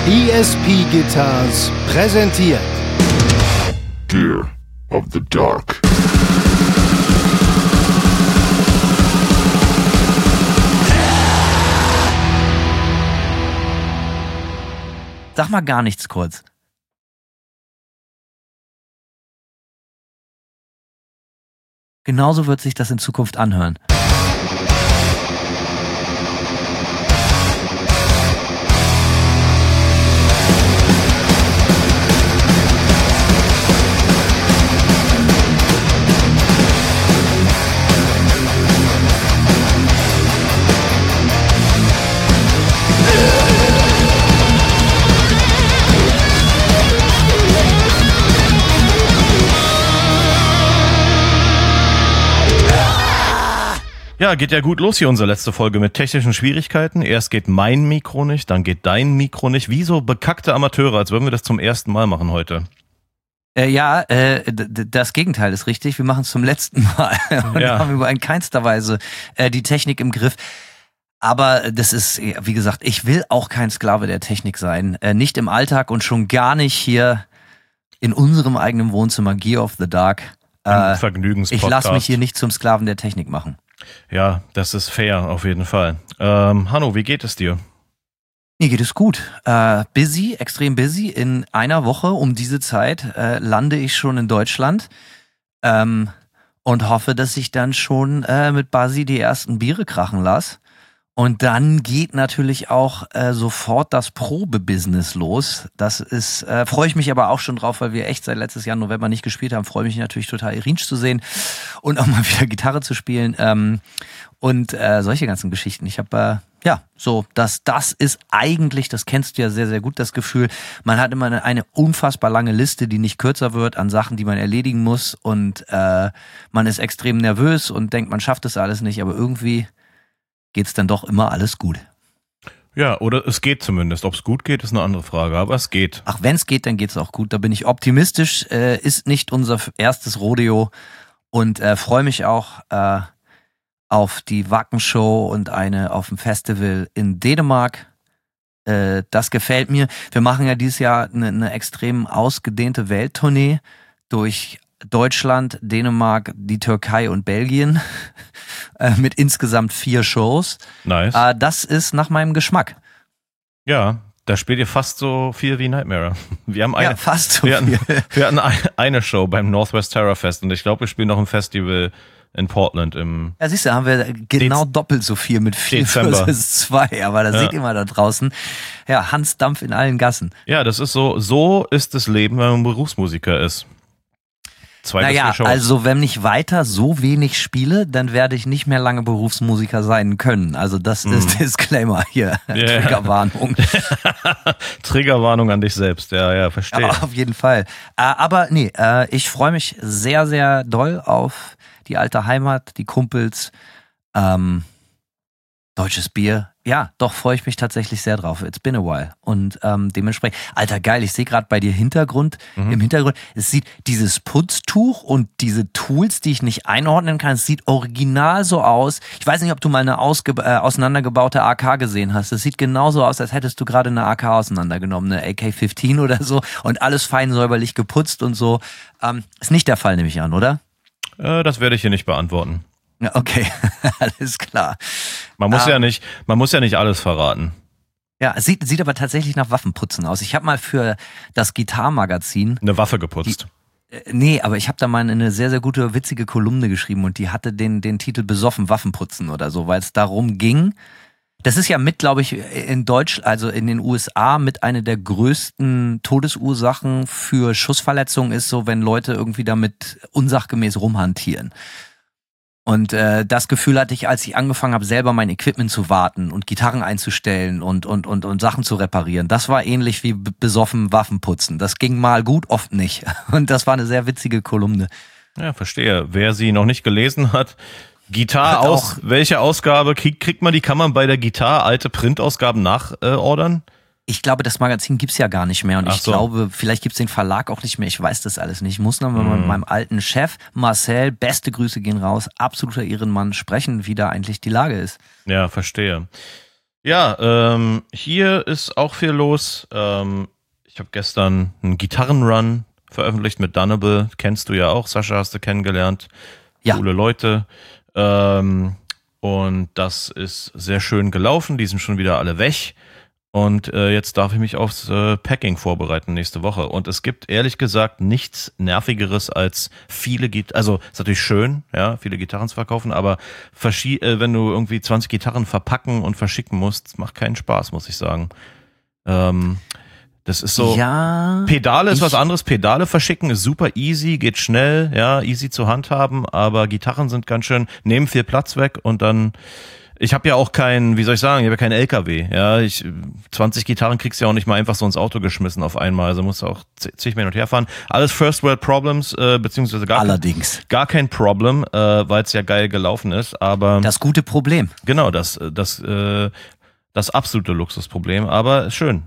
ESP Guitars präsentiert Gear of the Dark. Sag mal gar nichts kurz. Genauso wird sich das in Zukunft anhören. Ja, geht ja gut los hier unsere letzte Folge mit technischen Schwierigkeiten. Erst geht mein Mikro nicht, dann geht dein Mikro nicht. Wie so bekackte Amateure, als würden wir das zum ersten Mal machen heute. Das Gegenteil ist richtig. Wir machen es zum letzten Mal und haben über in keinster Weise die Technik im Griff. Aber das ist, wie gesagt, ich will auch kein Sklave der Technik sein. Nicht im Alltag und schon gar nicht hier in unserem eigenen Wohnzimmer, Gear of the Dark. Vergnügenspodcast. Ich lasse mich hier nicht zum Sklaven der Technik machen. Ja, das ist fair, auf jeden Fall. Hanno, wie geht es dir? Mir geht es gut. Busy, extrem busy. In einer Woche um diese Zeit lande ich schon in Deutschland und hoffe, dass ich dann schon mit Basi die ersten Biere krachen lasse. Und dann geht natürlich auch sofort das Probebusiness los. Das ist, freue ich mich aber auch schon drauf, weil wir echt seit letztes Jahr November nicht gespielt haben. Freue mich natürlich total, Irinsch zu sehen und auch mal wieder Gitarre zu spielen und solche ganzen Geschichten. Ich habe das ist eigentlich, das kennst du ja sehr, sehr gut, das Gefühl, man hat immer eine unfassbar lange Liste, die nicht kürzer wird an Sachen, die man erledigen muss und man ist extrem nervös und denkt, man schafft das alles nicht, aber irgendwie geht's dann doch immer alles gut. Ja, oder es geht zumindest. Ob es gut geht, ist eine andere Frage, aber es geht. Ach, wenn es geht, dann geht's auch gut. Da bin ich optimistisch. Ist nicht unser erstes Rodeo und freue mich auch auf die Wacken-Show und eine auf dem Festival in Dänemark. Das gefällt mir. Wir machen ja dieses Jahr eine extrem ausgedehnte Welttournee durch Deutschland, Dänemark, die Türkei und Belgien mit insgesamt 4 Shows. Nice. Das ist nach meinem Geschmack. Ja, da spielt ihr fast so viel wie Nightmare. Wir haben fast so wir viel. Wir hatten eine Show beim Northwest Terror Fest und ich glaube, wir spielen noch ein Festival in Portland im Ja, siehst du, haben wir genau doppelt so viel mit 4 Dezember. versus 2, aber da seht ihr mal da draußen. Ja, Hans Dampf in allen Gassen. Ja, das ist so ist das Leben, wenn man Berufsmusiker ist. 2 bis 4 Shows. Also wenn ich weiter so wenig spiele, dann werde ich nicht mehr lange Berufsmusiker sein können. Also das ist Disclaimer hier, Yeah. Triggerwarnung. Triggerwarnung an dich selbst, ja, verstehe. Ja, auf jeden Fall. Aber nee, ich freue mich sehr, sehr doll auf die alte Heimat, die Kumpels, deutsches Bier. Ja, doch, freue ich mich tatsächlich sehr drauf. It's been a while. Und dementsprechend, Alter, geil, ich sehe gerade bei dir im Hintergrund, es sieht dieses Putztuch und diese Tools, die ich nicht einordnen kann, es sieht original so aus. Ich weiß nicht, ob du mal eine auseinandergebaute AK gesehen hast. Es sieht genauso aus, als hättest du gerade eine AK auseinandergenommen, eine AK-15 oder so und alles fein säuberlich geputzt und so. Ist nicht der Fall, nehme ich an, oder? Das werde ich hier nicht beantworten. Ja, okay, alles klar. Man muss ja nicht alles verraten. Ja, es sieht aber tatsächlich nach Waffenputzen aus. Ich habe mal für das Gitarmagazin Eine Waffe geputzt. Nee, aber ich habe da mal eine sehr, sehr gute, witzige Kolumne geschrieben und die hatte den Titel Besoffen Waffenputzen oder so, weil es darum ging. Das ist ja glaube ich, in also in den USA mit einer der größten Todesursachen für Schussverletzungen ist so, wenn Leute irgendwie damit unsachgemäß rumhantieren. Und das Gefühl hatte ich, als ich angefangen habe, selber mein Equipment zu warten und Gitarren einzustellen und Sachen zu reparieren. Das war ähnlich wie besoffen Waffen putzen. Das ging mal gut, oft nicht. Und das war eine sehr witzige Kolumne. Ja, verstehe. Wer sie noch nicht gelesen hat, welche Ausgabe kriegt man die? Kann man bei der Gitarre alte Printausgaben nachordern? Ich glaube, das Magazin gibt's ja gar nicht mehr und Ach ich so. glaube, vielleicht gibt's den Verlag auch nicht mehr. Ich weiß das alles nicht. Ich muss noch mal mit meinem alten Chef Marcel, beste Grüße gehen raus, absoluter Ehrenmann, sprechen, wie da eigentlich die Lage ist. Ja, verstehe. Ja, hier ist auch viel los. Ich habe gestern einen Gitarrenrun veröffentlicht mit Dunnable. Kennst du ja auch. Sascha hast du kennengelernt. Ja. Coole Leute. Und das ist sehr schön gelaufen. Die sind schon wieder alle weg. Und jetzt darf ich mich aufs Packing vorbereiten nächste Woche. Und es gibt ehrlich gesagt nichts Nervigeres als viele Gitarren. Also ist natürlich schön, ja, viele Gitarren zu verkaufen, aber wenn du irgendwie 20 Gitarren verpacken und verschicken musst, macht keinen Spaß, muss ich sagen. Das ist so. Ja. Pedale ist was anderes. Pedale verschicken ist super easy, geht schnell, ja, easy zu handhaben, aber Gitarren sind ganz schön, nehmen viel Platz weg und dann. Ich habe ja auch keinen, wie soll ich sagen, ich habe ja keinen LKW. Ja, 20 Gitarren kriegst du ja auch nicht mal einfach so ins Auto geschmissen auf einmal. Also musst du auch zig hin und her fahren. Alles First World Problems, beziehungsweise gar kein Problem, weil es ja geil gelaufen ist. Aber das gute Problem. Genau, das absolute Luxusproblem. Aber schön.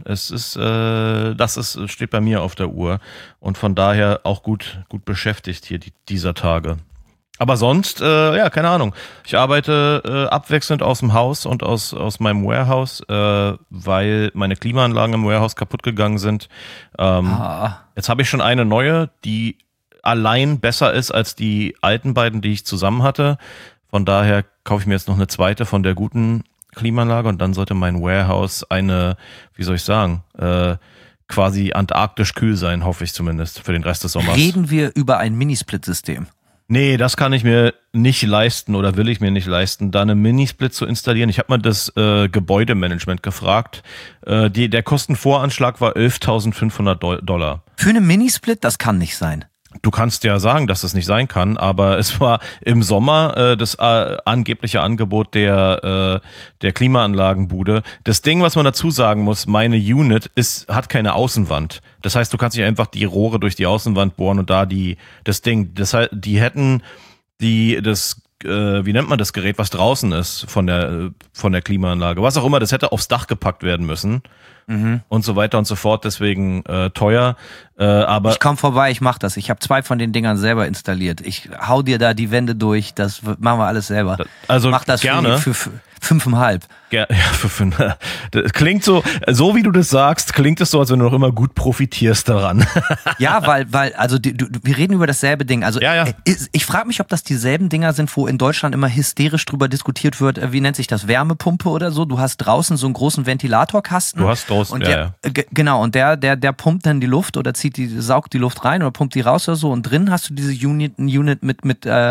Steht bei mir auf der Uhr und von daher auch gut beschäftigt hier dieser Tage. Aber sonst, ja, keine Ahnung. Ich arbeite abwechselnd aus dem Haus und aus meinem Warehouse, weil meine Klimaanlagen im Warehouse kaputt gegangen sind. Jetzt habe ich schon eine neue, die allein besser ist als die alten beiden, die ich zusammen hatte. Von daher kaufe ich mir jetzt noch eine zweite von der guten Klimaanlage und dann sollte mein Warehouse eine, wie soll ich sagen, quasi antarktisch kühl sein, hoffe ich zumindest, für den Rest des Sommers. Reden wir über ein Minisplit-System? Nee, das kann ich mir nicht leisten oder will ich mir nicht leisten, da eine Minisplit zu installieren. Ich habe mal das Gebäudemanagement gefragt. Der Kostenvoranschlag war $11.500. Für eine Minisplit? Das kann nicht sein. Du kannst ja sagen, dass das nicht sein kann, aber es war im Sommer das angebliche Angebot der Klimaanlagenbude. Das Ding, was man dazu sagen muss, meine Unit hat keine Außenwand. Das heißt, du kannst nicht einfach die Rohre durch die Außenwand bohren und da das Ding. Das heißt, die hätten wie nennt man das Gerät, was draußen ist von der Klimaanlage, was auch immer, das hätte aufs Dach gepackt werden müssen. Und so weiter und so fort, deswegen teuer. Aber ich komm vorbei, ich mach das. Ich habe 2 von den Dingern selber installiert. Ich hau dir da die Wände durch, das machen wir alles selber. Also mach das gerne. Für 5,5. Ja, für 5. Das klingt so wie du das sagst, klingt es so, als wenn du noch immer gut profitierst daran. Ja, weil also wir reden über dasselbe Ding. Also ja. Ich frage mich, ob das dieselben Dinger sind, wo in Deutschland immer hysterisch drüber diskutiert wird, wie nennt sich das, Wärmepumpe oder so. Du hast draußen so einen großen Ventilatorkasten. Du hast draußen, und genau, und der pumpt dann die Luft oder saugt die Luft rein oder pumpt die raus oder so. Und drin hast du diese Unit mit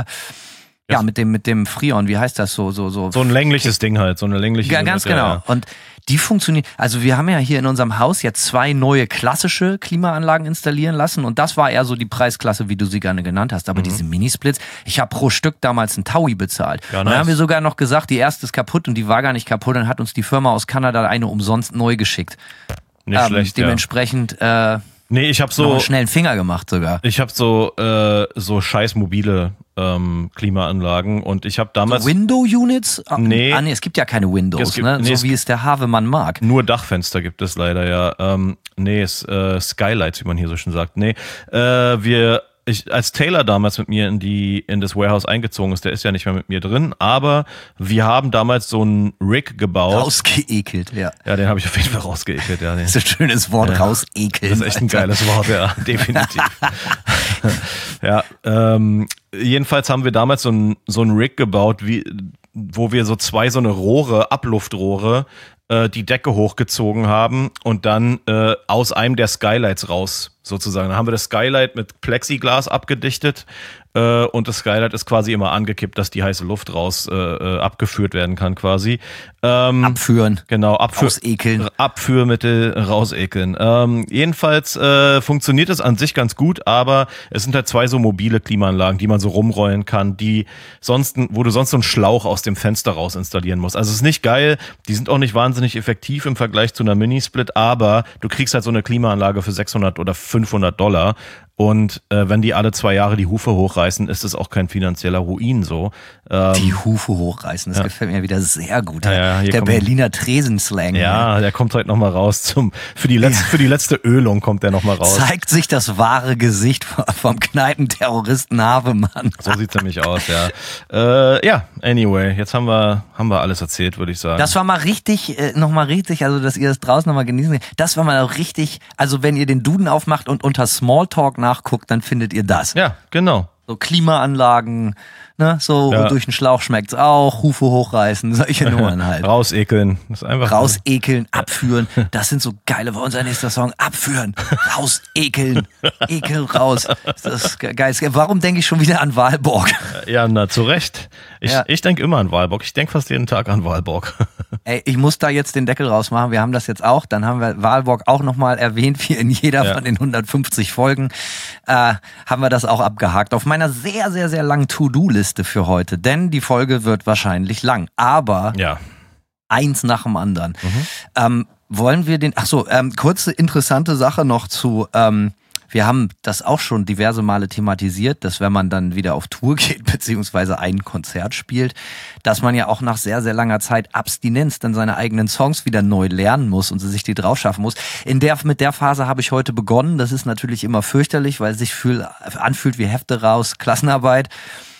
mit dem Freon, wie heißt das so? So ein längliches Ding halt, so eine längliche. Ja, ganz genau. Ja. Und die funktionieren, also wir haben ja hier in unserem Haus jetzt 2 neue klassische Klimaanlagen installieren lassen und das war eher so die Preisklasse, wie du sie gerne genannt hast. Aber diese Minisplits, ich habe pro Stück damals einen Taui bezahlt. Ja, nice. Und dann haben wir sogar noch gesagt, die erste ist kaputt und die war gar nicht kaputt. Dann hat uns die Firma aus Kanada eine umsonst neu geschickt. Nicht schlecht, dementsprechend nee, ich habe so einen schnellen Finger gemacht sogar. Ich habe so scheiß mobile Klimaanlagen und ich habe damals so Window-Units? Nee. Nee, es gibt ja keine Windows, so wie es der Havemann mag. Nur Dachfenster gibt es leider, ja. Skylights, wie man hier so schön sagt. Nee, als Taylor damals mit mir in das Warehouse eingezogen ist, der ist ja nicht mehr mit mir drin, aber wir haben damals so einen Rig gebaut. Rausgeekelt, ja. Ja, den habe ich auf jeden Fall rausgeekelt, ja. Nee. Das ist ein schönes Wort, ja. Rausekeln. Das ist echt ein geiles Wort, ja, definitiv. Ja, jedenfalls haben wir damals so einen Rig gebaut, wo wir so 2 so eine Abluftrohre, die Decke hochgezogen haben und dann aus einem der Skylights raus sozusagen. Dann haben wir das Skylight mit Plexiglas abgedichtet und das Skylight ist quasi immer angekippt, dass die heiße Luft raus abgeführt werden kann quasi. Abführen. Genau, rausekeln. Abführmittel rausekeln. Jedenfalls funktioniert es an sich ganz gut, aber es sind halt 2 so mobile Klimaanlagen, die man so rumrollen kann, wo du sonst so einen Schlauch aus dem Fenster raus installieren musst. Also es ist nicht geil, die sind auch nicht wahnsinnig effektiv im Vergleich zu einer Minisplit, aber du kriegst halt so eine Klimaanlage für $600 oder $500 Und wenn die alle 2 Jahre die Hufe hochreißen, ist es auch kein finanzieller Ruin so. Die Hufe hochreißen, das gefällt mir wieder sehr gut. Ja, der Berliner Tresenslang. Ja, der kommt heute nochmal raus. Für die letzte Ölung kommt der nochmal raus. Zeigt sich das wahre Gesicht vom Kneipenterroristen Havemann. So sieht's nämlich aus, ja. Anyway, jetzt haben wir alles erzählt, würde ich sagen. Das war mal richtig, also dass ihr das draußen nochmal genießen könnt. Das war mal auch richtig, also wenn ihr den Duden aufmacht und unter Smalltalk nachguckt, dann findet ihr das. Ja, genau. So Klimaanlagen, ne, so durch den Schlauch schmeckt's auch, Hufe hochreißen, solche Nummern halt. Rausekeln. Das ist einfach Rausekeln, abführen, das sind so geile, war unser nächster Song, abführen, rausekeln, Ekel raus. Das ist geil. Warum denke ich schon wieder an Walborg? Ja, na, zu Recht. Ich denke immer an Walborg. Ich denke fast jeden Tag an Walborg. Ey, ich muss da jetzt den Deckel rausmachen. Wir haben das jetzt auch. Dann haben wir Walborg auch nochmal erwähnt, wie in jeder von den 150 Folgen. Haben wir das auch abgehakt. Auf meiner sehr, sehr, sehr langen To-Do-Liste für heute. Denn die Folge wird wahrscheinlich lang. Aber eins nach dem anderen. Wollen wir kurze interessante Sache noch zu... wir haben das auch schon diverse Male thematisiert, dass wenn man dann wieder auf Tour geht, beziehungsweise ein Konzert spielt, dass man ja auch nach sehr, sehr langer Zeit Abstinenz dann seine eigenen Songs wieder neu lernen muss und sich die drauf schaffen muss. Mit der Phase habe ich heute begonnen. Das ist natürlich immer fürchterlich, weil es sich anfühlt wie Hefte raus, Klassenarbeit.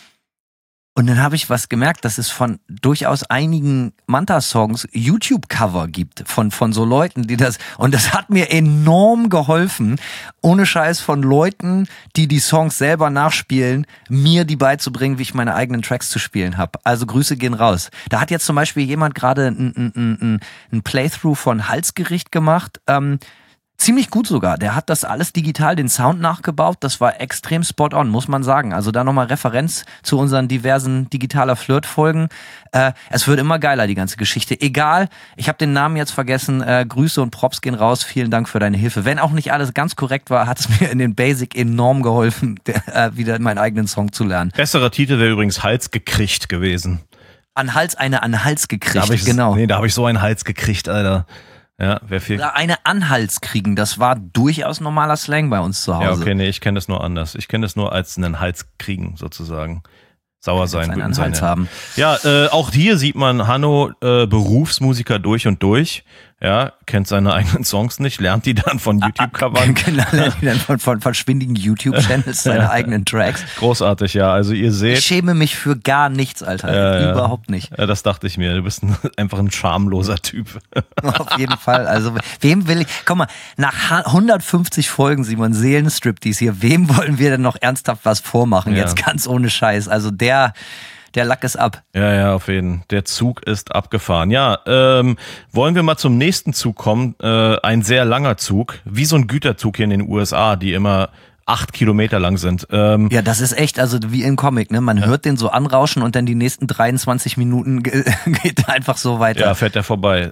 Und dann habe ich was gemerkt, dass es von durchaus einigen Manta-Songs YouTube-Cover gibt von so Leuten, die das... Und das hat mir enorm geholfen, ohne Scheiß von Leuten, die Songs selber nachspielen, mir die beizubringen, wie ich meine eigenen Tracks zu spielen habe. Also Grüße gehen raus. Da hat jetzt zum Beispiel jemand gerade ein Playthrough von Halsgericht gemacht, ziemlich gut sogar. Der hat das alles digital, den Sound nachgebaut. Das war extrem spot on, muss man sagen. Also da nochmal Referenz zu unseren diversen digitaler Flirt-Folgen. Es wird immer geiler, die ganze Geschichte. Egal, ich habe den Namen jetzt vergessen. Grüße und Props gehen raus. Vielen Dank für deine Hilfe. Wenn auch nicht alles ganz korrekt war, hat es mir in den Basic enorm geholfen, wieder meinen eigenen Song zu lernen. Besserer Titel wäre übrigens Hals gekriegt gewesen. An Hals gekriegt, genau. Nee, da habe ich so einen Hals gekriegt, Alter. Ja, wäre viel. Oder eine Anhals kriegen, das war durchaus normaler Slang bei uns zu Hause. Ja, okay, nee, ich kenne das nur anders. Ich kenne das nur als einen Hals kriegen, sozusagen. Sauer sein, wütend sein. Haben. Ja, auch hier sieht man Hanno, Berufsmusiker durch und durch. Ja, kennt seine eigenen Songs nicht, lernt die dann von YouTube-Covern. Genau, lernt die dann von verschwindigen YouTube-Channels seine eigenen Tracks. Großartig, ja. Also ihr seht. Ich schäme mich für gar nichts, Alter. Überhaupt nicht. Ja, das dachte ich mir. Du bist einfach ein schamloser Typ. Auf jeden Fall. Also wem will ich... Guck mal, nach 150 Folgen, Simon, Seelenstriptease hier, wem wollen wir denn noch ernsthaft was vormachen? Ja. Jetzt ganz ohne Scheiß. Also der Lack ist ab. Ja, auf jeden Fall. Der Zug ist abgefahren. Ja, wollen wir mal zum nächsten Zug kommen. Ein sehr langer Zug, wie so ein Güterzug hier in den USA, die immer 8 Kilometer lang sind. Ja, das ist echt, also wie im Comic, ne? Man hört den so anrauschen und dann die nächsten 23 Minuten geht einfach so weiter. Ja, fährt der vorbei.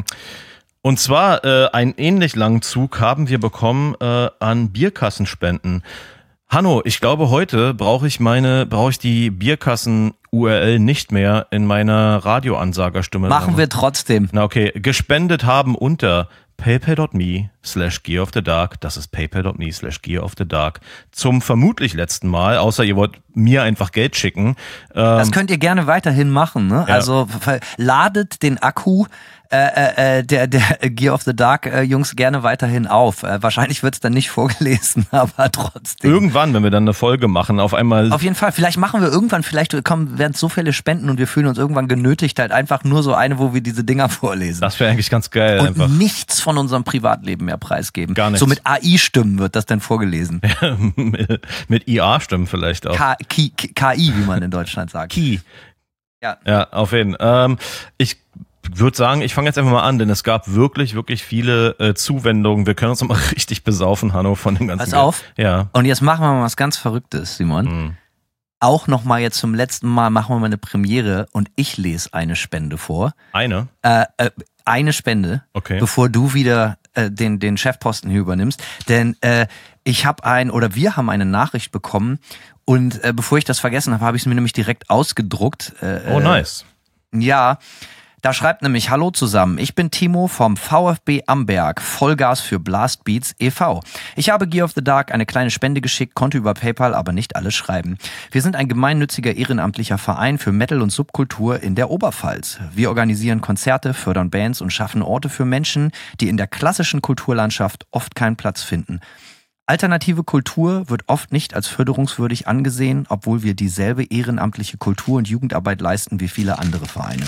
Und zwar einen ähnlich langen Zug haben wir bekommen an Bierkassenspenden. Hanno, ich glaube, heute brauche ich die Bierkassen-URL nicht mehr in meiner Radioansagerstimme. Machen wir trotzdem. Na okay, gespendet haben unter paypal.me/gearofthedark, das ist paypal.me/gearofthedark, zum vermutlich letzten Mal, außer ihr wollt mir einfach Geld schicken. Das könnt ihr gerne weiterhin machen, ne? Ja. Also ladet den Akku der Gear of the Dark Jungs gerne weiterhin auf. Wahrscheinlich wird's dann nicht vorgelesen, aber trotzdem. Irgendwann, wenn wir dann eine Folge machen, auf einmal... Auf jeden Fall, vielleicht machen wir irgendwann, werden so viele Spenden und wir fühlen uns irgendwann genötigt, halt einfach nur so eine, wo wir diese Dinger vorlesen. Das wäre eigentlich ganz geil. Und einfach nichts von unserem Privatleben mehr preisgeben. Gar nichts. So mit AI-Stimmen wird das dann vorgelesen. Mit IA-Stimmen vielleicht auch. KI, wie man in Deutschland sagt. Key. Ja, auf jeden Fall. Ich würde sagen, ich fange jetzt einfach mal an, denn es gab wirklich, wirklich viele Zuwendungen. Wir können uns noch mal richtig besaufen, Hanno, von dem ganzen... Pass auf. Ja. Und jetzt machen wir mal was ganz Verrücktes, Simon. Auch noch mal jetzt zum letzten Mal machen wir mal eine Premiere und ich lese eine Spende vor. Eine? Eine Spende, okay, bevor du wieder den Chefposten hier übernimmst. Denn wir haben eine Nachricht bekommen und bevor ich das vergessen habe, habe ich es mir nämlich direkt ausgedruckt. Oh, nice. Ja, Da schreibt nämlich: Hallo zusammen, ich bin Timo vom VfB Amberg, Vollgas für Blastbeats e.V. Ich habe Gear of the Dark eine kleine Spende geschickt, konnte über PayPal aber nicht alles schreiben. Wir sind ein gemeinnütziger ehrenamtlicher Verein für Metal und Subkultur in der Oberpfalz. Wir organisieren Konzerte, fördern Bands und schaffen Orte für Menschen, die in der klassischen Kulturlandschaft oft keinen Platz finden. Alternative Kultur wird oft nicht als förderungswürdig angesehen, obwohl wir dieselbe ehrenamtliche Kultur- und Jugendarbeit leisten wie viele andere Vereine.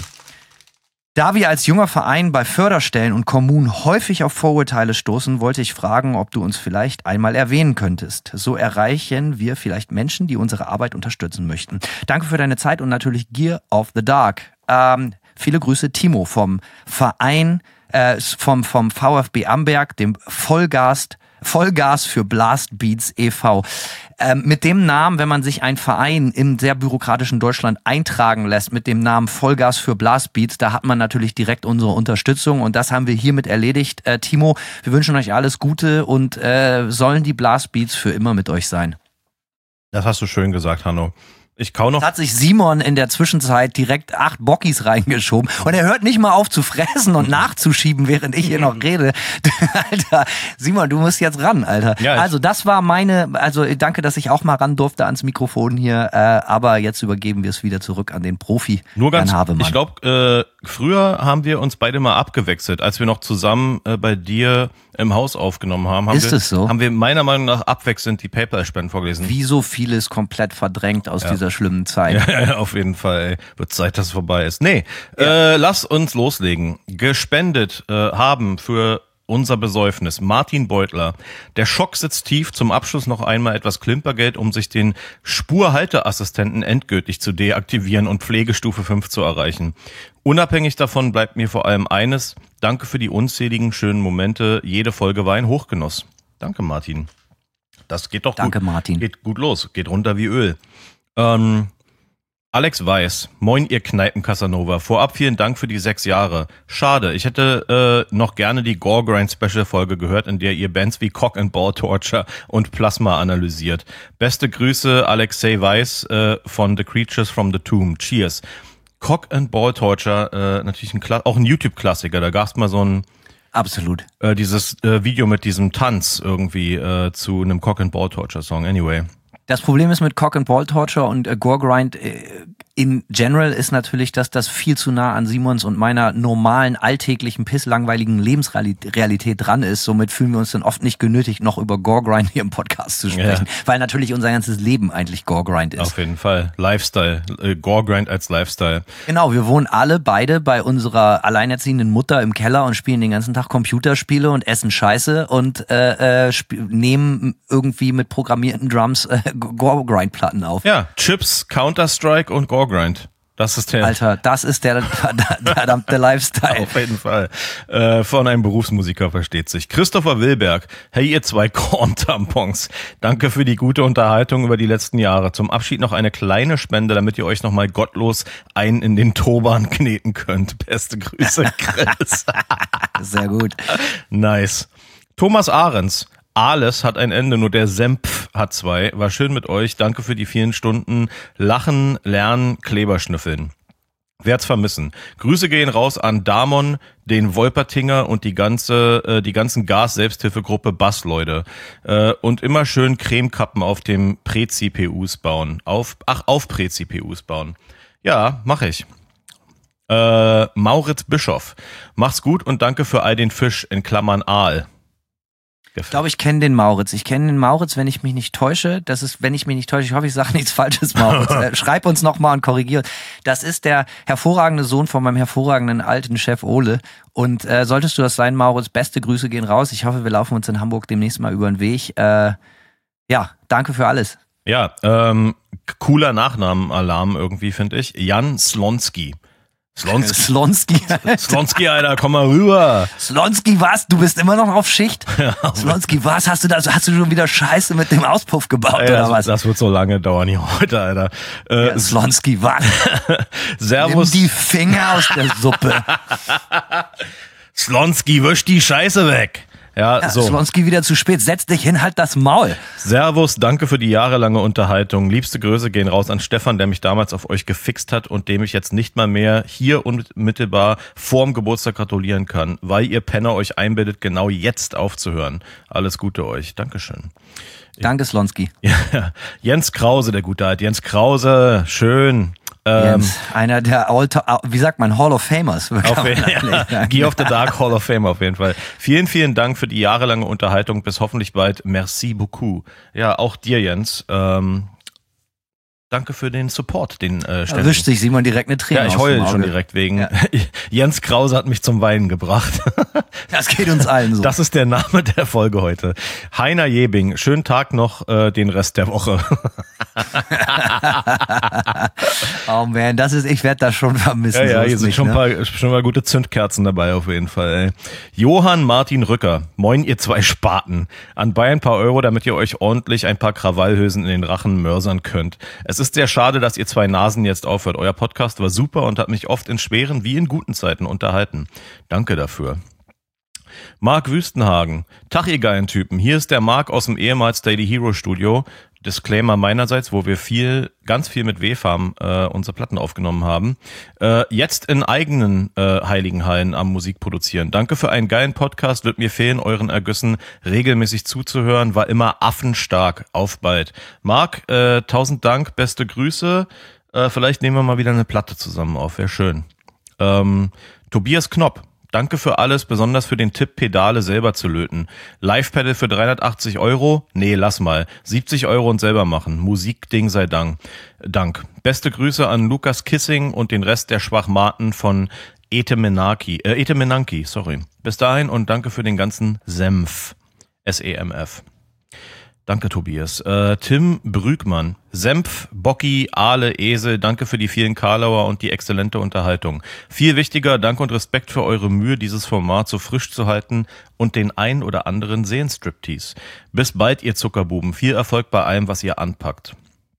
Da wir als junger Verein bei Förderstellen und Kommunen häufig auf Vorurteile stoßen, wollte ich fragen, ob du uns vielleicht einmal erwähnen könntest. So erreichen wir vielleicht Menschen, die unsere Arbeit unterstützen möchten. Danke für deine Zeit und natürlich Gear of the Dark. Viele Grüße, Timo vom Verein, vom VfB Amberg, dem Vollgas für Blastbeats e.V. Mit dem Namen, wenn man sich einen Verein im sehr bürokratischen Deutschland eintragen lässt, mit dem Namen Vollgas für Blastbeats, da hat man natürlich direkt unsere Unterstützung und das haben wir hiermit erledigt. Timo, wir wünschen euch alles Gute und sollen die Blastbeats für immer mit euch sein. Das hast du schön gesagt, Hanno. Ich kau noch. Hat sich Simon in der Zwischenzeit direkt 8 Bockis reingeschoben und er hört nicht mal auf zu fressen und nachzuschieben, während ich hier noch rede. Alter, Simon, du musst jetzt ran, Alter. Ja, also das war danke, dass ich auch mal ran durfte ans Mikrofon hier, aber jetzt übergeben wir es wieder zurück an den Profi. Nur ganz, ich glaube, früher haben wir uns beide mal abgewechselt, als wir noch zusammen bei dir im Haus aufgenommen haben. Haben wir meiner Meinung nach abwechselnd die PayPal-Spenden vorgelesen. Wie so vieles komplett verdrängt aus dieser schlimmen Zeit. Ja, auf jeden Fall. Wird Zeit, dass es vorbei ist. Nee, lass uns loslegen. Gespendet haben für unser Besäufnis Martin Beutler. Der Schock sitzt tief. Zum Abschluss noch einmal etwas Klimpergeld, um sich den Spurhalteassistenten endgültig zu deaktivieren und Pflegestufe 5 zu erreichen. Unabhängig davon bleibt mir vor allem eines: Danke für die unzähligen schönen Momente. Jede Folge war ein Hochgenuss. Danke, Martin. Das geht doch gut. Danke, Martin. Geht gut los. Geht runter wie Öl. Alex Weiß, moin ihr Kneipen-Casanova. Vorab vielen Dank für die 6 Jahre. Schade, ich hätte noch gerne die Gore-Grind-Special-Folge gehört, in der ihr Bands wie Cock and Ball Torture und Plasma analysiert. Beste Grüße, Alexei Weiß von The Creatures from the Tomb. Cheers. Cock and Ball Torture, natürlich auch ein YouTube-Klassiker. Da gab's mal so ein absolut dieses Video mit diesem Tanz irgendwie zu einem Cock and Ball Torture Song. Anyway. Das Problem ist mit Cock and Ball Torture und Gore-Grind in general ist natürlich, dass das viel zu nah an Simons und meiner normalen, alltäglichen, pisslangweiligen Lebensrealität dran ist. Somit fühlen wir uns dann oft nicht genötigt, noch über Gore-Grind hier im Podcast zu sprechen. Ja. Weil natürlich unser ganzes Leben eigentlich Gore-Grind ist. Auf jeden Fall. Lifestyle. Gore-Grind als Lifestyle. Genau, wir wohnen beide bei unserer alleinerziehenden Mutter im Keller und spielen den ganzen Tag Computerspiele und essen Scheiße und nehmen irgendwie mit programmierten Drums Gore-Grind-Platten auf. Ja, Chips, Counter-Strike und Gore-Grind. Das ist Alter, das ist der verdammte Lifestyle. Auf jeden Fall. Von einem Berufsmusiker versteht sich. Christopher Wilberg. Hey, ihr 2 Korn-Tampons. Danke für die gute Unterhaltung über die letzten Jahre. Zum Abschied noch eine kleine Spende, damit ihr euch nochmal gottlos einen in den Turban kneten könnt. Beste Grüße, Chris. Sehr gut. Nice. Thomas Ahrens. Alles hat ein Ende, nur der Senf hat 2. War schön mit euch. Danke für die vielen Stunden Lachen, Lernen, Kleberschnüffeln. Werd's vermissen. Grüße gehen raus an Damon, den Wolpertinger und die ganzen Gas-Selbsthilfegruppe Bass-Leute. Und immer schön Cremekappen auf dem Prä-CPUs bauen. Auf Prä-CPUs bauen. Ja, mach ich. Mauritz Bischoff. Mach's gut und danke für all den Fisch in Klammern Aal. Ich glaube, ich kenne den Mauritz. Wenn ich mich nicht täusche. Ich hoffe, ich sage nichts Falsches, Mauritz. Schreib uns nochmal und korrigier. Das ist der hervorragende Sohn von meinem hervorragenden alten Chef Ole. Und solltest du das sein, Mauritz, beste Grüße gehen raus. Ich hoffe, wir laufen uns in Hamburg demnächst mal über den Weg. Ja, danke für alles. Ja, cooler Nachnamenalarm irgendwie, finde ich. Jan Slonski. Slonski, Alter, komm mal rüber. Slonski, was? Du bist immer noch auf Schicht? Ja, Slonski, was? Hast du schon wieder Scheiße mit dem Auspuff gebaut, oder was? Das wird so lange dauern hier heute, Alter. Slonski, was? Servus. Nimm die Finger aus der Suppe. Slonski, wisch die Scheiße weg. Ja, so. Slonski wieder zu spät. Setz dich hin, halt das Maul. Servus, danke für die jahrelange Unterhaltung. Liebste Grüße gehen raus an Stefan, der mich damals auf euch gefixt hat und dem ich jetzt nicht mal mehr hier unmittelbar vorm Geburtstag gratulieren kann, weil ihr Penner euch einbildet, genau jetzt aufzuhören. Alles Gute euch. Dankeschön. Danke, Slonski. Ja, Jens Krause, der gute Alt. Jens Krause, schön. Jens, einer der wie sagt man, Hall of Famers. Gear of the Dark Hall of Fame auf jeden Fall. Vielen, vielen Dank für die jahrelange Unterhaltung. Bis hoffentlich bald. Merci beaucoup. Ja, auch dir, Jens. Danke für den Support, den ständigen. Erwischt sich Simon direkt eine Träne. Ja, ich heule schon direkt wegen. Ja. Jens Krause hat mich zum Weinen gebracht. Das geht uns allen so. Das ist der Name der Folge heute. Heiner Jebing, schönen Tag noch, den Rest der Woche. Oh man, ich werde das schon vermissen. Ja, so hier sind nicht, schon mal gute Zündkerzen dabei auf jeden Fall. Ey. Johann Martin Rücker, moin ihr zwei Spaten. Anbei ein paar Euro, damit ihr euch ordentlich ein paar Krawallhülsen in den Rachen mörsern könnt. Es ist sehr schade, dass ihr zwei Nasen jetzt aufhört. Euer Podcast war super und hat mich oft in schweren wie in guten Zeiten unterhalten. Danke dafür. Marc Wüstenhagen. Tag, ihr geilen Typen. Hier ist der Marc aus dem ehemals Daily Hero Studio. Disclaimer meinerseits, wo wir ganz viel mit W-Farm unsere Platten aufgenommen haben. Jetzt in eigenen heiligen Hallen am Musik produzieren. Danke für einen geilen Podcast. Wird mir fehlen, euren Ergüssen regelmäßig zuzuhören. War immer affenstark. Auf bald. Marc, 1000 Dank, beste Grüße. Vielleicht nehmen wir mal wieder eine Platte zusammen auf. Wäre schön. Tobias Knopp. Danke für alles, besonders für den Tipp, Pedale selber zu löten. Live-Pedal für 380 Euro? Nee, lass mal. 70 Euro und selber machen. Musikding sei Dank. Beste Grüße an Lukas Kissing und den Rest der Schwachmaten von Etemenanki, sorry. Bis dahin und danke für den ganzen Senf. SEMF. Danke, Tobias. Tim Brügmann. Senf, Bocki, Aale, Esel, danke für die vielen Karlauer und die exzellente Unterhaltung. Viel wichtiger, Dank und Respekt für eure Mühe, dieses Format so frisch zu halten und den ein oder anderen Seelenstriptease. Bis bald, ihr Zuckerbuben. Viel Erfolg bei allem, was ihr anpackt.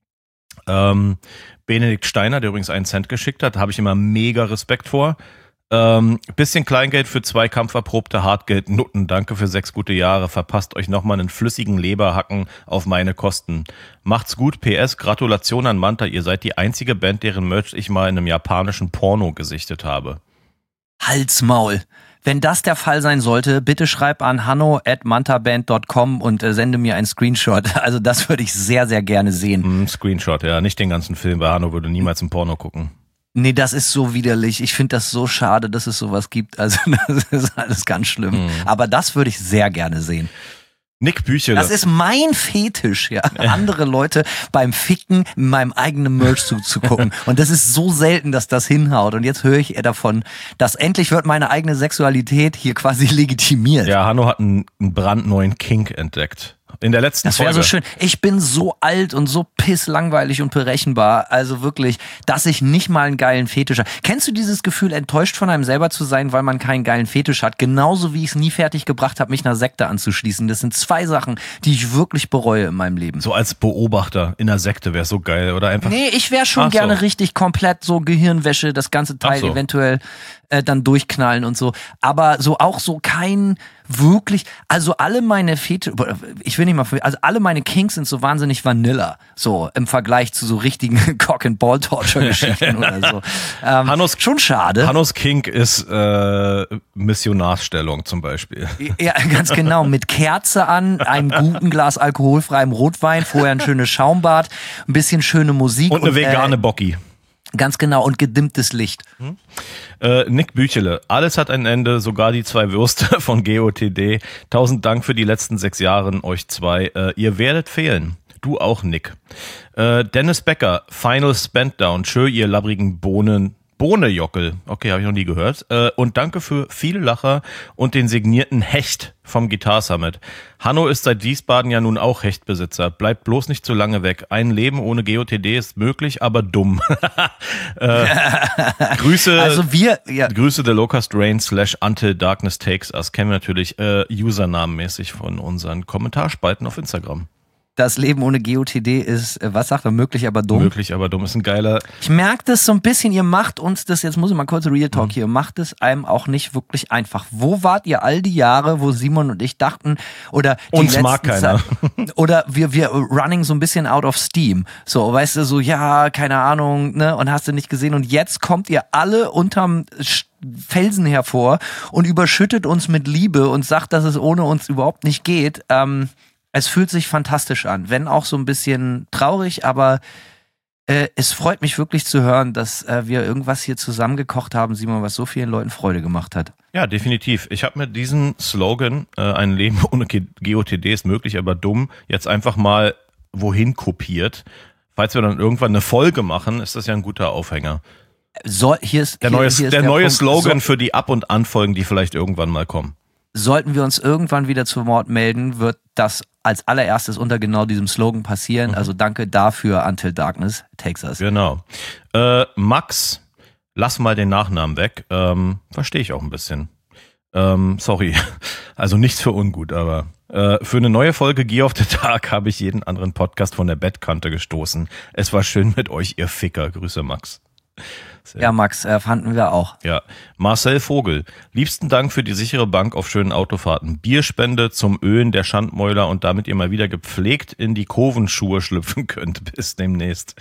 Benedikt Steiner, der übrigens 1 Cent geschickt hat, habe ich immer mega Respekt vor. Bisschen Kleingeld für 2 kampferprobte Hartgeldnutten. Danke für 6 gute Jahre. Verpasst euch nochmal einen flüssigen Leberhacken auf meine Kosten. Macht's gut. PS, Gratulation an Manta. Ihr seid die einzige Band, deren Merch ich mal in einem japanischen Porno gesichtet habe. Halsmaul. Wenn das der Fall sein sollte, bitte schreib an hanno@mantaband.com und sende mir einen Screenshot. Also das würde ich sehr, sehr gerne sehen. Screenshot, ja. Nicht den ganzen Film, weil Hanno würde niemals ein Porno gucken. Nee, das ist so widerlich. Ich finde das so schade, dass es sowas gibt. Also das ist alles ganz schlimm. Aber das würde ich sehr gerne sehen. Nick Büchele. Das ist mein Fetisch, ja. Andere Leute beim Ficken in meinem eigenen Merch zuzugucken. Und das ist so selten, dass das hinhaut. Und jetzt höre ich davon, dass endlich wird meine eigene Sexualität hier quasi legitimiert. Ja, Hanno hat einen brandneuen Kink entdeckt. In der letzten Folge. Das wäre so schön. Ich bin so alt und so pisslangweilig und berechenbar, also wirklich, dass ich nicht mal einen geilen Fetisch habe. Kennst du dieses Gefühl, enttäuscht von einem selber zu sein, weil man keinen geilen Fetisch hat? Genauso wie ich es nie fertig gebracht habe, mich einer Sekte anzuschließen. Das sind 2 Sachen, die ich wirklich bereue in meinem Leben. So als Beobachter in einer Sekte wäre so geil, oder einfach? Nee, ich wäre schon gerne richtig komplett so Gehirnwäsche, das ganze Teil eventuell dann durchknallen und so. Aber so auch so kein wirklich, also alle meine alle meine Kinks sind so wahnsinnig Vanilla, so im Vergleich zu so richtigen Cock-and-Ball-Torture-Geschichten oder so. Schon schade. Hannos Kink ist Missionarsstellung zum Beispiel. Ja, ganz genau. Mit Kerze an, einem guten Glas alkoholfreiem Rotwein, vorher ein schönes Schaumbad, ein bisschen schöne Musik. Und eine vegane Bocki. Ganz genau, und gedimmtes Licht. Nick Büchele, alles hat ein Ende, sogar die 2 Würste von GOTD. 1000 Dank für die letzten 6 Jahre, euch 2. Ihr werdet fehlen. Du auch, Nick. Dennis Becker, Final Spenddown. Tschö, ihr labbrigen Bohnejockel. Okay, habe ich noch nie gehört. Und danke für viele Lacher und den signierten Hecht vom Guitar Summit. Hanno ist seit Wiesbaden ja nun auch Hechtbesitzer. Bleibt bloß nicht zu lange weg. Ein Leben ohne GOTD ist möglich, aber dumm. Grüße, Grüße The Locust Rain / Until Darkness Takes Us. Kennen wir natürlich usernamenmäßig von unseren Kommentarspalten auf Instagram. das Leben ohne GOTD ist, was sagt er, möglich, aber dumm. Möglich, aber dumm ist ein geiler. Ich merke das so ein bisschen, ihr macht uns das, jetzt muss ich mal kurz Real Talk hier, macht es einem auch nicht wirklich einfach. Wo wart ihr all die Jahre, wo Simon und ich dachten, oder die Uns mag keiner. Oder wir running so ein bisschen out of steam. So, weißt du, so, ja, keine Ahnung, ne, und hast du nicht gesehen. Und jetzt kommt ihr alle unterm Felsen hervor und überschüttet uns mit Liebe und sagt, dass es ohne uns überhaupt nicht geht. Es fühlt sich fantastisch an, wenn auch so ein bisschen traurig, aber es freut mich wirklich zu hören, dass wir irgendwas hier zusammengekocht haben, Simon, was so vielen Leuten Freude gemacht hat. Ja, definitiv. Ich habe mir diesen Slogan, ein Leben ohne GOTD ist möglich, aber dumm, jetzt einfach mal wohin kopiert. Falls wir dann irgendwann eine Folge machen, ist das ja ein guter Aufhänger. Hier ist Der neue Punkt. Slogan für die Ab- und Anfolgen, die vielleicht irgendwann mal kommen. Sollten wir uns irgendwann wieder zu Wort melden, wird das als allererstes unter genau diesem Slogan passieren. Also danke dafür, Until Darkness Takes Us. Genau. Max, lass mal den Nachnamen weg. Verstehe ich auch ein bisschen. Sorry. Also nichts für ungut, aber für eine neue Folge Gear of the Dark habe ich jeden anderen Podcast von der Bettkante gestoßen. Es war schön mit euch, ihr Ficker. Grüße, Max. Ja, Max, fanden wir auch. Ja, Marcel Vogel, liebsten Dank für die sichere Bank auf schönen Autofahrten. Bierspende zum Ölen der Schandmäuler und damit ihr mal wieder gepflegt in die Kurvenschuhe schlüpfen könnt. Bis demnächst.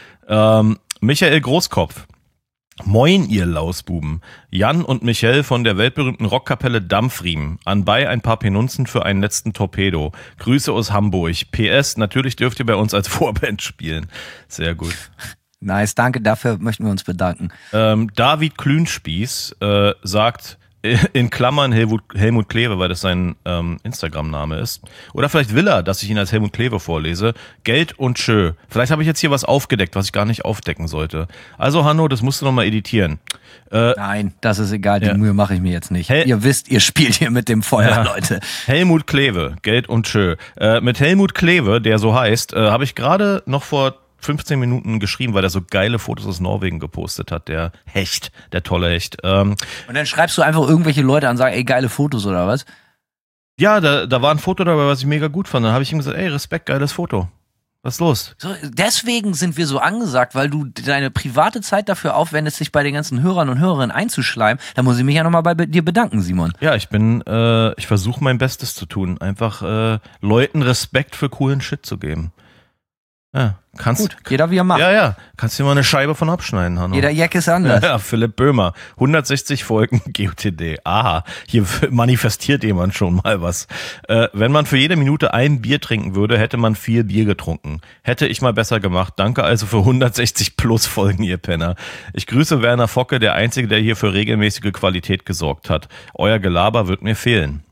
Michael Großkopf. Moin, ihr Lausbuben. Jan und Michel von der weltberühmten Rockkapelle Dampfriemen. Anbei ein paar Penunzen für einen letzten Torpedo. Grüße aus Hamburg. PS, natürlich dürft ihr bei uns als Vorband spielen. Sehr gut. Nice, danke, dafür möchten wir uns bedanken. David Klünspieß sagt, in Klammern Helmut Kleve, weil das sein Instagram-Name ist. Oder vielleicht will er, dass ich ihn als Helmut Kleve vorlese. Geld und Schö. Vielleicht habe ich jetzt hier was aufgedeckt, was ich gar nicht aufdecken sollte. Also Hanno, das musst du nochmal editieren. Nein, das ist egal, die Mühe mache ich mir jetzt nicht. Ihr wisst, ihr spielt hier mit dem Feuer, Leute. Helmut Kleve, Geld und Schö. Mit Helmut Kleve, der so heißt, habe ich gerade noch vor 15 Minuten geschrieben, weil er so geile Fotos aus Norwegen gepostet hat, der Hecht, der tolle Hecht. Und dann schreibst du einfach irgendwelche Leute an und sagst, ey, geile Fotos oder was? Ja, da war ein Foto dabei, was ich mega gut fand. Dann habe ich ihm gesagt, ey, Respekt, geiles Foto. Was ist los? So, deswegen sind wir so angesagt, weil du deine private Zeit dafür aufwendest, dich bei den ganzen Hörern und Hörerinnen einzuschleimen. Da muss ich mich ja nochmal bei dir bedanken, Simon. Ja, ich versuche mein Bestes zu tun. Einfach Leuten Respekt für coolen Shit zu geben. Ja, gut, jeder wie er macht. Ja, kannst dir mal eine Scheibe von abschneiden, Hanno. Jeder Jack ist anders. Ja, Philipp Böhmer, 160 Folgen GOTD. Aha, hier manifestiert jemand schon mal was. Wenn man für jede Minute ein Bier trinken würde, hätte man viel Bier getrunken. Hätte ich mal besser gemacht. Danke also für 160 plus Folgen, ihr Penner. Ich grüße Werner Focke, der Einzige, der hier für regelmäßige Qualität gesorgt hat. Euer Gelaber wird mir fehlen.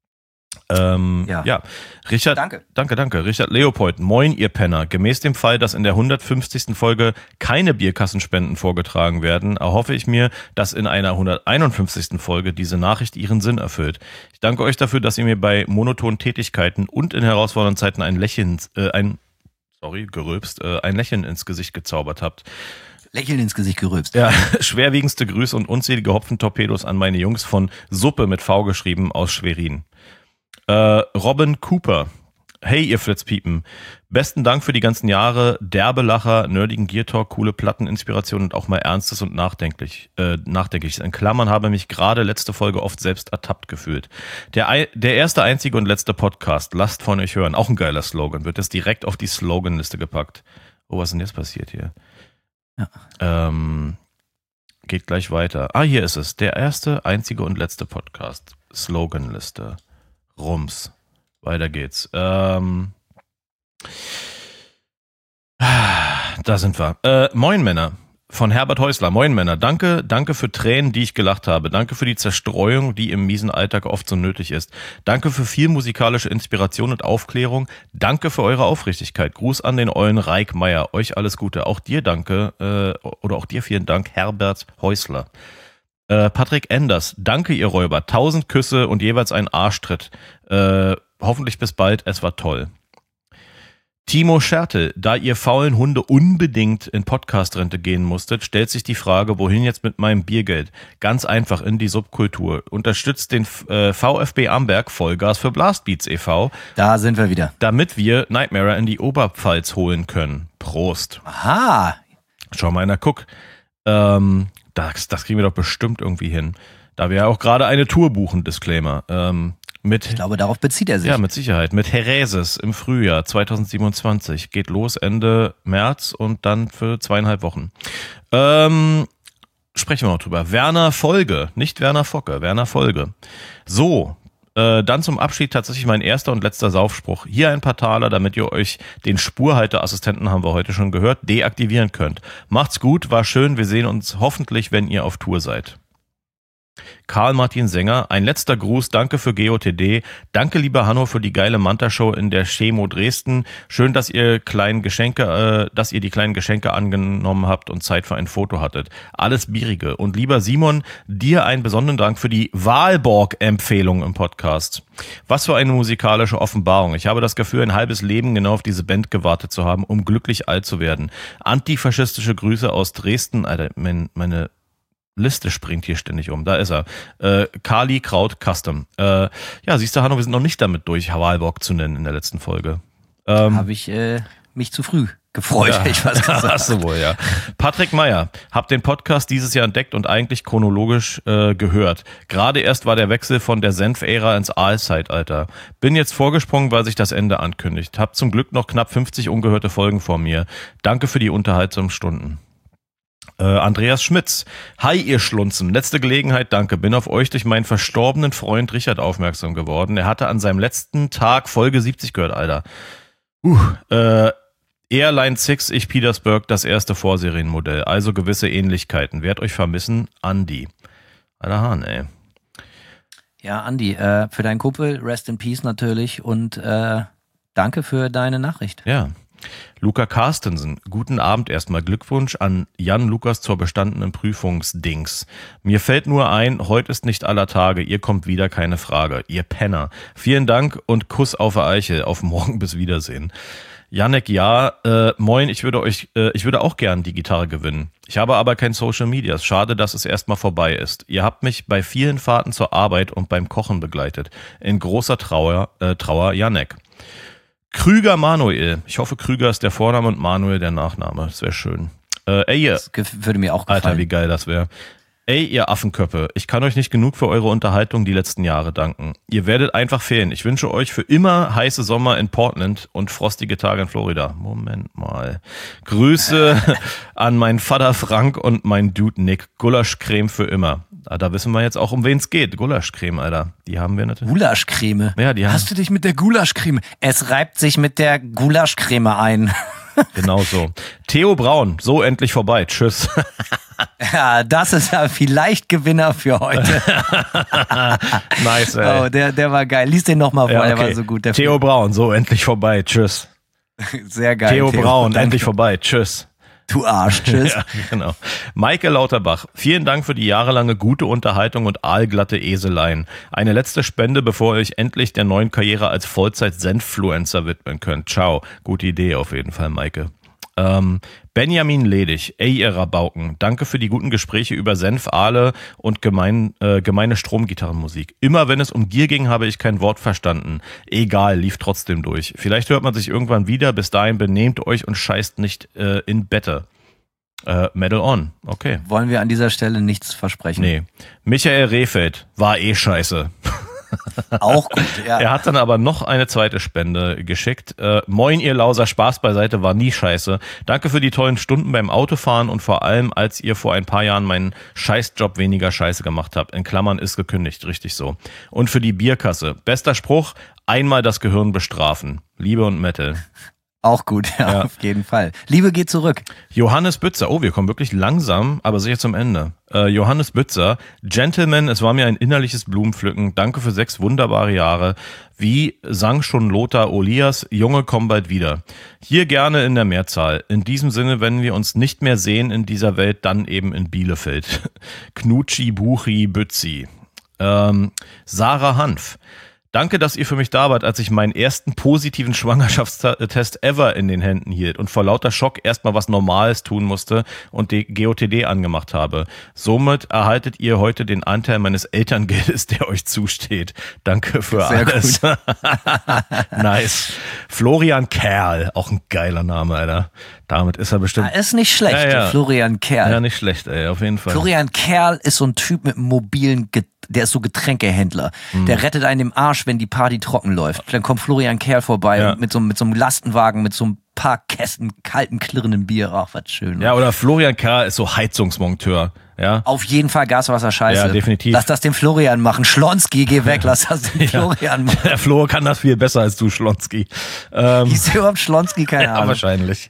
Ja. Richard, danke. Richard Leopold, moin ihr Penner. Gemäß dem Fall, dass in der 150. Folge keine Bierkassenspenden vorgetragen werden, erhoffe ich mir, dass in einer 151. Folge diese Nachricht ihren Sinn erfüllt. Ich danke euch dafür, dass ihr mir bei monotonen Tätigkeiten und in herausfordernden Zeiten ein Lächeln ins Gesicht gezaubert habt. Lächeln ins Gesicht gerülpst. Ja, schwerwiegendste Grüße und unzählige Hopfentorpedos an meine Jungs von Suppe mit V geschrieben aus Schwerin. Robin Cooper. Hey, ihr Flitzpiepen. Besten Dank für die ganzen Jahre. Derbe Lacher, nerdigen Gear Talk, coole Platteninspiration und auch mal Ernstes und Nachdenkliches. In Klammern habe mich gerade letzte Folge oft selbst ertappt gefühlt. Der erste, einzige und letzte Podcast. Lasst von euch hören. Auch ein geiler Slogan. Wird das direkt auf die Sloganliste gepackt. Oh, was ist denn jetzt passiert hier? Ja. Geht gleich weiter. Hier ist es. Der erste, einzige und letzte Podcast. Sloganliste. Rums. Weiter geht's. Da sind wir. Moin Männer. Von Herbert Häusler. Moin Männer. Danke für Tränen, die ich gelacht habe. Danke für die Zerstreuung, die im miesen Alltag oft so nötig ist. Danke für viel musikalische Inspiration und Aufklärung. Danke für eure Aufrichtigkeit. Gruß an den ollen Reik Meier. Euch alles Gute. Auch dir danke, oder auch dir vielen Dank, Herbert Häusler. Patrick Enders, danke ihr Räuber, 1000 Küsse und jeweils einen Arschtritt. Hoffentlich bis bald, es war toll. Timo Schertel, da ihr faulen Hunde unbedingt in Podcast-Rente gehen musstet, stellt sich die Frage, wohin jetzt mit meinem Biergeld? Ganz einfach in die Subkultur. Unterstützt den VfB Amberg Vollgas für Blastbeats e.V. Da sind wir wieder. Damit wir Nightmare in die Oberpfalz holen können. Prost. Aha. Schau mal einer, guck. Das kriegen wir doch bestimmt irgendwie hin. Da wir ja auch gerade eine Tour buchen, Disclaimer. Ich glaube, darauf bezieht er sich. Ja, mit Sicherheit. Mit Hereses im Frühjahr 2027. Geht los Ende März und dann für 2,5 Wochen. Sprechen wir noch drüber. Werner Folge, nicht Werner Focke, Werner Folge. So, dann zum Abschied tatsächlich mein erster und letzter Saufspruch. Hier ein paar Taler, damit ihr euch den Spurhalteassistenten, haben wir heute schon gehört, deaktivieren könnt. Macht's gut, war schön. Wir sehen uns hoffentlich, wenn ihr auf Tour seid. Karl-Martin Sänger, ein letzter Gruß, danke für GOTD, danke lieber Hanno für die geile Manta-Show in der Chemo Dresden, schön, dass ihr die kleinen Geschenke angenommen habt und Zeit für ein Foto hattet, alles Bierige und lieber Simon, dir einen besonderen Dank für die Walborg-Empfehlung im Podcast. Was für eine musikalische Offenbarung, ich habe das Gefühl, ein halbes Leben genau auf diese Band gewartet zu haben, um glücklich alt zu werden. Antifaschistische Grüße aus Dresden, Alter, meine Liste springt hier ständig um. Da ist er. Kali Kraut Custom. Ja, siehst du, Hanno, wir sind noch nicht damit durch, Walborg zu nennen in der letzten Folge. Habe ich mich zu früh gefreut, ja. ich weiß gesagt. Hast du wohl, ja. Patrick Meyer, hab den Podcast dieses Jahr entdeckt und eigentlich chronologisch gehört. Gerade erst war der Wechsel von der Senf-Ära ins Aal-Zeitalter. Bin jetzt vorgesprungen, weil sich das Ende ankündigt. Hab zum Glück noch knapp 50 ungehörte Folgen vor mir. Danke für die unterhaltsamen Stunden. Andreas Schmitz. Hi, ihr Schlunzen. Letzte Gelegenheit, danke. Bin auf euch durch meinen verstorbenen Freund Richard aufmerksam geworden. Er hatte an seinem letzten Tag Folge 70 gehört, Alter. Airline 6, ich Petersburg, das erste Vorserienmodell. Also gewisse Ähnlichkeiten. Werd euch vermissen, Andi. Alter Hahn, ey. Ja, Andi, für deinen Kumpel, rest in peace natürlich und danke für deine Nachricht. Ja. Luca Carstensen, guten Abend erstmal. Glückwunsch an Jan Lukas zur bestandenen Prüfungsdings. Mir fällt nur ein, heute ist nicht aller Tage, ihr kommt wieder, keine Frage. Ihr Penner. Vielen Dank und Kuss auf der Eichel. Auf morgen, bis Wiedersehen. Janek, ja, moin, ich würde auch gern die Gitarre gewinnen. Ich habe aber kein Social Media. Schade, dass es erstmal vorbei ist. Ihr habt mich bei vielen Fahrten zur Arbeit und beim Kochen begleitet. In großer Trauer, Janek. Krüger Manuel. Ich hoffe, Krüger ist der Vorname und Manuel der Nachname. Das wäre schön. Das würde mir auch gefallen. Alter, wie geil das wäre. Ey, ihr Affenköppe, ich kann euch nicht genug für eure Unterhaltung die letzten Jahre danken. Ihr werdet einfach fehlen. Ich wünsche euch für immer heiße Sommer in Portland und frostige Tage in Florida. Moment mal. Grüße an meinen Vater Frank und meinen Dude Nick. Gulaschcreme für immer. Da wissen wir jetzt auch, um wen es geht. Gulaschcreme, Alter. Die haben wir natürlich. Gulaschcreme? Ja, die haben. Hast du dich mit der Gulaschcreme? Es reibt sich mit der Gulaschcreme ein. Genau so. Theo Braun, so endlich vorbei. Tschüss. Ja, das ist ja vielleicht Gewinner für heute. Nice, ey. Oh, der war geil. Lies den nochmal vor, der war so gut. Der Theo Braun, so endlich vorbei. Tschüss. Sehr geil. Theo Braun, danke. endlich vorbei. Tschüss. Du Arsch, tschüss. Ja, genau. Maike Lauterbach, vielen Dank für die jahrelange gute Unterhaltung und aalglatte Eseleien. Eine letzte Spende, bevor ihr euch endlich der neuen Karriere als Vollzeit-Senfluencer widmen könnt. Ciao. Gute Idee auf jeden Fall, Maike. Benjamin Ledig, ey ihr Rabauken, danke für die guten Gespräche über Senf, Aale und gemeine Stromgitarrenmusik. Immer wenn es um Gier ging, habe ich kein Wort verstanden. Egal, lief trotzdem durch. Vielleicht hört man sich irgendwann wieder, bis dahin benehmt euch und scheißt nicht in Bette. Medal on, okay. Wollen wir an dieser Stelle nichts versprechen? Nee. Michael Rehfeld, war eh scheiße. Auch gut, ja. Er hat dann aber noch eine zweite Spende geschickt. Moin, ihr Lauser, Spaß beiseite, war nie scheiße. Danke für die tollen Stunden beim Autofahren und vor allem, als ihr vor ein paar Jahren meinen Scheißjob weniger scheiße gemacht habt. In Klammern ist gekündigt, richtig so. Und für die Bierkasse. Bester Spruch, einmal das Gehirn bestrafen. Liebe und Metal. Auch gut, ja, auf jeden Fall. Liebe geht zurück. Johannes Bützer, oh, wir kommen wirklich langsam, aber sicher zum Ende. Johannes Bützer, Gentleman, es war mir ein innerliches Blumenpflücken. Danke für 6 wunderbare Jahre. Wie sang schon Lothar Olias, Junge, komm bald wieder. Hier gerne in der Mehrzahl. In diesem Sinne, wenn wir uns nicht mehr sehen in dieser Welt, dann eben in Bielefeld. Knutschi, Buchi, Bützi. Sarah Hanf. Danke, dass ihr für mich da wart, als ich meinen ersten positiven Schwangerschaftstest ever in den Händen hielt und vor lauter Schock erstmal was Normales tun musste und die GOTD angemacht habe. Somit erhaltet ihr heute den Anteil meines Elterngeldes, der euch zusteht. Danke für Sehr alles. Nice. Florian Kerl, auch ein geiler Name, Alter. Damit ist er bestimmt... Ist nicht schlecht, Ja. Florian Kerl. Ja, nicht schlecht, ey, auf jeden Fall. Florian Kerl ist so ein Typ mit einem mobilen, der ist so Getränkehändler. Der rettet einen im Arsch, wenn die Party trocken läuft. Dann kommt Florian Kerl vorbei Ja. und mit so einem Lastenwagen, mit so ein paar Kästen kalten, klirrenden Bier. Ach, was schön. Ja, oder Florian Kerl ist so Heizungsmonteur. Ja. Auf jeden Fall Gaswasser scheiße. Ja, definitiv. Lass das den Florian machen. Schlonski, geh weg, lass das den Florian machen. Der Flo kann das viel besser als du, Schlonski. Hieß überhaupt Schlonski? Keine Ja, Ahnung. wahrscheinlich.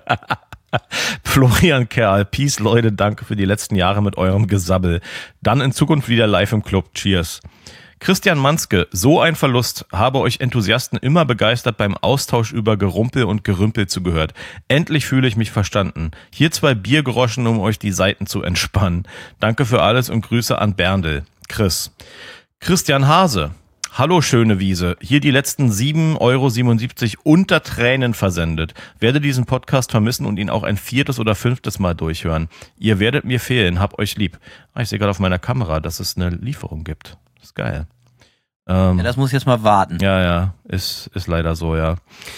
Florian Kerl, Peace, Leute, danke für die letzten Jahre mit eurem Gesabbel. Dann in Zukunft wieder live im Club. Cheers. Christian Manske, so ein Verlust, habe euch Enthusiasten immer begeistert beim Austausch über Gerumpel und Gerümpel zugehört. Endlich fühle ich mich verstanden. Hier 2 Biergroschen, um euch die Seiten zu entspannen. Danke für alles und Grüße an Berndl. Chris. Christian Hase. Hallo schöne Wiese, hier die letzten 7,77 € unter Tränen versendet. Werde diesen Podcast vermissen und ihn auch ein 4. oder 5. Mal durchhören. Ihr werdet mir fehlen, hab euch lieb. Ich sehe gerade auf meiner Kamera, dass es eine Lieferung gibt. Das ist geil. Ja, das muss jetzt mal warten. Ja, ist leider so, ja.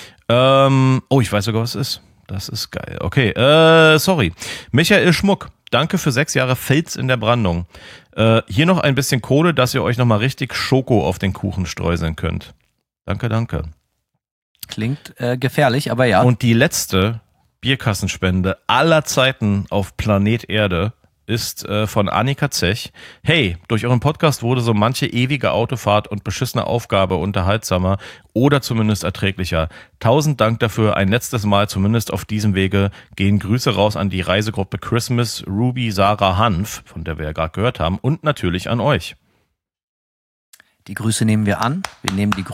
Ich weiß sogar, was es ist. Das ist geil. Okay, sorry. Michael Schmuck, danke für 6 Jahre Fels in der Brandung. Hier noch ein bisschen Kohle, dass ihr euch nochmal richtig Schoko auf den Kuchen streuseln könnt. Danke. Klingt gefährlich, aber ja. Und die letzte Bierkassenspende aller Zeiten auf Planet Erde ist von Annika Zech. Hey, durch euren Podcast wurde so manche ewige Autofahrt und beschissene Aufgabe unterhaltsamer oder zumindest erträglicher. 1000 Dank dafür. Ein letztes Mal, zumindest auf diesem Wege, gehen Grüße raus an die Reisegruppe Christmas, Ruby, Sarah, Hanf, von der wir ja gerade gehört haben, und natürlich an euch. Die Grüße nehmen wir an. Wir nehmen die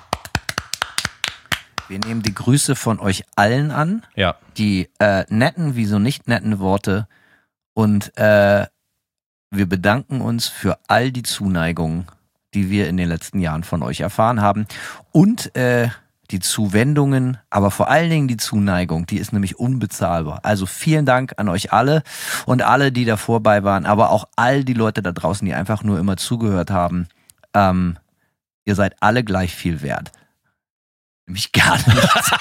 Grüße von euch allen an. Ja. Die netten wie so nicht netten Worte. Und wir bedanken uns für all die Zuneigung, die wir in den letzten Jahren von euch erfahren haben. Und die Zuwendungen, aber vor allen Dingen die Zuneigung, die ist nämlich unbezahlbar. Also vielen Dank an euch alle und alle, die da vorbei waren, aber auch all die Leute da draußen, die einfach nur immer zugehört haben. Ihr seid alle gleich viel wert. Nämlich gar nichts.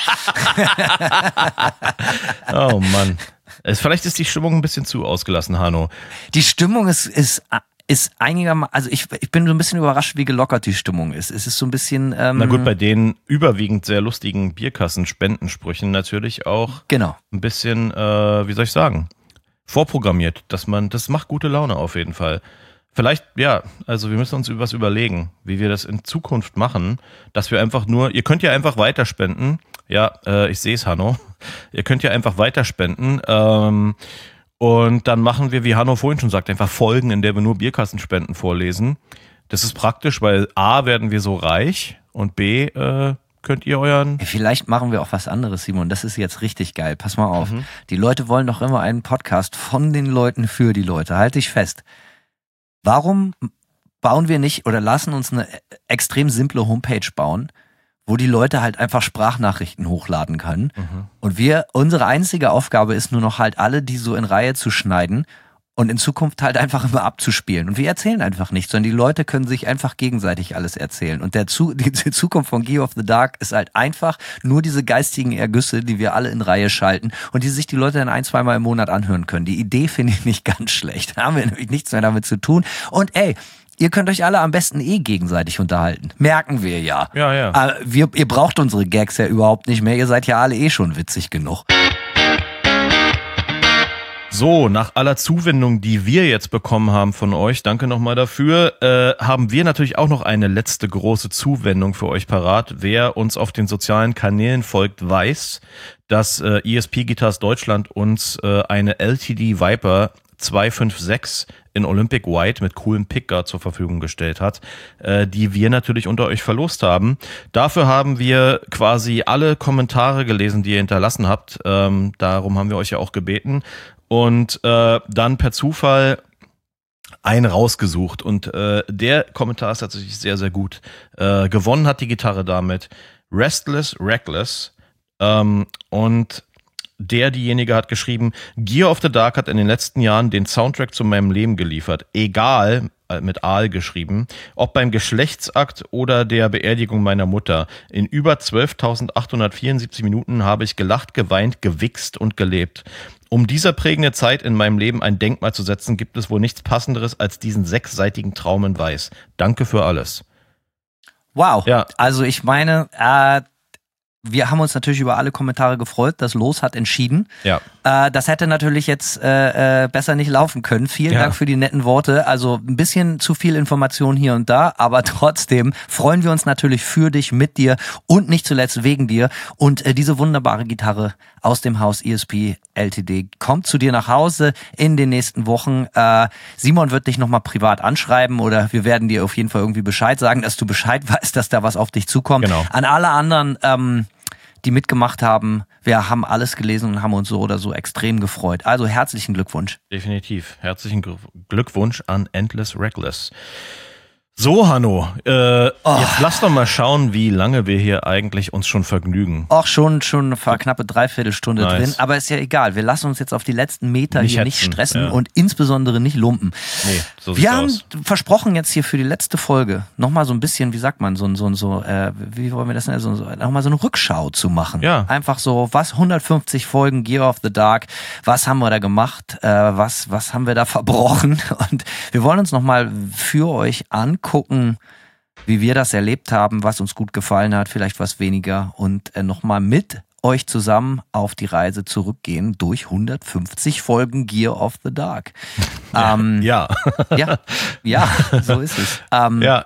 Oh Mann. Vielleicht ist die Stimmung ein bisschen zu ausgelassen, Hanno. Die Stimmung ist einigermaßen, also ich bin so ein bisschen überrascht, wie gelockert die Stimmung ist. Es ist so ein bisschen... Na gut, bei den überwiegend sehr lustigen Bierkassen-Spendensprüchen natürlich auch genau. ein bisschen, wie soll ich sagen, vorprogrammiert. Das macht gute Laune auf jeden Fall. Vielleicht, ja, also wir müssen uns was überlegen, wie wir das in Zukunft machen, dass wir einfach nur, ihr könnt ja einfach weiterspenden. Ja, ich sehe es, Hanno. Ihr könnt ja einfach weiterspenden. Und dann machen wir, wie Hanno vorhin schon sagt, einfach Folgen, in der wir nur Bierkassenspenden vorlesen. Das ist praktisch, weil A, werden wir so reich und B, könnt ihr euren... Vielleicht machen wir auch was anderes, Simon. Das ist jetzt richtig geil. Pass mal auf. Die Leute wollen doch immer einen Podcast von den Leuten für die Leute. Halt dich fest. Warum bauen wir nicht oder lassen uns eine extrem simple Homepage bauen, wo die Leute halt einfach Sprachnachrichten hochladen können. Und unsere einzige Aufgabe ist nur noch halt alle, die so in Reihe zu schneiden und in Zukunft halt einfach immer abzuspielen. Und wir erzählen einfach nichts, sondern die Leute können sich einfach gegenseitig alles erzählen. Und die Zukunft von Gear of the Dark ist halt einfach nur diese geistigen Ergüsse, die wir alle in Reihe schalten und die sich die Leute dann 1-2 Mal im Monat anhören können. Die Idee finde ich nicht ganz schlecht. Da haben wir nämlich nichts mehr damit zu tun. Und ihr könnt euch alle am besten gegenseitig unterhalten. Merken wir ja. Ja. Ihr braucht unsere Gags ja überhaupt nicht mehr. Ihr seid ja alle schon witzig genug. So, nach aller Zuwendung, die wir jetzt bekommen haben von euch, danke nochmal dafür, haben wir natürlich auch noch eine letzte große Zuwendung für euch parat. Wer uns auf den sozialen Kanälen folgt, weiß, dass ESP Guitars Deutschland uns eine LTD Viper 256 in Olympic White mit coolem Pickguard zur Verfügung gestellt hat, die wir natürlich unter euch verlost haben. Dafür haben wir quasi alle Kommentare gelesen, die ihr hinterlassen habt. Darum haben wir euch ja auch gebeten. Und dann per Zufall einen rausgesucht und der Kommentar ist tatsächlich sehr, sehr gut. Gewonnen hat die Gitarre damit Restless Reckless und diejenige hat geschrieben, Gear of the Dark hat in den letzten Jahren den Soundtrack zu meinem Leben geliefert. Egal, mit Aal geschrieben, ob beim Geschlechtsakt oder der Beerdigung meiner Mutter. In über 12.874 Minuten habe ich gelacht, geweint, gewichst und gelebt. Um dieser prägende Zeit in meinem Leben ein Denkmal zu setzen, gibt es wohl nichts Passenderes als diesen 6-seitigen Traum in Weiß. Danke für alles. Wow. Ja. Also ich meine, wir haben uns natürlich über alle Kommentare gefreut. Das Los hat entschieden. Ja. Das hätte natürlich jetzt besser nicht laufen können. Vielen Dank für die netten Worte. Also ein bisschen zu viel Information hier und da, aber trotzdem freuen wir uns natürlich für dich, mit dir und nicht zuletzt wegen dir. Und diese wunderbare Gitarre aus dem Haus ESP LTD kommt zu dir nach Hause in den nächsten Wochen. Simon wird dich nochmal privat anschreiben oder wir werden dir auf jeden Fall irgendwie Bescheid sagen, dass du Bescheid weißt, dass da was auf dich zukommt. Genau. An alle anderen, die mitgemacht haben, wir haben alles gelesen und haben uns so oder so extrem gefreut. Also herzlichen Glückwunsch. Definitiv. Herzlichen Glückwunsch an Endless Reckless. So, Hanno, jetzt lass doch mal schauen, wie lange wir hier eigentlich uns schon vergnügen. Auch schon eine knappe Dreiviertelstunde Nice. drin, aber ist ja egal. Wir lassen uns jetzt auf die letzten Meter Nicht hier nicht hetzen, stressen ja. und insbesondere nicht lumpen. Nee, so Wir sieht's haben aus. versprochen jetzt hier für die letzte Folge nochmal so ein bisschen, wie sagt man, wie wollen wir das nennen, nochmal so eine Rückschau zu machen. Ja. Einfach so, 150 Folgen Gear of the Dark, was haben wir da gemacht, was haben wir da verbrochen und wir wollen uns nochmal für euch angucken, wie wir das erlebt haben, was uns gut gefallen hat, vielleicht was weniger und nochmal mit euch zusammen auf die Reise zurückgehen durch 150 Folgen Gear of the Dark. Ja. Ja, so ist es. Ja,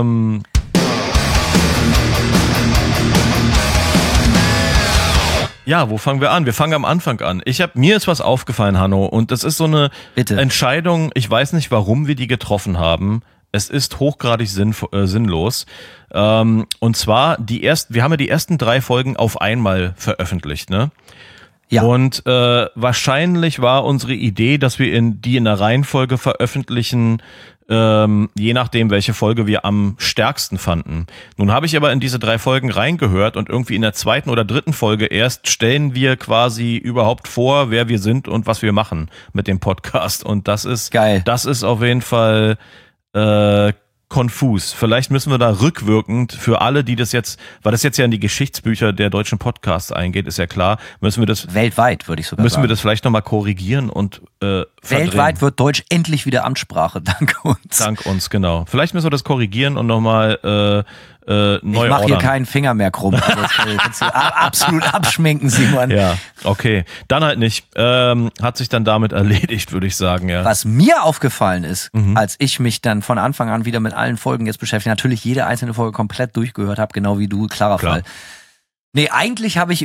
ja, wo fangen wir an? Wir fangen am Anfang an. Mir ist was aufgefallen, Hanno, und das ist so eine Bitte. Entscheidung, ich weiß nicht, warum wir die getroffen haben. Es ist hochgradig sinnlos. Und zwar wir haben ja die ersten 3 Folgen auf einmal veröffentlicht, ne? Ja. Und wahrscheinlich war unsere Idee, dass wir die in der Reihenfolge veröffentlichen, je nachdem, welche Folge wir am stärksten fanden. Nun habe ich aber in diese 3 Folgen reingehört und irgendwie in der 2. oder 3. Folge erst stellen wir quasi überhaupt vor, wer wir sind und was wir machen mit dem Podcast. Und das ist Geil. Das ist auf jeden Fall konfus. Vielleicht müssen wir da rückwirkend für alle, die das jetzt, weil das jetzt ja in die Geschichtsbücher der deutschen Podcasts eingeht, ist ja klar, müssen wir das Weltweit, würde ich sogar sagen. wir das vielleicht nochmal korrigieren und verdrehen. Weltweit wird Deutsch endlich wieder Amtssprache, dank uns. Dank uns, genau. Vielleicht müssen wir das korrigieren und nochmal neu Ich mache hier ordern. keinen Finger mehr krumm. Also das kannst du absolut abschminken, Simon. Ja, okay. Dann halt nicht. Hat sich dann damit erledigt, würde ich sagen, ja. Was mir aufgefallen ist, als ich mich dann von Anfang an wieder mit allen Folgen jetzt beschäftige, natürlich jede einzelne Folge komplett durchgehört habe, genau wie du, klarer Klar. Fall. Nee, eigentlich haben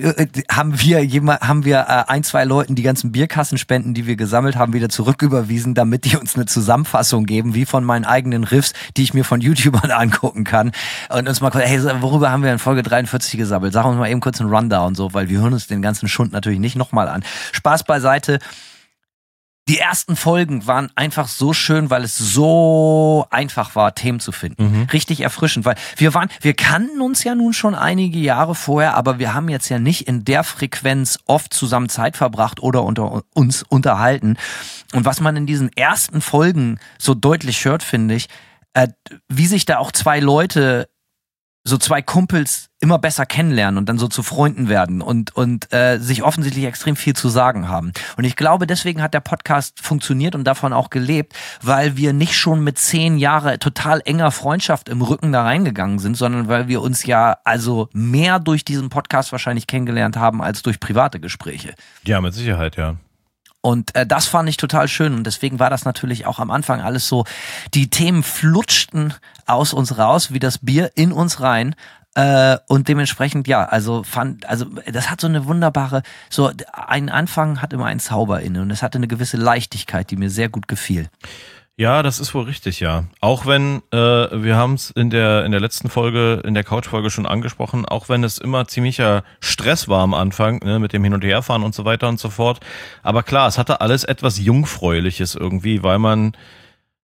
wir 1, 2 Leuten die ganzen Bierkassenspenden, die wir gesammelt haben, wieder zurücküberwiesen, damit die uns eine Zusammenfassung geben, wie von meinen eigenen Riffs, die ich mir von YouTubern angucken kann. Und uns mal kurz, hey, worüber haben wir in Folge 43 gesammelt? Sag uns mal eben kurz einen Rundown, so, weil wir hören uns den ganzen Schund natürlich nicht nochmal an. Spaß beiseite. Die ersten Folgen waren einfach so schön, weil es so einfach war, Themen zu finden. Richtig erfrischend, weil wir kannten uns ja nun schon einige Jahre vorher, aber wir haben jetzt ja nicht in der Frequenz oft zusammen Zeit verbracht oder unter uns unterhalten. Und was man in diesen ersten Folgen so deutlich hört, finde ich, wie sich da auch 2 Leute, so 2 Kumpels immer besser kennenlernen und dann so zu Freunden werden und sich offensichtlich extrem viel zu sagen haben. Und ich glaube, deswegen hat der Podcast funktioniert und davon auch gelebt, weil wir nicht schon mit 10 Jahre total enger Freundschaft im Rücken da reingegangen sind, sondern weil wir uns ja also mehr durch diesen Podcast wahrscheinlich kennengelernt haben als durch private Gespräche. Ja, mit Sicherheit, ja. Und das fand ich total schön und deswegen war das natürlich auch am Anfang alles so, die Themen flutschten aus uns raus, wie das Bier in uns rein. Und dementsprechend, ja, also das hat so eine wunderbare, so ein Anfang hat immer einen Zauber inne und es hatte eine gewisse Leichtigkeit, die mir sehr gut gefiel. Ja, das ist wohl richtig, ja. Auch wenn, wir haben es in der letzten Folge, in der Couch-Folge schon angesprochen, auch wenn es immer ziemlicher Stress war am Anfang, ne, mit dem Hin- und Herfahren und so weiter und so fort. Aber klar, es hatte alles etwas Jungfräuliches irgendwie, weil man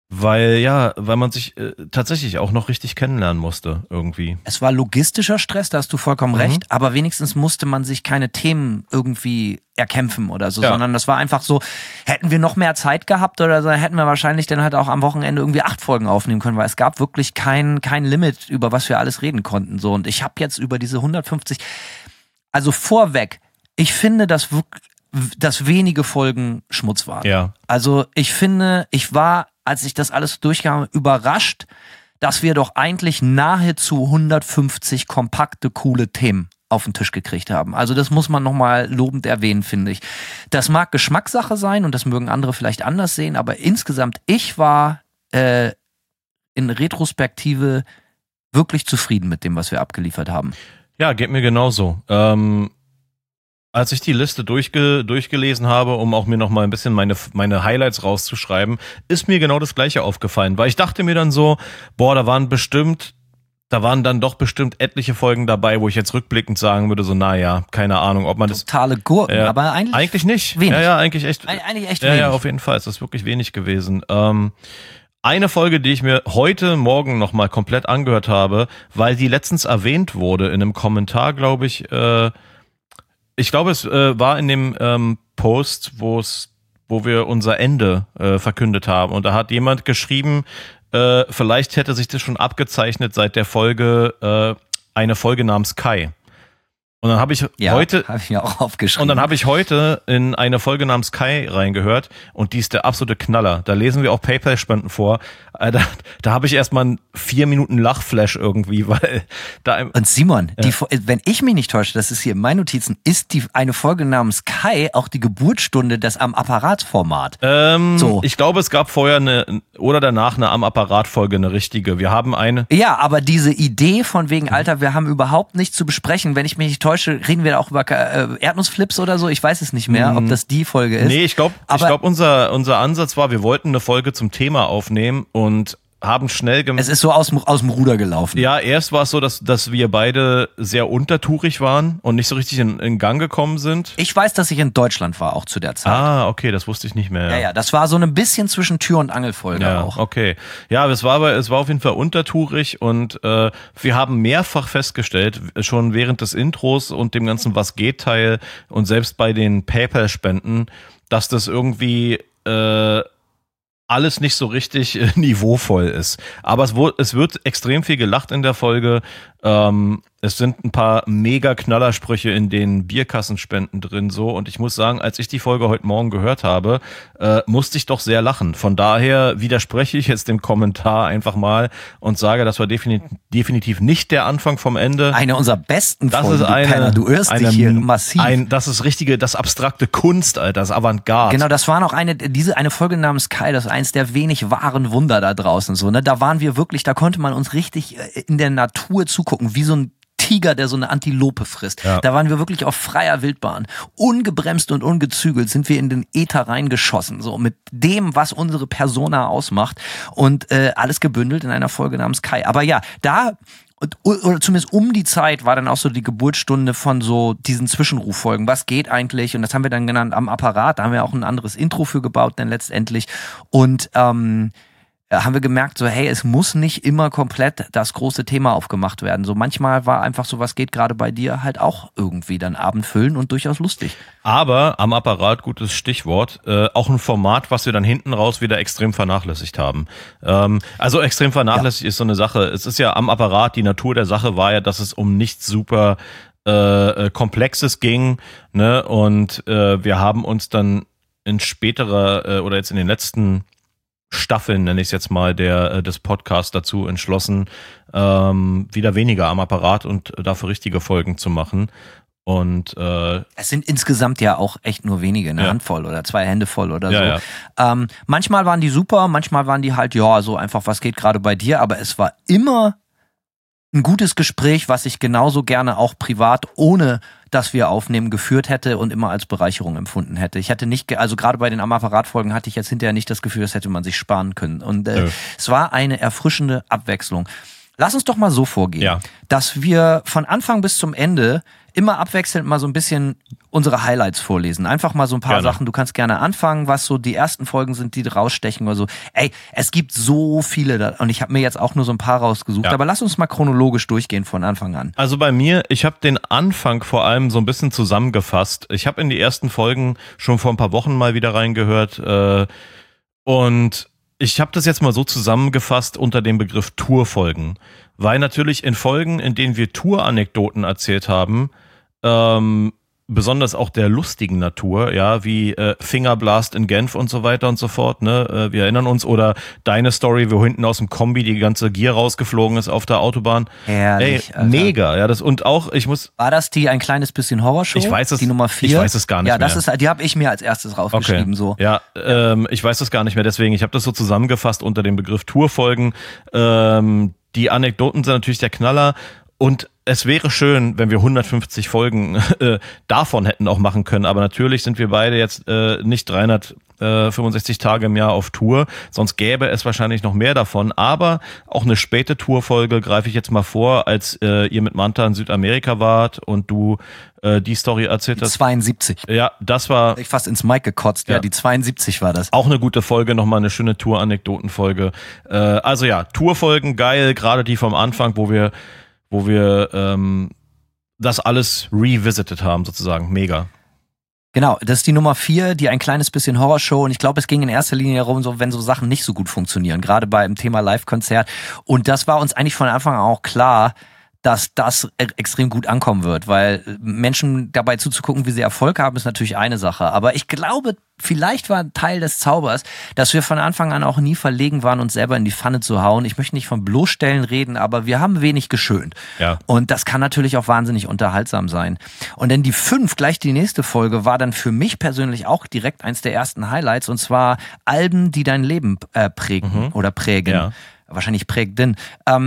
weil man sich tatsächlich auch noch richtig kennenlernen musste irgendwie. Es war logistischer Stress, da hast du vollkommen recht, aber wenigstens musste man sich keine Themen irgendwie erkämpfen oder so, sondern das war einfach so, hätten wir noch mehr Zeit gehabt oder so, hätten wir wahrscheinlich dann halt auch am Wochenende irgendwie 8 Folgen aufnehmen können, weil es gab wirklich kein Limit, über was wir alles reden konnten. So. Und ich habe jetzt über diese 150, also vorweg, ich finde, dass wenige Folgen Schmutz waren. Ja. Also ich finde, ich war, als ich das alles durchkam, überrascht, dass wir doch eigentlich nahezu 150 kompakte, coole Themen auf den Tisch gekriegt haben. Also das muss man nochmal lobend erwähnen, finde ich. Das mag Geschmackssache sein und das mögen andere vielleicht anders sehen, aber insgesamt, ich war in Retrospektive wirklich zufrieden mit dem, was wir abgeliefert haben. Ja, geht mir genauso. Als ich die Liste durchgelesen habe, um auch mir noch mal ein bisschen meine Highlights rauszuschreiben, ist mir genau das Gleiche aufgefallen, weil ich dachte mir dann so, da waren dann doch bestimmt etliche Folgen dabei, wo ich jetzt rückblickend sagen würde, so, naja, keine Ahnung, ob man das... Totale Gurken, aber eigentlich nicht. Wenig. Ja, eigentlich echt. Eigentlich echt wenig. Ja, auf jeden Fall, es ist wirklich wenig gewesen. Eine Folge, die ich mir heute Morgen noch mal komplett angehört habe, weil die letztens erwähnt wurde in einem Kommentar, glaube ich, ich glaube, es war in dem Post, wo wir unser Ende verkündet haben. Und da hat jemand geschrieben, vielleicht hätte sich das schon abgezeichnet seit der Folge, eine Folge namens Kai. Und dann habe ich heute mir auch aufgeschrieben. Und dann habe ich heute in eine Folge namens Kai reingehört und die ist der absolute Knaller. Da lesen wir auch PayPal-Spenden vor. Da habe ich erstmal einen 4 Minuten Lachflash irgendwie, weil da... Und Simon, wenn ich mich nicht täusche, das ist hier in meinen Notizen, ist eine Folge namens Kai auch die Geburtsstunde des Am-Apparat-Format. So. Ich glaube, es gab vorher oder danach eine Am-Apparat-Folge, eine richtige. Wir haben eine... Ja, aber diese Idee von wegen, Alter, wir haben überhaupt nichts zu besprechen, wenn ich mich nicht täusche, reden wir da auch über Erdnussflips oder so? Ich weiß es nicht mehr, ob das die Folge ist. Nee, ich glaube, unser Ansatz war, wir wollten eine Folge zum Thema aufnehmen und haben schnell Es ist so aus dem Ruder gelaufen. Ja, erst war es so, dass wir beide sehr untertourig waren und nicht so richtig in Gang gekommen sind. Ich weiß, dass ich in Deutschland war, auch zu der Zeit. Ah, okay, das wusste ich nicht mehr. Ja, das war so ein bisschen zwischen Tür- und Angelfolge auch. Okay. Ja, es war auf jeden Fall untertourig und wir haben mehrfach festgestellt, schon während des Intros und dem ganzen Was geht Teil und selbst bei den PayPal-Spenden, dass das irgendwie alles nicht so richtig niveauvoll ist. Aber es wird extrem viel gelacht in der Folge. Es sind ein paar mega Knallersprüche in den Bierkassenspenden drin so. Und ich muss sagen, als ich die Folge heute Morgen gehört habe, musste ich doch sehr lachen. Von daher widerspreche ich jetzt dem Kommentar einfach mal und sage, das war definitiv nicht der Anfang vom Ende. Eine unserer besten das Folgen, ist eine, du irrst dich hier massiv. Das ist das abstrakte Kunst, Alter, das Avantgarde. Genau, das war noch eine Folge namens Kai, das ist eins der wenig wahren Wunder da draußen. So, ne? Da waren wir wirklich, da konnte man uns richtig in der Natur zugucken, wie so ein Tiger, der so eine Antilope frisst. Ja. Da waren wir wirklich auf freier Wildbahn. Ungebremst und ungezügelt sind wir in den Äther reingeschossen. So mit dem, was unsere Persona ausmacht. Und alles gebündelt in einer Folge namens Kai. Aber ja, oder zumindest um die Zeit war dann auch so die Geburtsstunde von so diesen Zwischenruffolgen. Was geht eigentlich? Und das haben wir dann genannt Am Apparat. Da haben wir auch ein anderes Intro für gebaut dann letztendlich. Und haben wir gemerkt, so hey, es muss nicht immer komplett das große Thema aufgemacht werden. So manchmal war einfach so, was geht gerade bei dir, halt auch irgendwie dann Abend füllen und durchaus lustig. Aber Am Apparat, gutes Stichwort, auch ein Format, was wir dann hinten raus wieder extrem vernachlässigt haben. Also extrem vernachlässigt ist so eine Sache. Es ist ja Am Apparat, die Natur der Sache war ja, dass es um nichts super Komplexes ging, ne? Und wir haben uns dann in späterer oder jetzt in den letzten Staffeln, nenne ich es jetzt mal, des Podcasts dazu entschlossen, wieder weniger am Apparat und dafür richtige Folgen zu machen. Und es sind insgesamt ja auch echt nur wenige, eine Handvoll oder 2 Hände voll oder so. Ja. Manchmal waren die super, manchmal waren die halt, so einfach, was geht gerade bei dir, aber es war immer ein gutes Gespräch, was ich genauso gerne auch privat, ohne dass wir aufnehmen, geführt hätte und immer als Bereicherung empfunden hätte. Ich hatte nicht, also gerade bei den Am Apparat-Folgen hatte ich jetzt hinterher nicht das Gefühl, das hätte man sich sparen können. Und es war eine erfrischende Abwechslung. Lass uns doch mal so vorgehen, dass wir von Anfang bis zum Ende immer abwechselnd mal so ein bisschen unsere Highlights vorlesen. Einfach mal so ein paar Sachen. Du kannst gerne anfangen, was so die ersten Folgen sind, die rausstechen oder so. Ey, es gibt so viele da, und ich habe mir jetzt auch nur so ein paar rausgesucht. Aber lass uns mal chronologisch durchgehen von Anfang an. Also bei mir, ich habe den Anfang vor allem so ein bisschen zusammengefasst. Ich habe in die ersten Folgen schon vor ein paar Wochen mal wieder reingehört und ich habe das jetzt mal so zusammengefasst unter dem Begriff Tourfolgen, weil natürlich in Folgen, in denen wir Tour-Anekdoten erzählt haben, besonders auch der lustigen Natur, ja, wie Fingerblast in Genf und so weiter und so fort, ne, wir erinnern uns, oder deine Story, wo hinten aus dem Kombi die ganze Gier rausgeflogen ist auf der Autobahn. Herrlich, Alter. Mega, ja, das, und auch, War das die ein kleines bisschen Horrorshow? Ich weiß es, die Nummer 4? Ich weiß es gar nicht mehr. Ja, das ist, die habe ich mir als erstes raufgeschrieben, so. Ja, ich weiß es gar nicht mehr, deswegen, ich habe das so zusammengefasst unter dem Begriff Tourfolgen. Die Anekdoten sind natürlich der Knaller. Und es wäre schön, wenn wir 150 Folgen davon hätten auch machen können. Aber natürlich sind wir beide jetzt nicht 365 Tage im Jahr auf Tour. Sonst gäbe es wahrscheinlich noch mehr davon. Aber auch eine späte Tourfolge greife ich jetzt mal vor, als ihr mit Manta in Südamerika wart und du die Story erzählt hast. 72. Ja, das war... Ich fast ins Mic gekotzt. Ja, die 72 war das. Auch eine gute Folge, nochmal eine schöne Tour-Anekdotenfolge. Also ja, Tourfolgen geil, gerade die vom Anfang, wo wir das alles revisited haben, sozusagen. Mega. Genau, das ist die Nummer 4, die ein kleines bisschen Horrorshow, und ich glaube, es ging in erster Linie darum, so, wenn so Sachen nicht so gut funktionieren, gerade beim Thema Live-Konzert. Und das war uns eigentlich von Anfang an auch klar, dass das extrem gut ankommen wird, weil Menschen dabei zuzugucken, wie sie Erfolg haben, ist natürlich eine Sache. Aber ich glaube, vielleicht war ein Teil des Zaubers, dass wir von Anfang an auch nie verlegen waren, uns selber in die Pfanne zu hauen. Ich möchte nicht von bloßstellen reden, aber wir haben wenig geschönt. Ja. Und das kann natürlich auch wahnsinnig unterhaltsam sein. Und dann die 5, gleich die nächste Folge, war dann für mich persönlich auch direkt eins der ersten Highlights, und zwar Alben, die dein Leben prägen oder prägen. Ja. Wahrscheinlich prägten.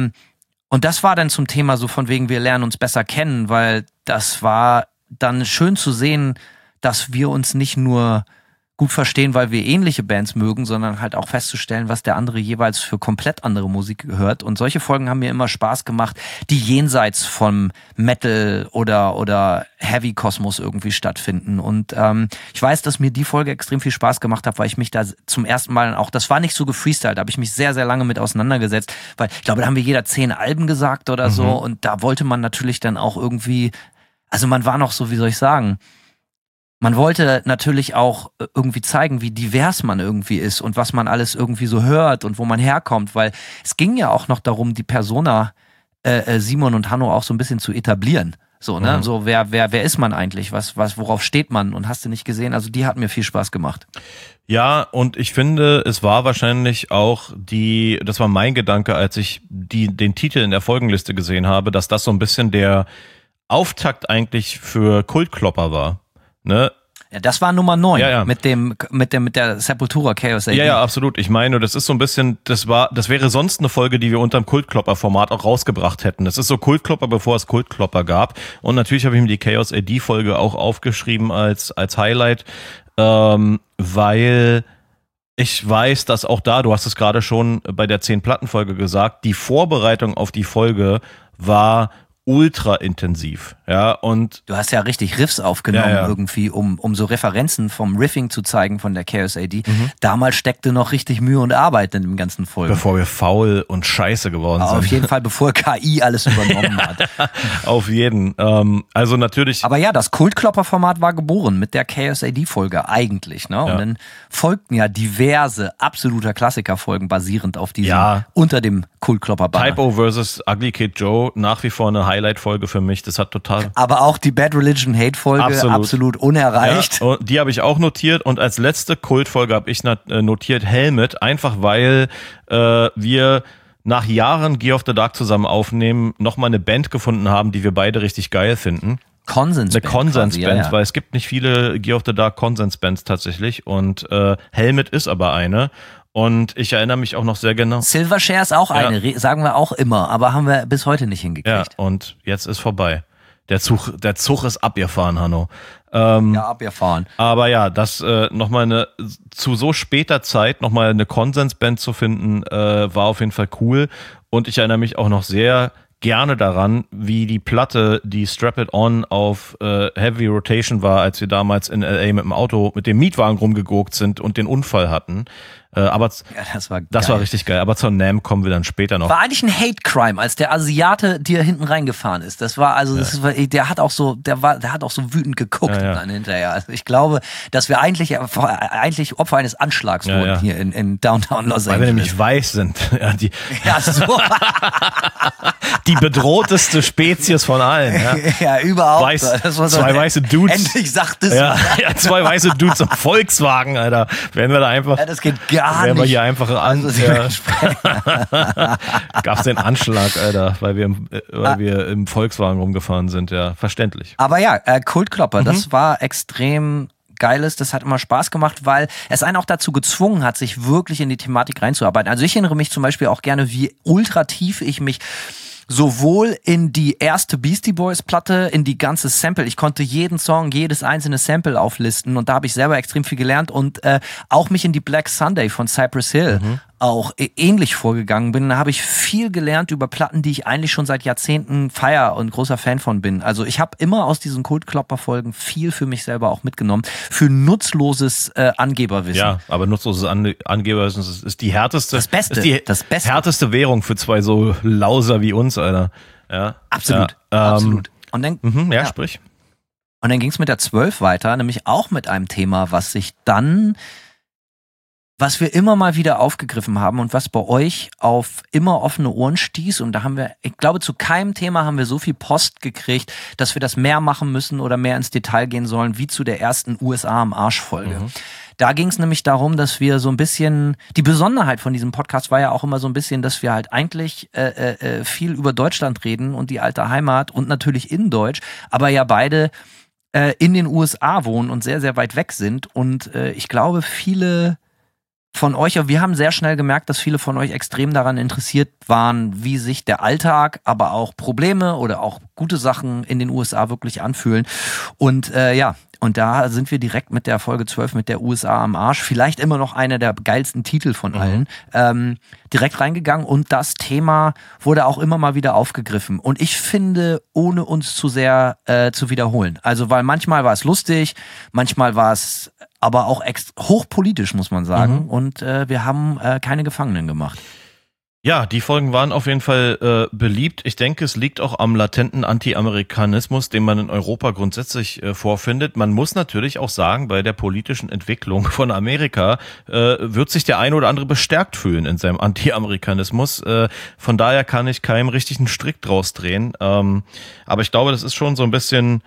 Und das war dann zum Thema so von wegen, wir lernen uns besser kennen, weil das war dann schön zu sehen, dass wir uns nicht nur gut verstehen, weil wir ähnliche Bands mögen, sondern halt auch festzustellen, was der andere jeweils für komplett andere Musik hört. Und solche Folgen haben mir immer Spaß gemacht, die jenseits vom Metal oder Heavy-Kosmos irgendwie stattfinden. Und ich weiß, dass mir die Folge extrem viel Spaß gemacht hat, weil ich mich da zum ersten Mal auch, das war nicht so gefreestylt, da habe ich mich sehr, sehr lange mit auseinandergesetzt, weil ich glaube, da haben wir jeder 10 Alben gesagt oder so, und da wollte man natürlich dann auch irgendwie, also man war noch so, wie soll ich sagen, man wollte natürlich auch irgendwie zeigen, wie divers man irgendwie ist und was man alles irgendwie so hört und wo man herkommt, weil es ging ja auch noch darum, die Persona Simon und Hanno auch so ein bisschen zu etablieren. So, ne? So, wer ist man eigentlich? Worauf steht man? Und hast du nicht gesehen? Also die hat mir viel Spaß gemacht. Ja, und ich finde, es war wahrscheinlich auch das war mein Gedanke, als ich den Titel in der Folgenliste gesehen habe, dass das so ein bisschen der Auftakt eigentlich für Kultklopper war. Ne? Ja, das war Nummer 9 ja. mit der Sepultura Chaos AD. Ja, absolut. Ich meine, das ist so ein bisschen, das wäre sonst eine Folge, die wir unterm Kultklopper-Format auch rausgebracht hätten. Das ist so Kultklopper, bevor es Kultklopper gab. Und natürlich habe ich mir die Chaos AD-Folge auch aufgeschrieben als Highlight, weil ich weiß, dass auch da, du hast es gerade schon bei der 10-Platten-Folge gesagt, die Vorbereitung auf die Folge war ultra intensiv, ja, und du hast ja richtig Riffs aufgenommen irgendwie, um so Referenzen vom Riffing zu zeigen von der Chaos AD. Damals steckte noch richtig Mühe und Arbeit in dem ganzen Folgen. Bevor wir faul und scheiße geworden sind. Auf jeden Fall, bevor KI alles übernommen hat. Auf jeden. Also natürlich. Aber ja, das Kultklopper-Format war geboren mit der Chaos AD-Folge eigentlich, ne? Und dann folgten ja diverse absoluter Klassiker-Folgen basierend auf diesem, unter dem Kultklopper-Banner. Typo vs. Ugly Kid Joe, nach wie vor eine Highlight-Folge für mich. Das hat total... Aber auch die Bad Religion Hate-Folge, absolut unerreicht. Ja, und die habe ich auch notiert. Und als letzte Kultfolge habe ich notiert Helmet, einfach weil wir nach Jahren Gear of the Dark zusammen aufnehmen, nochmal eine Band gefunden haben, die wir beide richtig geil finden. Konsensband. Eine Konsensband, weil es gibt nicht viele Gear of the Dark Konsensbands tatsächlich. Und Helmet ist aber eine. Und ich erinnere mich auch noch sehr genau. Silverchair ist auch eine, sagen wir auch immer, aber haben wir bis heute nicht hingekriegt. Ja, und jetzt ist vorbei. Der Zug ist abgefahren, Hanno. Abgefahren. Aber ja, das nochmal zu so später Zeit nochmal eine Konsensband zu finden, war auf jeden Fall cool. Und ich erinnere mich auch noch sehr gerne daran, wie die Platte, die Strap It On auf Heavy Rotation war, als wir damals in LA mit dem Auto, mit dem Mietwagen rumgeguckt sind und den Unfall hatten. Aber das war richtig geil. Aber zur NAMM kommen wir dann später noch. War eigentlich ein Hate-Crime, als der Asiate dir hinten reingefahren ist. Das war der hat auch so wütend geguckt dann hinterher. Also ich glaube, dass wir eigentlich Opfer eines Anschlags wurden hier in Downtown Los Angeles. Weil wir nämlich weiß sind. So. Die bedrohteste Spezies von allen. Ja, überhaupt. Zwei weiße Dudes. Endlich sagt es. Ja, zwei weiße Dudes im Volkswagen, Alter. Werden wir da einfach. Ja, das geht gar nicht. Werden wir hier einfach gab's den Anschlag, Alter, weil wir im Volkswagen rumgefahren sind, ja, verständlich. Aber ja, Kultklopper, das war extrem Geiles, das hat immer Spaß gemacht, weil es einen auch dazu gezwungen hat, sich wirklich in die Thematik reinzuarbeiten. Also ich erinnere mich zum Beispiel auch gerne, wie ultra tief ich mich sowohl in die erste Beastie Boys Platte, in die ganze Sample. Ich konnte jeden Song, jedes einzelne Sample auflisten und da habe ich selber extrem viel gelernt und auch mich in die Black Sunday von Cypress Hill auch ähnlich vorgegangen bin. Da habe ich viel gelernt über Platten, die ich eigentlich schon seit Jahrzehnten feier und großer Fan von bin. Also ich habe immer aus diesen Kultklopper-Folgen viel für mich selber auch mitgenommen. Für nutzloses Angeberwissen. Ja, aber nutzloses Angeberwissen ist die härteste. Das Beste. Das härteste Währung für zwei so Lauser wie uns, Alter. Ja. Absolut. Absolut. Und dann, sprich. Und dann ging es mit der 12 weiter, nämlich auch mit einem Thema, was wir immer mal wieder aufgegriffen haben und was bei euch auf immer offene Ohren stieß. Und da haben wir, ich glaube, zu keinem Thema haben wir so viel Post gekriegt, dass wir das mehr machen müssen oder mehr ins Detail gehen sollen, wie zu der ersten USA am Arsch-Folge. Da ging es nämlich darum, dass wir so ein bisschen, die Besonderheit von diesem Podcast war ja auch immer so ein bisschen, dass wir halt eigentlich viel über Deutschland reden und die alte Heimat und natürlich in Deutsch, aber ja beide in den USA wohnen und sehr, sehr weit weg sind. Und ich glaube, viele von euch, wir haben sehr schnell gemerkt, dass viele von euch extrem daran interessiert waren, wie sich der Alltag, aber auch Probleme oder auch gute Sachen in den USA wirklich anfühlen. Und und da sind wir direkt mit der Folge 12 mit der USA am Arsch, vielleicht immer noch einer der geilsten Titel von allen, direkt reingegangen und das Thema wurde auch immer mal wieder aufgegriffen. Und ich finde, ohne uns zu sehr zu wiederholen. Also, weil manchmal war es lustig, manchmal war es aber auch hochpolitisch, muss man sagen. Und wir haben keine Gefangenen gemacht. Ja, die Folgen waren auf jeden Fall beliebt. Ich denke, es liegt auch am latenten Anti-Amerikanismus, den man in Europa grundsätzlich vorfindet. Man muss natürlich auch sagen, bei der politischen Entwicklung von Amerika wird sich der eine oder andere bestärkt fühlen in seinem Anti-Amerikanismus. Von daher kann ich keinem richtigen Strick draus drehen. Aber ich glaube, das ist schon so ein bisschen,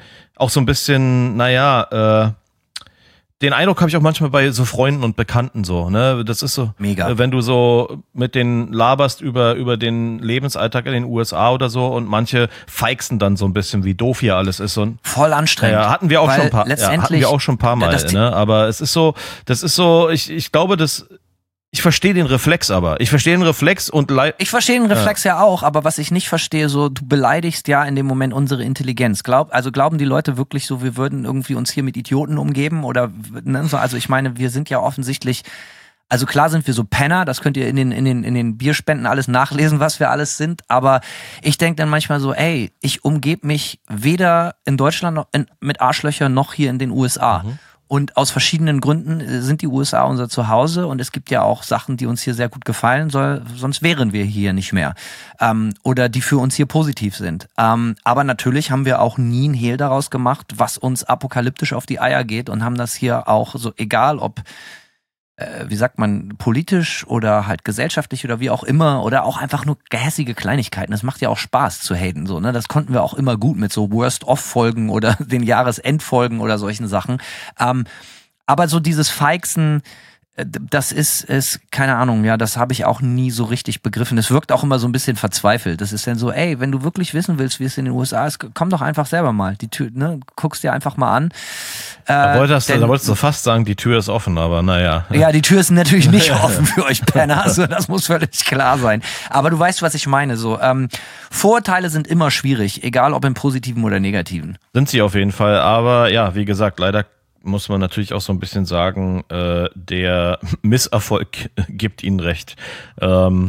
den Eindruck habe ich auch manchmal bei so Freunden und Bekannten so, ne? Das ist so, mega. Wenn du so mit denen laberst über den Lebensalltag in den USA oder so und manche feixen dann so ein bisschen, wie doof hier alles ist. Und voll anstrengend. Ja, hatten wir auch schon ein paar Mal, ne? Aber es ist so, ich glaube, ich verstehe den Reflex aber. Ich verstehe den Reflex ich verstehe den Reflex ja auch, aber was ich nicht verstehe, so, du beleidigst ja in dem Moment unsere Intelligenz. Glauben die Leute wirklich so, wir würden irgendwie uns hier mit Idioten umgeben oder, ne, so, also ich meine, wir sind ja offensichtlich, also klar sind wir so Penner, das könnt ihr in den Bierspenden alles nachlesen, was wir alles sind, aber ich denke dann manchmal so, ey, ich umgebe mich weder in Deutschland noch mit Arschlöchern noch hier in den USA. Und aus verschiedenen Gründen sind die USA unser Zuhause und es gibt ja auch Sachen, die uns hier sehr gut gefallen, sonst wären wir hier nicht mehr. Oder die für uns hier positiv sind. Aber natürlich haben wir auch nie ein Hehl daraus gemacht, was uns apokalyptisch auf die Eier geht und haben das hier auch so, egal ob wie sagt man, politisch oder halt gesellschaftlich oder wie auch immer oder auch einfach nur gehässige Kleinigkeiten. Das macht ja auch Spaß zu haten, so, ne? Das konnten wir auch immer gut mit so Worst-of-Folgen oder den Jahresendfolgen oder solchen Sachen. Aber so dieses Feixen, das ist, keine Ahnung, ja, das habe ich auch nie so richtig begriffen. Es wirkt auch immer so ein bisschen verzweifelt. Das ist dann so, ey, wenn du wirklich wissen willst, wie es in den USA ist, komm doch einfach selber mal. Die Tür, ne, guckst dir einfach mal an. Da wolltest du fast sagen, die Tür ist offen, aber naja. Ja, die Tür ist natürlich nicht offen für euch Penner, also das muss völlig klar sein. Aber du weißt, was ich meine. So, Vorurteile sind immer schwierig, egal ob im Positiven oder Negativen. Sind sie auf jeden Fall, aber ja, wie gesagt, leider muss man natürlich auch so ein bisschen sagen, der Misserfolg gibt ihnen recht. Aber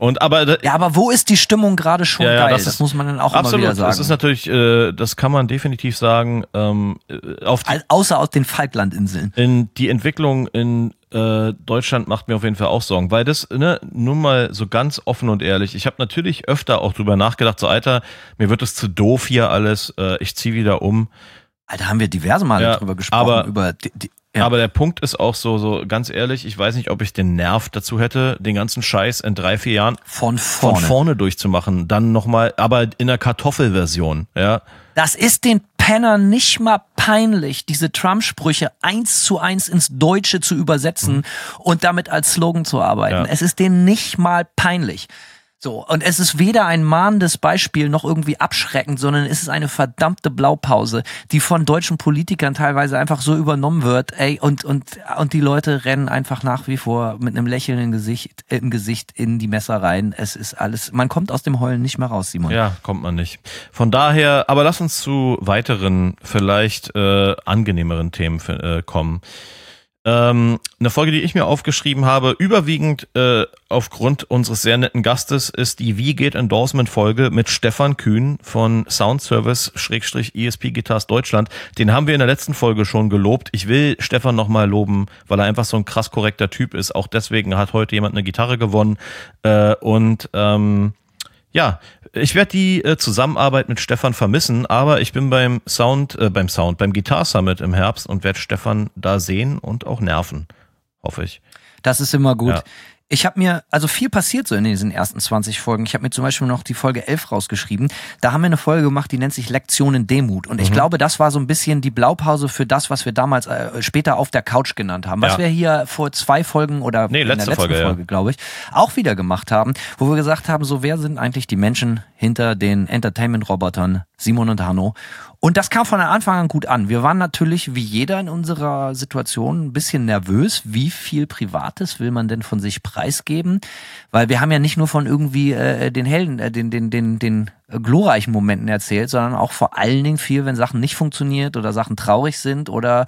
wo ist die Stimmung gerade schon geil? Das muss man dann auch absolut, immer wieder sagen. Das ist natürlich, das kann man definitiv sagen. Außer aus den Falklandinseln. Die Entwicklung in Deutschland macht mir auf jeden Fall auch Sorgen, weil das, nun mal so ganz offen und ehrlich, ich habe natürlich öfter auch drüber nachgedacht, so Alter, mir wird es zu doof hier alles, ich ziehe wieder um. Alter, haben wir diverse Male drüber gesprochen. Aber der Punkt ist auch so ganz ehrlich, ich weiß nicht, ob ich den Nerv dazu hätte, den ganzen Scheiß in 3-4 Jahren von vorne durchzumachen. Dann nochmal, aber in der Kartoffelversion, ja. Das ist den Pennern nicht mal peinlich, diese Trump-Sprüche 1:1 ins Deutsche zu übersetzen und damit als Slogan zu arbeiten. Ja. Es ist denen nicht mal peinlich. So, und es ist weder ein mahnendes Beispiel noch irgendwie abschreckend, sondern es ist eine verdammte Blaupause, die von deutschen Politikern teilweise einfach so übernommen wird, ey, und die Leute rennen einfach nach wie vor mit einem Lächeln im Gesicht in die Messer rein. Es ist alles, man kommt aus dem Heulen nicht mehr raus, Simon. Ja, kommt man nicht. Von daher, aber lass uns zu weiteren, vielleicht angenehmeren Themen kommen. Eine Folge, die ich mir aufgeschrieben habe, überwiegend aufgrund unseres sehr netten Gastes, ist die Wie geht Endorsement-Folge mit Stefan Kühn von Soundservice/ESP Guitars Deutschland. Den haben wir in der letzten Folge schon gelobt. Ich will Stefan nochmal loben, weil er einfach so ein krass korrekter Typ ist. Auch deswegen hat heute jemand eine Gitarre gewonnen. Ja, ich werde die Zusammenarbeit mit Stefan vermissen, aber ich bin beim Guitar Summit im Herbst und werde Stefan da sehen und auch nerven, hoffe ich. Das ist immer gut. Ja. Ich habe mir, also viel passiert so in diesen ersten 20 Folgen. Ich habe mir zum Beispiel noch die Folge 11 rausgeschrieben. Da haben wir eine Folge gemacht, die nennt sich Lektionen Demut. Und ich glaube, das war so ein bisschen die Blaupause für das, was wir damals später auf der Couch genannt haben. Was wir hier vor 2 Folgen oder in der letzten Folge, glaube ich, auch wieder gemacht haben, wo wir gesagt haben, so wer sind eigentlich die Menschen hinter den Entertainment-Robotern Simon und Hanno? Und das kam von Anfang an gut an. Wir waren natürlich, wie jeder in unserer Situation, ein bisschen nervös. Wie viel Privates will man denn von sich preisgeben? Weil wir haben ja nicht nur von irgendwie den Helden, den glorreichen Momenten erzählt, sondern auch vor allen Dingen viel, wenn Sachen nicht funktioniert oder Sachen traurig sind oder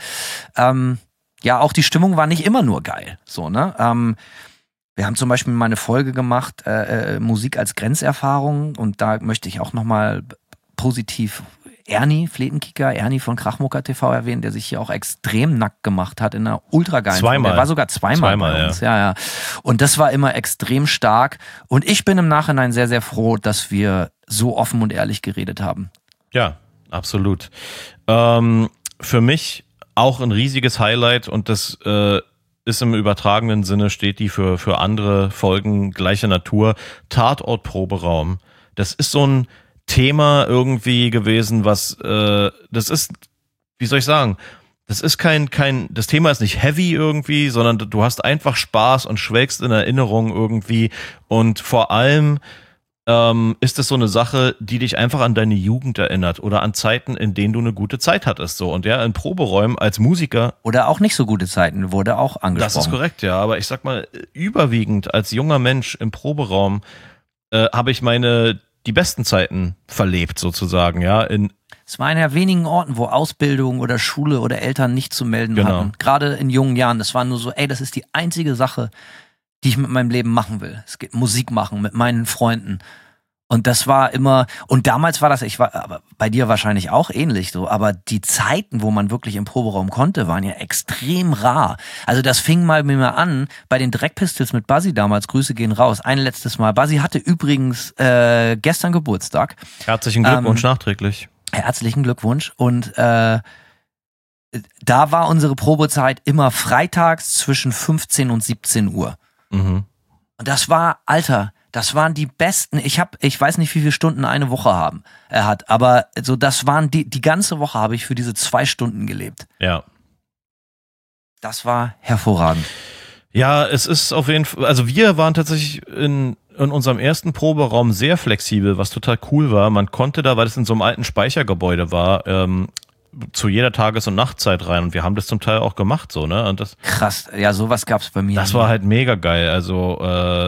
auch die Stimmung war nicht immer nur geil. So, ne? Wir haben zum Beispiel mal eine Folge gemacht, Musik als Grenzerfahrung, und da möchte ich auch nochmal positiv Ernie von Krachmucker TV erwähnen, der sich hier auch extrem nackt gemacht hat in einer ultra geilen Folge. Der war sogar zweimal bei uns. Ja. Und das war immer extrem stark. Und ich bin im Nachhinein sehr, sehr froh, dass wir so offen und ehrlich geredet haben. Ja, absolut. Für mich auch ein riesiges Highlight, und das ist im übertragenen Sinne, steht die für andere Folgen gleicher Natur. Tatort-Proberaum. Das ist so ein Thema irgendwie gewesen, was das ist, wie soll ich sagen, das ist das Thema ist nicht heavy irgendwie, sondern du hast einfach Spaß und schwelgst in Erinnerung irgendwie, und vor allem ist es so eine Sache, die dich einfach an deine Jugend erinnert oder an Zeiten, in denen du eine gute Zeit hattest, so. Und ja, in Proberäumen als Musiker. Oder auch nicht so gute Zeiten, wurde auch angesprochen. Das ist korrekt, ja, aber ich sag mal, überwiegend als junger Mensch im Proberaum habe ich die besten Zeiten verlebt, sozusagen, ja. Es war einer der wenigen Orten, wo Ausbildung oder Schule oder Eltern nicht zu melden hatten. Gerade in jungen Jahren. Das war nur so, das ist die einzige Sache, die ich mit meinem Leben machen will. Es geht Musik machen mit meinen Freunden. Und das war immer, und damals war das, aber bei dir wahrscheinlich auch ähnlich so, aber die Zeiten, wo man wirklich im Proberaum konnte, waren ja extrem rar. Also das fing mal mit mir an, bei den Dreck Pistols mit Buzzy damals, Grüße gehen raus, ein letztes Mal. Buzzy hatte übrigens gestern Geburtstag. Herzlichen Glückwunsch nachträglich. Herzlichen Glückwunsch. Und da war unsere Probezeit immer freitags zwischen 15 und 17 Uhr. Und das war, Alter, das waren die besten. Ich weiß nicht, wie viele Stunden eine Woche er hat, aber so, das waren die ganze Woche habe ich für diese 2 Stunden gelebt. Ja. Das war hervorragend. Ja, es ist auf jeden Fall, also wir waren tatsächlich in unserem ersten Proberaum sehr flexibel, was total cool war. Man konnte da, weil es in so einem alten Speichergebäude war, zu jeder Tages- und Nachtzeit rein und wir haben das zum Teil auch gemacht, so, ne? Und das, Krass, ja, sowas gab's bei mir. das war halt mega geil. Also,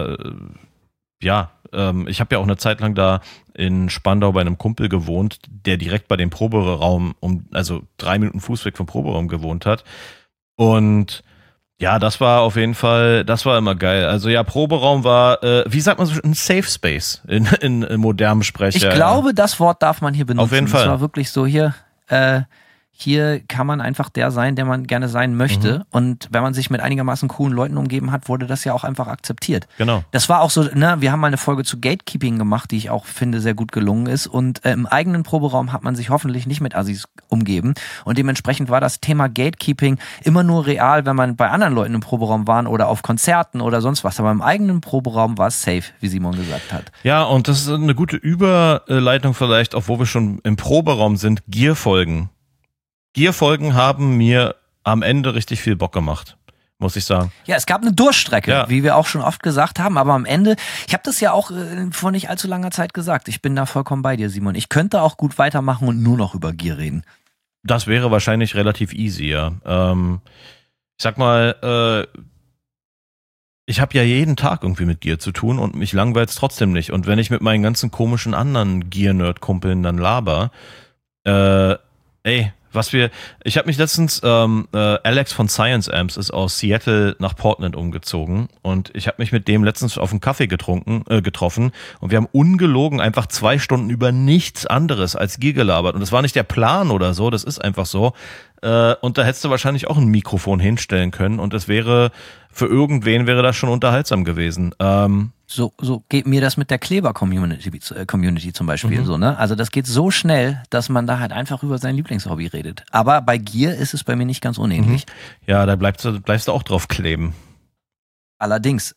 ich habe ja auch eine Zeit lang da in Spandau bei einem Kumpel gewohnt, der direkt bei dem Proberaum, also 3 Minuten Fußweg vom Proberaum gewohnt hat. Und ja, das war auf jeden Fall, das war immer geil. Also ja, Proberaum war, wie sagt man so, ein Safe Space in modernem Sprecher. Ich glaube, das Wort darf man hier benutzen. Auf jeden Fall. Das war wirklich so hier kann man einfach der sein, der man gerne sein möchte. Und wenn man sich mit einigermaßen coolen Leuten umgeben hat, wurde das ja auch einfach akzeptiert. Genau. Das war auch so, ne, wir haben mal eine Folge zu Gatekeeping gemacht, die ich auch finde sehr gut gelungen ist. Und im eigenen Proberaum hat man sich hoffentlich nicht mit Assis umgeben. Und dementsprechend war das Thema Gatekeeping immer nur real, wenn man bei anderen Leuten im Proberaum waren oder auf Konzerten oder sonst was. Aber im eigenen Proberaum war es safe, wie Simon gesagt hat. Ja, und das ist eine gute Überleitung vielleicht, auch wo wir schon im Proberaum sind, Gear-Folgen. Gear-Folgen haben mir am Ende richtig viel Bock gemacht, muss ich sagen. Ja, es gab eine Durststrecke, Ja. wie wir auch schon oft gesagt haben, aber am Ende, ich habe das ja auch vor nicht allzu langer Zeit gesagt, ich bin da vollkommen bei dir, Simon. Ich könnte auch gut weitermachen und nur noch über Gear reden. Das wäre wahrscheinlich relativ easy, ja. Ich sag mal, ich habe ja jeden Tag irgendwie mit Gear zu tun und mich langweilt's trotzdem nicht. Und wenn ich mit meinen ganzen komischen anderen Gear-Nerd-Kumpeln dann laber, ich habe mich letztens, Alex von Science Amps ist aus Seattle nach Portland umgezogen und ich habe mich mit dem letztens auf einen Kaffee getroffen und wir haben ungelogen einfach 2 Stunden über nichts anderes als Gear gelabert und das war nicht der Plan oder so, das ist einfach so und da hättest du wahrscheinlich auch ein Mikrofon hinstellen können und das wäre, für irgendwen wäre das schon unterhaltsam gewesen. So geht mir das mit der Kleber-Community zum Beispiel so, ne? Also das geht so schnell, dass man da halt einfach über sein Lieblingshobby redet. Aber bei Gear ist es bei mir nicht ganz unähnlich. Ja, da bleibst du auch drauf kleben. Allerdings,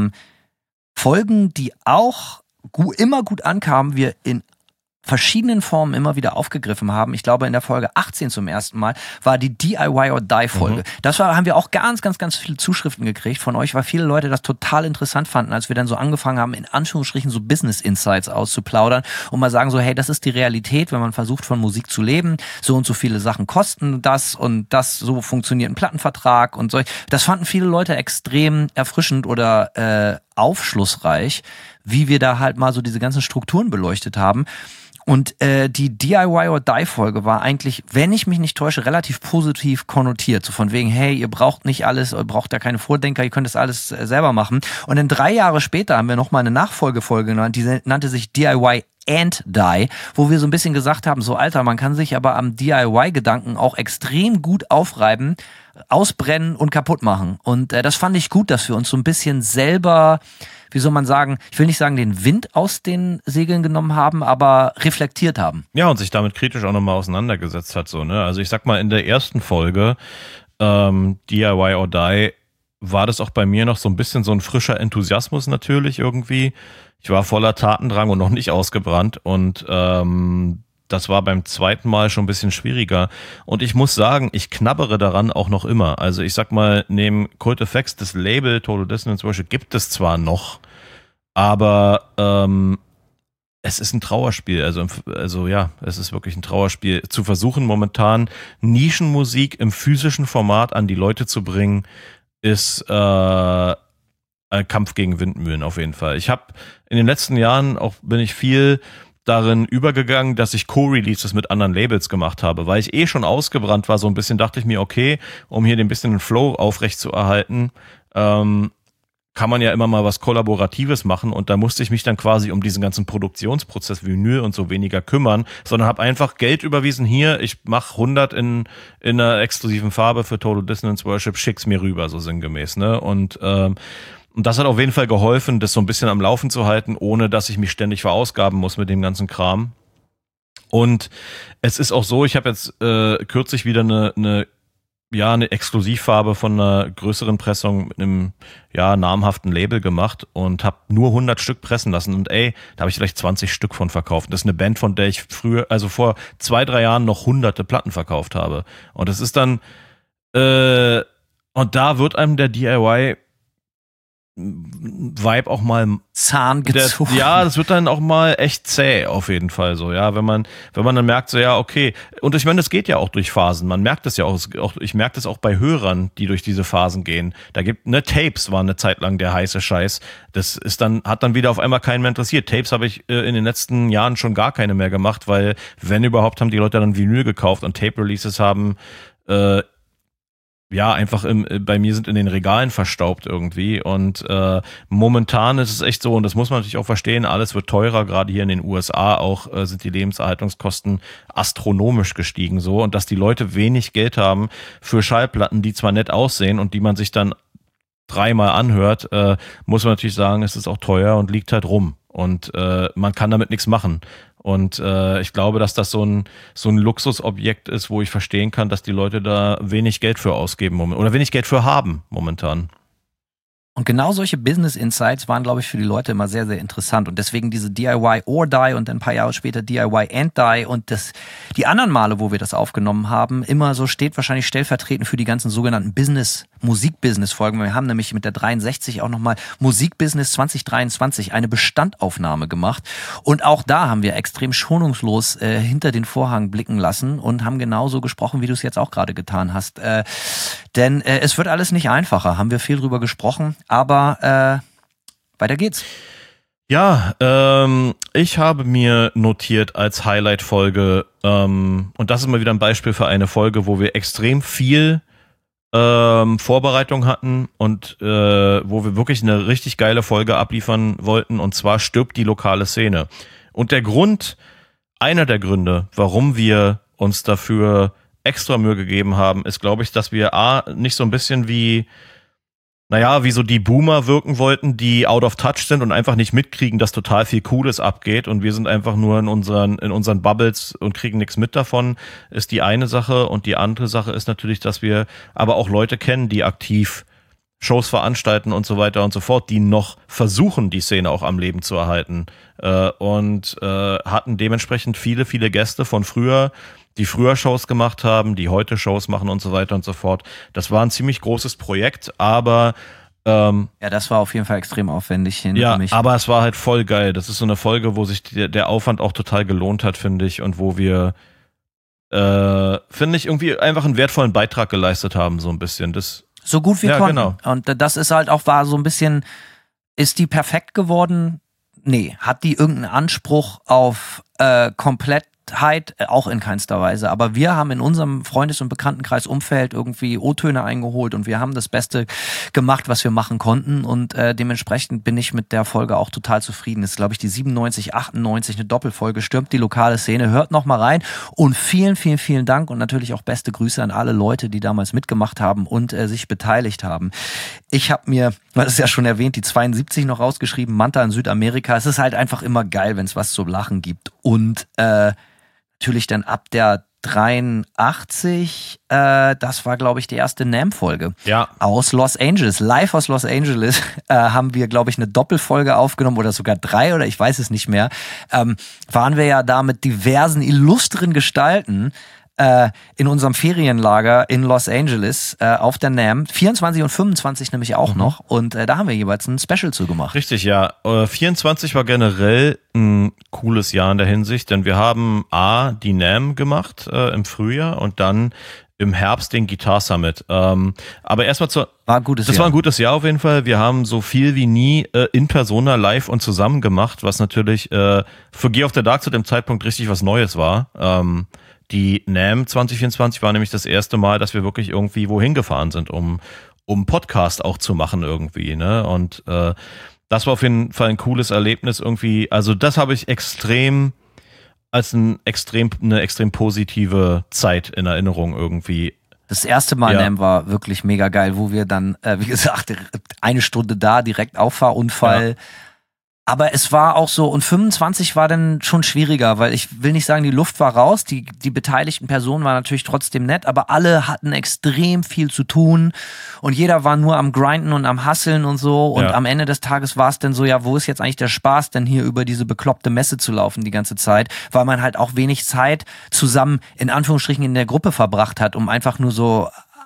Folgen, die auch immer gut ankamen, wir in verschiedenen Formen immer wieder aufgegriffen haben. Ich glaube, in der Folge 18 zum ersten Mal war die DIY or Die Folge. Haben wir auch ganz, ganz, ganz viele Zuschriften gekriegt von euch, weil viele Leute das total interessant fanden, als wir dann so angefangen haben, in Anführungsstrichen so Business Insights auszuplaudern und mal sagen so, hey, das ist die Realität, wenn man versucht, von Musik zu leben. So und so viele Sachen kosten das und das, so funktioniert ein Plattenvertrag und so. Das fanden viele Leute extrem erfrischend oder aufschlussreich, wie wir da halt mal so diese ganzen Strukturen beleuchtet haben. Und die DIY or Die Folge war eigentlich, wenn ich mich nicht täusche, relativ positiv konnotiert. So von wegen, hey, ihr braucht nicht alles, ihr braucht ja keine Vordenker, ihr könnt das alles selber machen. Und dann 3 Jahre später haben wir nochmal eine Nachfolgefolge genannt, die nannte sich DIY and Die, wo wir so ein bisschen gesagt haben, so Alter, man kann sich aber am DIY-Gedanken auch extrem gut aufreiben, ausbrennen und kaputt machen. Und das fand ich gut, dass wir uns so ein bisschen selber, wie soll man sagen, ich will nicht sagen, den Wind aus den Segeln genommen haben, aber reflektiert haben. Ja, und sich damit kritisch auch nochmal auseinandergesetzt hat, so, ne? Also ich sag mal, in der ersten Folge, DIY or Die, war das auch bei mir noch so ein bisschen so ein frischer Enthusiasmus natürlich irgendwie. Ich war voller Tatendrang und noch nicht ausgebrannt und das war beim zweiten Mal schon ein bisschen schwieriger. Und ich muss sagen, ich knabbere daran auch noch immer. Also ich sag mal, neben Cult Effects, das Label Total Dissonance Worship gibt es zwar noch, aber es ist ein Trauerspiel. Also ja, es ist wirklich ein Trauerspiel. Zu versuchen, momentan Nischenmusik im physischen Format an die Leute zu bringen, ist ein Kampf gegen Windmühlen auf jeden Fall. Ich habe in den letzten Jahren bin ich viel darin übergegangen, dass ich Co-Releases mit anderen Labels gemacht habe, weil ich schon ausgebrannt war, so ein bisschen dachte ich mir, okay, um hier den bisschen den Flow aufrecht zu erhalten, kann man ja immer mal was Kollaboratives machen und da musste ich mich dann quasi um diesen ganzen Produktionsprozess Vinyl und so weniger kümmern, sondern habe einfach Geld überwiesen, hier, ich mache 100 in einer exklusiven Farbe für Total Dissonance Worship, schick's mir rüber, so sinngemäß, ne? Und das hat auf jeden Fall geholfen, das so ein bisschen am Laufen zu halten, ohne dass ich mich ständig verausgaben muss mit dem ganzen Kram. Und es ist auch so, ich habe jetzt kürzlich wieder eine Exklusivfarbe von einer größeren Pressung mit einem namhaften Label gemacht und habe nur 100 Stück pressen lassen. Und da habe ich vielleicht 20 Stück von verkauft. Das ist eine Band, von der ich vor 2-3 Jahren noch hunderte Platten verkauft habe. Und das ist dann und da wird einem der DIY Vibe auch mal Zahn gezogen. Das wird dann auch mal echt zäh auf jeden Fall so, ja, wenn man dann merkt so, ja, okay, und ich meine, das geht ja auch durch Phasen, man merkt das ja auch, ich merke das auch bei Hörern, die durch diese Phasen gehen, Tapes waren eine Zeit lang der heiße Scheiß, hat dann wieder auf einmal keinen mehr interessiert, Tapes habe ich in den letzten Jahren schon gar keine mehr gemacht, weil, wenn überhaupt, haben die Leute dann Vinyl gekauft und Tape-Releases haben, einfach bei mir sind in den Regalen verstaubt irgendwie und momentan ist es echt so, und das muss man natürlich auch verstehen, alles wird teurer, gerade hier in den USA auch sind die Lebenserhaltungskosten astronomisch gestiegen so, und dass die Leute wenig Geld haben für Schallplatten, die zwar nett aussehen und die man sich dann 3-mal anhört, muss man natürlich sagen, es ist auch teuer und liegt halt rum und man kann damit nichts machen. Und ich glaube, dass das so ein Luxusobjekt ist, wo ich verstehen kann, dass die Leute da wenig Geld für ausgeben oder wenig Geld für haben momentan. Und genau solche Business Insights waren, glaube ich, für die Leute immer sehr, sehr interessant. Und deswegen diese DIY or Die und dann ein paar Jahre später DIY and Die und die anderen Male, wo wir das aufgenommen haben, immer so steht wahrscheinlich stellvertretend für die ganzen sogenannten Musik-Business-Folgen. Wir haben nämlich mit der 63 auch nochmal Musikbusiness 2023 eine Bestandaufnahme gemacht. Und auch da haben wir extrem schonungslos hinter den Vorhang blicken lassen und haben genauso gesprochen, wie du es jetzt auch gerade getan hast. Denn es wird alles nicht einfacher, haben wir viel drüber gesprochen. Aber weiter geht's. Ja, ich habe mir notiert als Highlight-Folge, und das ist mal wieder ein Beispiel für eine Folge, wo wir extrem viel Vorbereitung hatten und wo wir wirklich eine richtig geile Folge abliefern wollten, und zwar stirbt die lokale Szene. Und einer der Gründe, warum wir uns dafür extra Mühe gegeben haben, ist, glaube ich, dass wir nicht so ein bisschen wie so die Boomer wirken wollten, die out of touch sind und einfach nicht mitkriegen, dass total viel Cooles abgeht, und wir sind einfach nur in unseren Bubbles und kriegen nichts mit davon, ist die eine Sache. Und die andere Sache ist natürlich, dass wir aber auch Leute kennen, die aktiv Shows veranstalten und so weiter und so fort, die noch versuchen, die Szene auch am Leben zu erhalten, und hatten dementsprechend viele, viele Gäste von früher, die früher Shows gemacht haben, die heute Shows machen und so weiter und so fort. Das war ein ziemlich großes Projekt, aber das war auf jeden Fall extrem aufwendig. Aber es war halt voll geil. Das ist so eine Folge, wo sich der Aufwand auch total gelohnt hat, finde ich, und wo wir, finde ich, irgendwie einfach einen wertvollen Beitrag geleistet haben, so ein bisschen. So gut wir konnten. Genau. Und das ist halt auch, war so ein bisschen, ist die perfekt geworden? Nee. Hat die irgendeinen Anspruch auf Komplettheit? Auch in keinster Weise. Aber wir haben in unserem Freundes- und Bekanntenkreis Umfeld irgendwie O-Töne eingeholt und wir haben das Beste gemacht, was wir machen konnten, und dementsprechend bin ich mit der Folge auch total zufrieden. Das ist, glaube ich, die 97, 98, eine Doppelfolge, stürmt die lokale Szene. Hört noch mal rein und vielen, vielen, vielen Dank und natürlich auch beste Grüße an alle Leute, die damals mitgemacht haben und sich beteiligt haben. Ich habe mir, das ist ja schon erwähnt, die 72 noch rausgeschrieben, Manta in Südamerika. Es ist halt einfach immer geil, wenn es was zum Lachen gibt, und natürlich dann ab der 83, das war, glaube ich, die erste NAMM-Folge. Ja. Aus Los Angeles, live aus Los Angeles, haben wir, glaube ich, eine Doppelfolge aufgenommen oder sogar 3 oder ich weiß es nicht mehr. Waren wir ja da mit diversen illustren Gestalten in unserem Ferienlager in Los Angeles auf der NAMM. 24 und 25 nämlich auch noch. Und da haben wir jeweils ein Special zu gemacht. Richtig, ja. 24 war generell ein cooles Jahr in der Hinsicht, denn wir haben die NAMM gemacht im Frühjahr und dann im Herbst den Guitar Summit. Aber erstmal war ein gutes Jahr auf jeden Fall. Wir haben so viel wie nie in Persona live und zusammen gemacht, was natürlich für Gear of the Dark zu dem Zeitpunkt richtig was Neues war. Die NAMM 2024 war nämlich das erste Mal, dass wir wirklich irgendwie wohin gefahren sind, um Podcast auch zu machen irgendwie, ne? Und das war auf jeden Fall ein cooles Erlebnis irgendwie. Also das habe ich als eine extrem positive Zeit in Erinnerung irgendwie. Das erste Mal NAMM war wirklich mega geil, wo wir dann, wie gesagt, 1 Stunde da, direkt Auffahrunfall. Ja. Aber es war auch so, und 25 war dann schon schwieriger, weil ich will nicht sagen, die Luft war raus, die beteiligten Personen waren natürlich trotzdem nett, aber alle hatten extrem viel zu tun und jeder war nur am Grinden und am Hustlen und so, und am Ende des Tages war es dann so, ja, wo ist jetzt eigentlich der Spaß, denn hier über diese bekloppte Messe zu laufen die ganze Zeit, weil man halt auch wenig Zeit zusammen in Anführungsstrichen in der Gruppe verbracht hat, um einfach nur so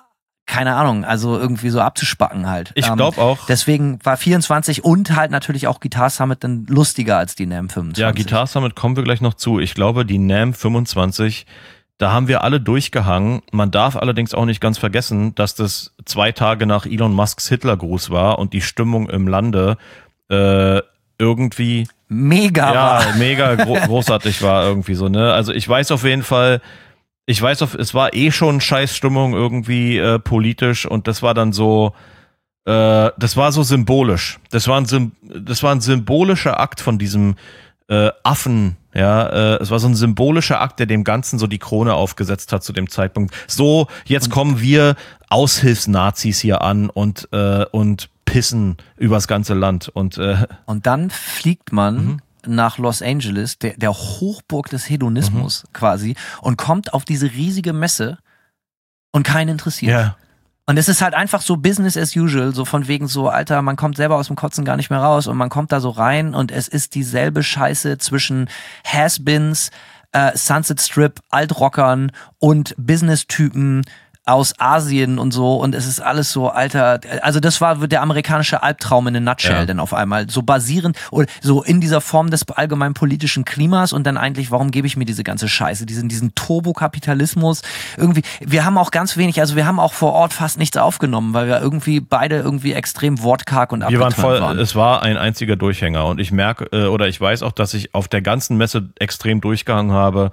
keine Ahnung, also irgendwie so abzuspacken halt. Ich glaube auch. Deswegen war 24 und halt natürlich auch Guitar Summit dann lustiger als die NAMM 25. Ja, Guitar Summit kommen wir gleich noch zu. Ich glaube, die NAMM 25, da haben wir alle durchgehangen. Man darf allerdings auch nicht ganz vergessen, dass das 2 Tage nach Elon Musks Hitlergruß war und die Stimmung im Lande irgendwie mega großartig war irgendwie so, ne? Also ich weiß auf jeden Fall, es war schon Scheißstimmung irgendwie politisch und das war dann so, das war so symbolisch. Das war ein symbolischer Akt von diesem Affen, ja, es war so ein symbolischer Akt, der dem Ganzen so die Krone aufgesetzt hat zu dem Zeitpunkt. So, jetzt kommen wir Aushilfsnazis hier an und pissen übers ganze Land. Und dann fliegt man nach Los Angeles, der Hochburg des Hedonismus quasi, und kommt auf diese riesige Messe und keinen interessiert. Ja. Und es ist halt einfach so Business as usual, so von wegen so, Alter, man kommt selber aus dem Kotzen gar nicht mehr raus und man kommt da so rein und es ist dieselbe Scheiße zwischen Has-Beens, Sunset Strip, Altrockern und Business-Typen aus Asien und so, und es ist alles so, Alter, also das war der amerikanische Albtraum in a nutshell, denn auf einmal so basierend oder so in dieser Form des allgemeinen politischen Klimas und dann eigentlich, warum gebe ich mir diese ganze Scheiße, diesen Turbokapitalismus irgendwie, wir haben auch ganz wenig, also wir haben auch vor Ort fast nichts aufgenommen, weil wir irgendwie beide irgendwie extrem wortkarg und abgeturnt waren. Es war ein einziger Durchhänger und ich merke, oder ich weiß auch, dass ich auf der ganzen Messe extrem durchgehangen habe,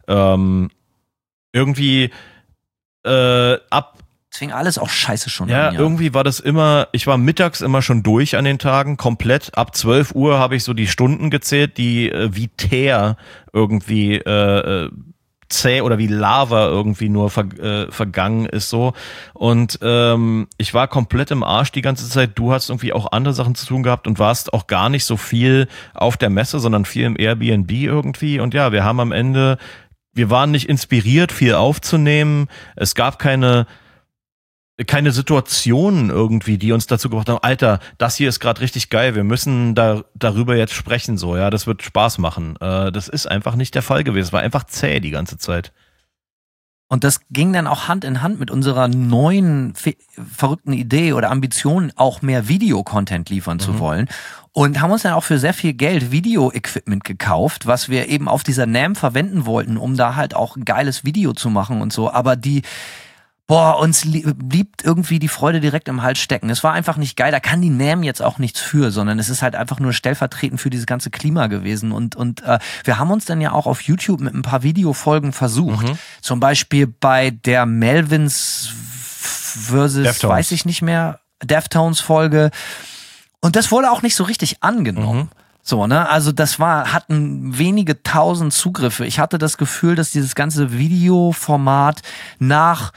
irgendwie Deswegen alles auch scheiße schon. Ja, irgendwie war das immer, ich war mittags immer schon durch an den Tagen, komplett. Ab 12 Uhr habe ich so die Stunden gezählt, die wie Teer irgendwie zäh oder wie Lava irgendwie nur vergangen ist so. Und ich war komplett im Arsch die ganze Zeit. Du hast irgendwie auch andere Sachen zu tun gehabt und warst auch gar nicht so viel auf der Messe, sondern viel im Airbnb irgendwie. Und ja, wir haben am Ende... Wir waren nicht inspiriert, viel aufzunehmen. Es gab keine Situationen irgendwie, die uns dazu gebracht haben, Alter, das hier ist gerade richtig geil, wir müssen darüber jetzt sprechen, so, ja, das wird Spaß machen. Das ist einfach nicht der Fall gewesen. Es war einfach zäh die ganze Zeit. Und das ging dann auch Hand in Hand mit unserer neuen verrückten Idee oder Ambition, auch mehr Videocontent liefern zu wollen. Und haben uns dann auch für sehr viel Geld Video-Equipment gekauft, was wir eben auf dieser NAMM verwenden wollten, um da halt auch ein geiles Video zu machen und so. Aber uns blieb irgendwie die Freude direkt im Hals stecken. Es war einfach nicht geil, da kann die NAMM jetzt auch nichts für, sondern es ist halt einfach nur stellvertretend für dieses ganze Klima gewesen. Und wir haben uns dann ja auch auf YouTube mit ein paar Videofolgen versucht. Zum Beispiel bei der Melvins versus, Deftones. weiß ich nicht mehr, Deftones-Folge. Und das wurde auch nicht so richtig angenommen. So, ne? Also das hatten wenige tausend Zugriffe. Ich hatte das Gefühl, dass dieses ganze Videoformat nach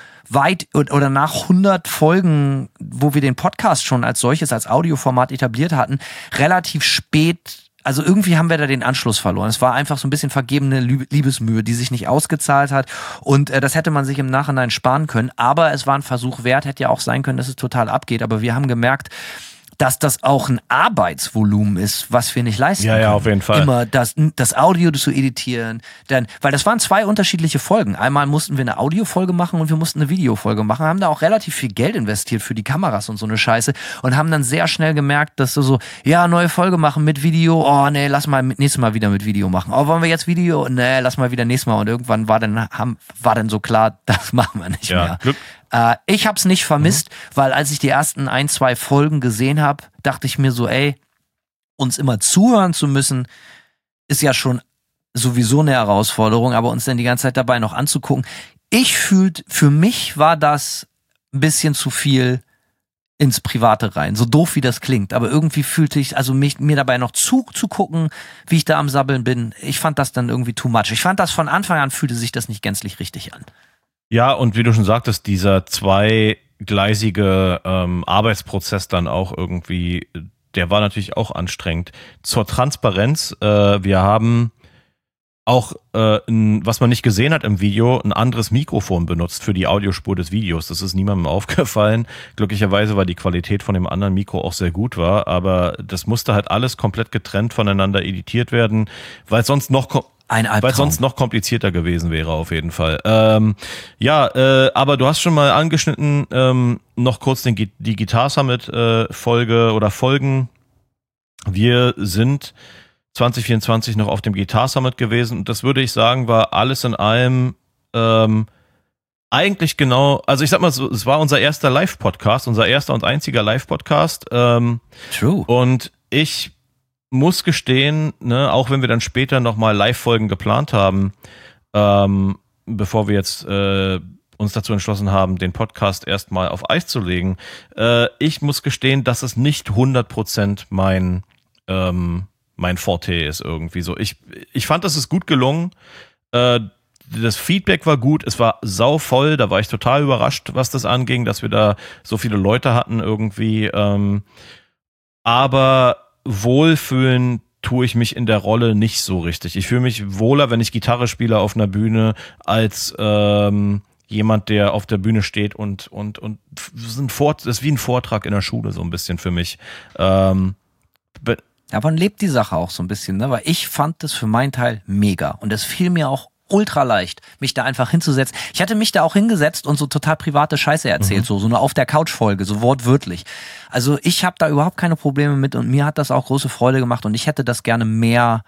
100 Folgen, wo wir den Podcast schon als solches, als Audioformat etabliert hatten, relativ spät, also irgendwie haben wir da den Anschluss verloren. Es war einfach so ein bisschen vergebene Liebesmühe, die sich nicht ausgezahlt hat, und das hätte man sich im Nachhinein sparen können, aber es war ein Versuch wert, hätte ja auch sein können, dass es total abgeht, aber wir haben gemerkt, dass das auch ein Arbeitsvolumen ist, was wir nicht leisten können. Ja, auf jeden Fall. Immer das Audio zu editieren, weil das waren 2 unterschiedliche Folgen. Einmal mussten wir eine Audiofolge machen und wir mussten eine Videofolge machen, haben da auch relativ viel Geld investiert für die Kameras und so eine Scheiße und haben dann sehr schnell gemerkt, dass neue Folge machen mit Video, oh nee, lass mal nächstes Mal wieder mit Video machen. Oh, wollen wir jetzt Video? Nee, lass mal wieder nächstes Mal. Und irgendwann war dann so klar, das machen wir nicht mehr. Glück. Ich hab's nicht vermisst, weil als ich die ersten 1-2 Folgen gesehen habe, dachte ich mir so, ey, uns immer zuhören zu müssen, ist ja schon sowieso eine Herausforderung, aber uns dann die ganze Zeit dabei noch anzugucken. Für mich war das ein bisschen zu viel ins Private rein, so doof wie das klingt, aber irgendwie fühlte ich, also mir dabei noch zugucken, wie ich da am Sabbeln bin, ich fand das dann irgendwie too much. Ich fand das von Anfang an, fühlte sich das nicht gänzlich richtig an. Ja, und wie du schon sagtest, dieser zweigleisige Arbeitsprozess dann auch irgendwie, der war natürlich auch anstrengend. Zur Transparenz, wir haben auch, was man nicht gesehen hat im Video, ein anderes Mikrofon benutzt für die Audiospur des Videos. Das ist niemandem aufgefallen. Glücklicherweise, weil die Qualität von dem anderen Mikro auch sehr gut war, aber das musste halt alles komplett getrennt voneinander editiert werden, weil sonst noch Ein Albtraum. Weil es sonst noch komplizierter gewesen wäre auf jeden Fall. Aber du hast schon mal angeschnitten, noch kurz die Guitar Summit Folge oder Folgen. Wir sind 2024 noch auf dem Guitar Summit gewesen und das würde ich sagen, war alles in allem eigentlich genau, also ich sag mal so, es war unser erster Live-Podcast, unser erster und einziger Live-Podcast. True. Und ich muss gestehen, ne, auch wenn wir dann später nochmal Live-Folgen geplant haben, bevor wir jetzt uns dazu entschlossen haben, den Podcast erstmal auf Eis zu legen, ich muss gestehen, dass es nicht 100% mein Forte ist irgendwie so. Ich fand, das ist gut gelungen. Das Feedback war gut, es war sauvoll, da war ich total überrascht, was das anging, dass wir da so viele Leute hatten irgendwie. Aber wohlfühlen tue ich mich in der Rolle nicht so richtig. Ich fühle mich wohler, wenn ich Gitarre spiele auf einer Bühne, als jemand, der auf der Bühne steht und das ist wie ein Vortrag in der Schule so ein bisschen für mich. Davon lebt die Sache auch so ein bisschen, ne? Weil ich fand das für meinen Teil mega und es fiel mir auch ultra leicht, mich da einfach hinzusetzen. Ich hatte mich da auch hingesetzt und so total private Scheiße erzählt, so eine Auf der Couch Folge, so wortwörtlich. Also ich habe da überhaupt keine Probleme mit und mir hat das auch große Freude gemacht und ich hätte das gerne mehr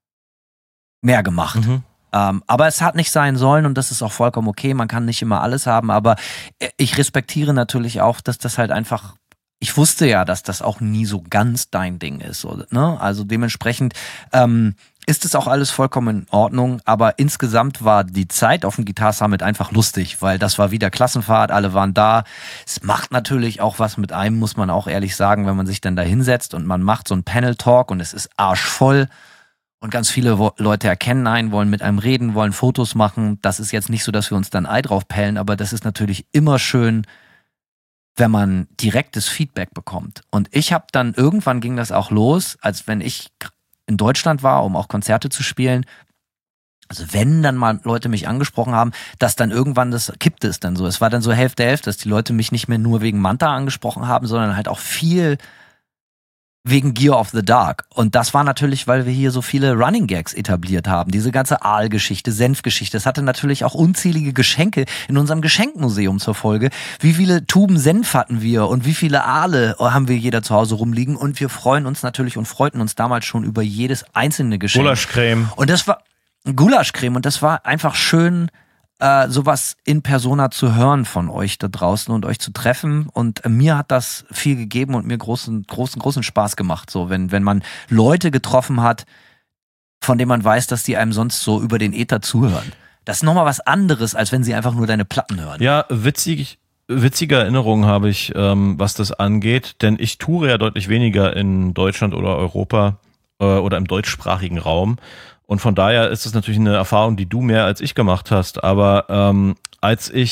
gemacht. Aber es hat nicht sein sollen und das ist auch vollkommen okay. Man kann nicht immer alles haben, aber ich respektiere natürlich auch, dass das halt einfach, ich wusste ja, dass das auch nie so ganz dein Ding ist, ne? Also dementsprechend ist es auch alles vollkommen in Ordnung, aber insgesamt war die Zeit auf dem Guitar Summit einfach lustig, weil das war wieder Klassenfahrt, alle waren da. Es macht natürlich auch was mit einem, muss man auch ehrlich sagen, wenn man sich dann da hinsetzt und man macht so einen Panel-Talk und es ist arschvoll und ganz viele Leute erkennen einen, wollen mit einem reden, wollen Fotos machen. Das ist jetzt nicht so, dass wir uns dann Ei drauf pellen, aber das ist natürlich immer schön, wenn man direktes Feedback bekommt. Und ich habe dann, irgendwann ging das auch los, als wenn ich in Deutschland war, um auch Konzerte zu spielen. Also wenn dann mal Leute mich angesprochen haben, dass dann irgendwann kippte es dann so. Es war dann so Hälfte, dass die Leute mich nicht mehr nur wegen Manta angesprochen haben, sondern halt auch viel wegen Gear of the Dark. Und das war natürlich, weil wir hier so viele Running Gags etabliert haben. Diese ganze Aalgeschichte, Senfgeschichte. Es hatte natürlich auch unzählige Geschenke in unserem Geschenkmuseum zur Folge. Wie viele Tuben Senf hatten wir und wie viele Aale haben wir jeder zu Hause rumliegen. Und wir freuen uns natürlich und freuten uns damals schon über jedes einzelne Geschenk. Gulaschcreme. Und das war Gulaschcreme und das war einfach schön, sowas in Persona zu hören von euch da draußen und euch zu treffen. Und mir hat das viel gegeben und mir großen Spaß gemacht. So, wenn man Leute getroffen hat, von denen man weiß, dass die einem sonst so über den Äther zuhören. Das ist nochmal was anderes, als wenn sie einfach nur deine Platten hören. Ja, witzige Erinnerungen habe ich, was das angeht, denn ich toure ja deutlich weniger in Deutschland oder Europa oder im deutschsprachigen Raum. Und von daher ist es natürlich eine Erfahrung, die du mehr als ich gemacht hast. Aber als wir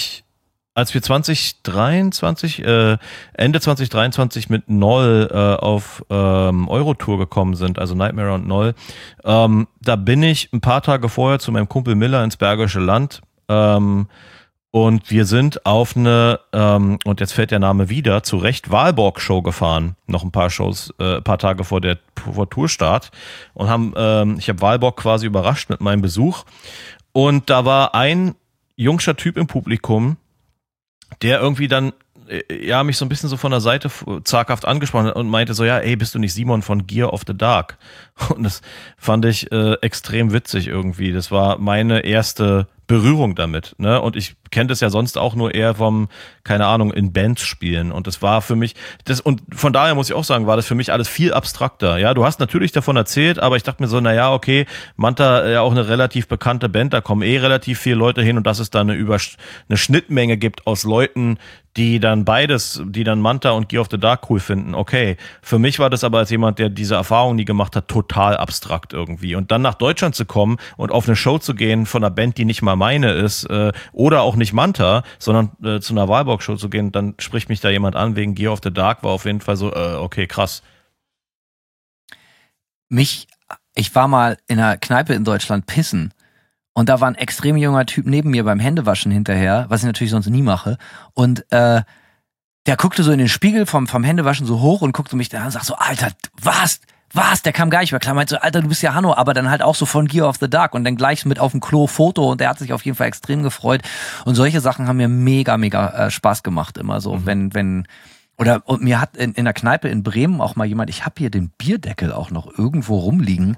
2023, Ende 2023 mit Noll auf Eurotour gekommen sind, also Nightmare und Noll, da bin ich ein paar Tage vorher zu meinem Kumpel Miller ins Bergische Land und wir sind auf eine, und jetzt fällt der Name wieder, zu Recht Walborg-Show gefahren. Noch ein paar Tage vor Tourstart. Und ich habe Walborg quasi überrascht mit meinem Besuch. Und da war ein jungscher Typ im Publikum, der irgendwie dann mich so ein bisschen so von der Seite zaghaft angesprochen hat und meinte so, ja, ey, bist du nicht Simon von Gear of the Dark? Und das fand ich extrem witzig irgendwie. Das war meine erste Berührung damit, ne? Und ich kenne das ja sonst auch nur eher vom, keine Ahnung, in Bands spielen. Und das war für mich, und von daher muss ich auch sagen, war das für mich alles viel abstrakter. Ja, du hast natürlich davon erzählt, aber ich dachte mir so, naja, okay, Manta, ja auch eine relativ bekannte Band, da kommen relativ viele Leute hin und dass es da eine Schnittmenge gibt aus Leuten, die dann Manta und Gear of the Dark cool finden. Okay, für mich war das aber als jemand, der diese Erfahrung nie gemacht hat, total abstrakt irgendwie. Und dann nach Deutschland zu kommen und auf eine Show zu gehen von einer Band, die nicht mal meine ist, oder auch nicht Manta, sondern zu einer Walborg-Show zu gehen, dann spricht mich da jemand an wegen Gear of the Dark, war auf jeden Fall so, okay, krass. Ich war mal in einer Kneipe in Deutschland pissen und da war ein extrem junger Typ neben mir beim Händewaschen hinterher, was ich natürlich sonst nie mache, und der guckte so in den Spiegel vom Händewaschen so hoch und guckte mich da an und sagt so, Alter, was? was, der kam gar nicht mehr klar. Meinte so, Alter, du bist ja Hanno, aber dann halt auch so von Gear of the Dark und dann gleich mit auf dem Klo Foto und der hat sich auf jeden Fall extrem gefreut. Und solche Sachen haben mir mega, mega Spaß gemacht immer so, und mir hat in der Kneipe in Bremen auch mal jemand, ich habe hier den Bierdeckel auch noch irgendwo rumliegen,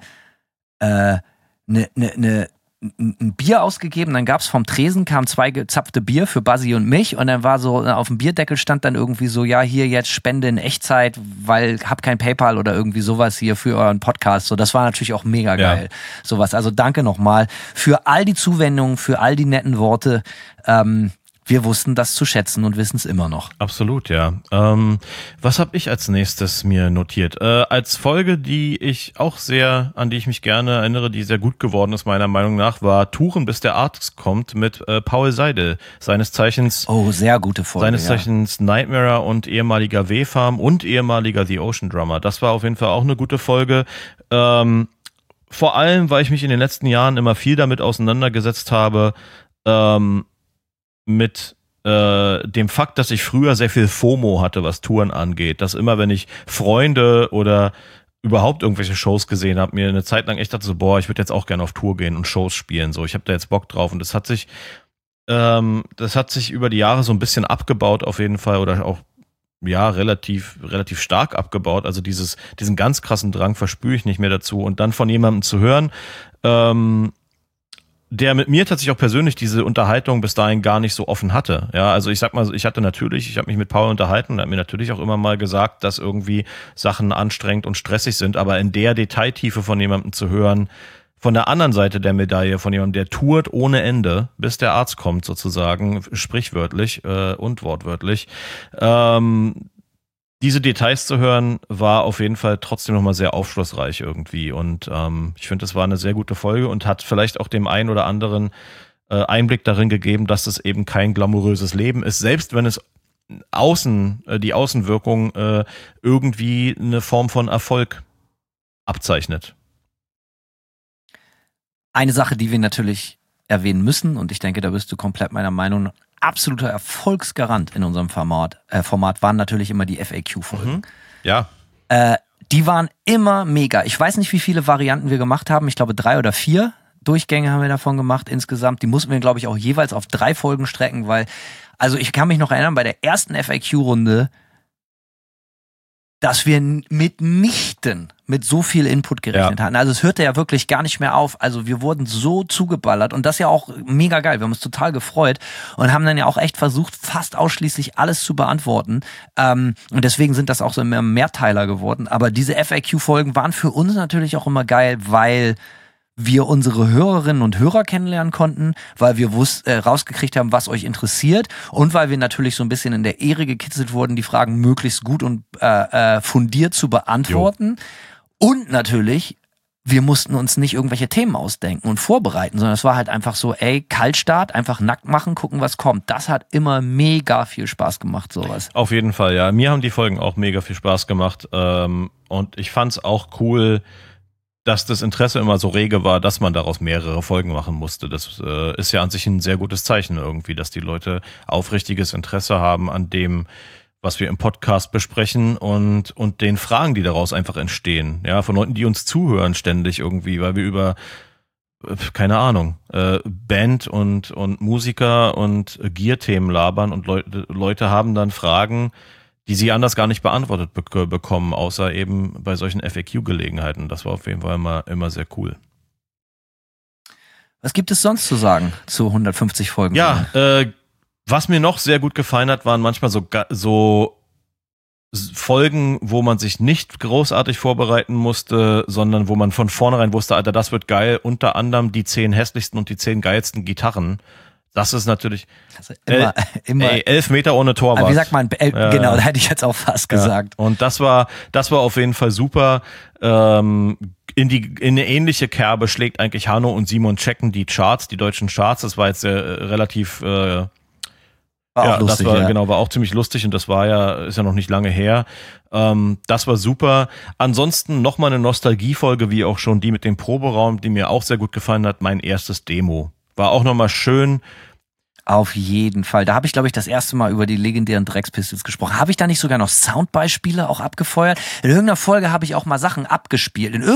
ein Bier ausgegeben, dann gab's vom Tresen, kamen 2 gezapfte Bier für Basi und mich und dann war so, auf dem Bierdeckel stand dann irgendwie so, ja, hier jetzt Spende in Echtzeit, weil hab kein PayPal oder irgendwie sowas hier für euren Podcast. So, das war natürlich auch mega geil. Ja. Sowas. Also danke nochmal für all die Zuwendungen, für all die netten Worte. Wir wussten das zu schätzen und wissen es immer noch. Absolut, ja. Was habe ich als nächstes mir notiert? Als Folge, an die ich mich gerne erinnere, die sehr gut geworden ist, meiner Meinung nach, war Touren, bis der Arzt kommt mit Paul Seidel. Seines Zeichens. Oh, sehr gute Folge. Seines Zeichens Nightmare und ehemaliger W-Farm und ehemaliger The Ocean Drummer. Das war auf jeden Fall auch eine gute Folge. Vor allem, weil ich mich in den letzten Jahren immer viel damit auseinandergesetzt habe, mit dem Fakt, dass ich früher sehr viel FOMO hatte, was Touren angeht. Dass immer, wenn ich Freunde oder überhaupt irgendwelche Shows gesehen habe, mir eine Zeit lang echt dachte so, boah, ich würde jetzt auch gerne auf Tour gehen und Shows spielen. So, ich habe da jetzt Bock drauf. Und das hat sich über die Jahre so ein bisschen abgebaut auf jeden Fall oder auch ja relativ stark abgebaut. Also diesen ganz krassen Drang verspüre ich nicht mehr dazu. Und dann von jemandem zu hören, der mit mir tatsächlich auch persönlich diese Unterhaltung bis dahin gar nicht so offen hatte. Ja, also ich sag mal, ich habe mich mit Paul unterhalten und er hat mir natürlich auch immer mal gesagt, dass irgendwie Sachen anstrengend und stressig sind, aber in der Detailtiefe von jemandem zu hören, von der anderen Seite der Medaille, von jemandem, der tourt ohne Ende, bis der Arzt kommt sozusagen, sprichwörtlich und wortwörtlich, diese Details zu hören, war auf jeden Fall trotzdem nochmal sehr aufschlussreich irgendwie. Und ich finde, das war eine sehr gute Folge und hat vielleicht auch dem einen oder anderen Einblick darin gegeben, dass es eben kein glamouröses Leben ist, selbst wenn es die Außenwirkung irgendwie eine Form von Erfolg abzeichnet. Eine Sache, die wir natürlich erwähnen müssen, und ich denke, da bist du komplett meiner Meinung, absoluter Erfolgsgarant in unserem Format waren natürlich immer die FAQ-Folgen. Mhm. Ja. Die waren immer mega. Ich weiß nicht, wie viele Varianten wir gemacht haben. Ich glaube 3 oder 4 Durchgänge haben wir davon gemacht insgesamt. Die mussten wir, glaube ich, auch jeweils auf 3 Folgen strecken, weil, also ich kann mich noch erinnern, bei der ersten FAQ-Runde, dass wir mitnichten mit so viel Input gerechnet hatten. Also es hörte ja wirklich gar nicht mehr auf. Also wir wurden so zugeballert und das ja auch mega geil. Wir haben uns total gefreut und haben dann ja auch echt versucht, fast ausschließlich alles zu beantworten. Und deswegen sind das auch so immer Mehrteiler geworden. Aber diese FAQ-Folgen waren für uns natürlich auch immer geil, weil wir unsere Hörerinnen und Hörer kennenlernen konnten, weil wir rausgekriegt haben, was euch interessiert und weil wir natürlich so ein bisschen in der Ehre gekitzelt wurden, die Fragen möglichst gut und fundiert zu beantworten. Und natürlich, wir mussten uns nicht irgendwelche Themen ausdenken und vorbereiten, sondern es war halt einfach so, Kaltstart, einfach nackt machen, gucken, was kommt. Das hat immer mega viel Spaß gemacht, sowas. Auf jeden Fall, ja. Mir haben die Folgen auch mega viel Spaß gemacht und ich fand's auch cool, dass das Interesse immer so rege war, dass man daraus mehrere Folgen machen musste. Das ist ja an sich ein sehr gutes Zeichen irgendwie, dass die Leute aufrichtiges Interesse haben an dem, was wir im Podcast besprechen und den Fragen, die daraus einfach entstehen. Ja, von Leuten, die uns zuhören ständig irgendwie, weil wir über, keine Ahnung, Band und Musiker und Gear-Themen labern und Leute haben dann Fragen, die sie anders gar nicht beantwortet bekommen, außer eben bei solchen FAQ-Gelegenheiten. Das war auf jeden Fall immer sehr cool. Was gibt es sonst zu sagen zu 150 Folgen? Ja, was mir noch sehr gut gefallen hat, waren manchmal so Folgen, wo man sich nicht großartig vorbereiten musste, sondern wo man von vornherein wusste, Alter, das wird geil. Unter anderem die 10 hässlichsten und die 10 geilsten Gitarren. Das ist natürlich also immer 11 Meter ohne Torwart. Wie sagt man? Genau, da hätte ich jetzt auch fast gesagt. Und das war auf jeden Fall super. In eine ähnliche Kerbe schlägt eigentlich Hanno und Simon checken die Charts, die deutschen Charts. Das war jetzt relativ war auch lustig, war auch ziemlich lustig und ist ja noch nicht lange her. Das war super. Ansonsten nochmal eine Nostalgiefolge, wie auch schon die mit dem Proberaum, die mir auch sehr gut gefallen hat. Mein erstes Demo. War auch nochmal schön. Auf jeden Fall. Da habe ich, glaube ich, das erste Mal über die legendären Dreckspistols gesprochen. Habe ich da nicht sogar noch Soundbeispiele auch abgefeuert? In irgendeiner Folge habe ich auch mal Sachen abgespielt. Das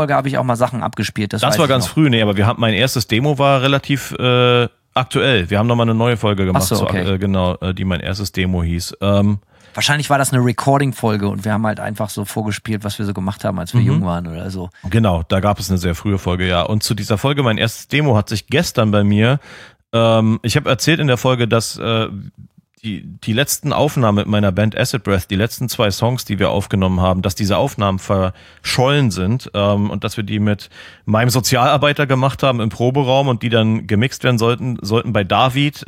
war ganz früh, aber mein erstes Demo war relativ aktuell. Wir haben nochmal eine neue Folge gemacht, Ach so, okay. Die mein erstes Demo hieß. Wahrscheinlich war das eine Recording-Folge und wir haben halt einfach so vorgespielt, was wir so gemacht haben, als wir jung waren oder so. Genau, da gab es eine sehr frühe Folge, ja. Und zu dieser Folge, mein erstes Demo, hat sich gestern bei mir, ich habe erzählt in der Folge, dass die letzten Aufnahmen mit meiner Band Acid Breath, die letzten 2 Songs, die wir aufgenommen haben, dass diese Aufnahmen verschollen sind und dass wir die mit meinem Sozialarbeiter gemacht haben im Proberaum und die dann gemixt werden sollten bei David,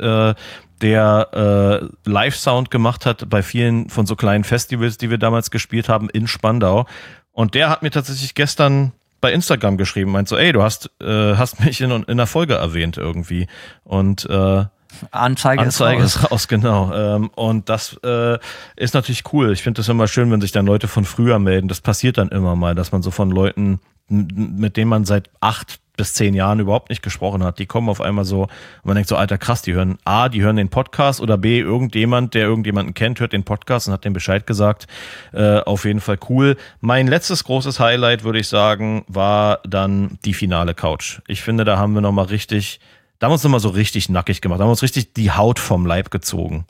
der Live-Sound gemacht hat bei vielen von so kleinen Festivals, die wir damals gespielt haben in Spandau. Und der hat mir tatsächlich gestern bei Instagram geschrieben, meint so, ey, du hast mich in einer Folge erwähnt irgendwie. Und Anzeige ist raus, genau. Und das ist natürlich cool. Ich finde das immer schön, wenn sich dann Leute von früher melden. Das passiert dann immer mal, dass man so von Leuten, mit denen man seit 8 bis 10 Jahren überhaupt nicht gesprochen hat, die kommen auf einmal so und man denkt so, Alter, krass, die hören den Podcast oder B, irgendjemand, der irgendjemanden kennt, hört den Podcast und hat dem Bescheid gesagt. Auf jeden Fall cool. Mein letztes großes Highlight, würde ich sagen, war dann die finale Couch. Ich finde, da haben wir da haben wir uns nochmal so richtig nackig gemacht, da haben wir uns richtig die Haut vom Leib gezogen.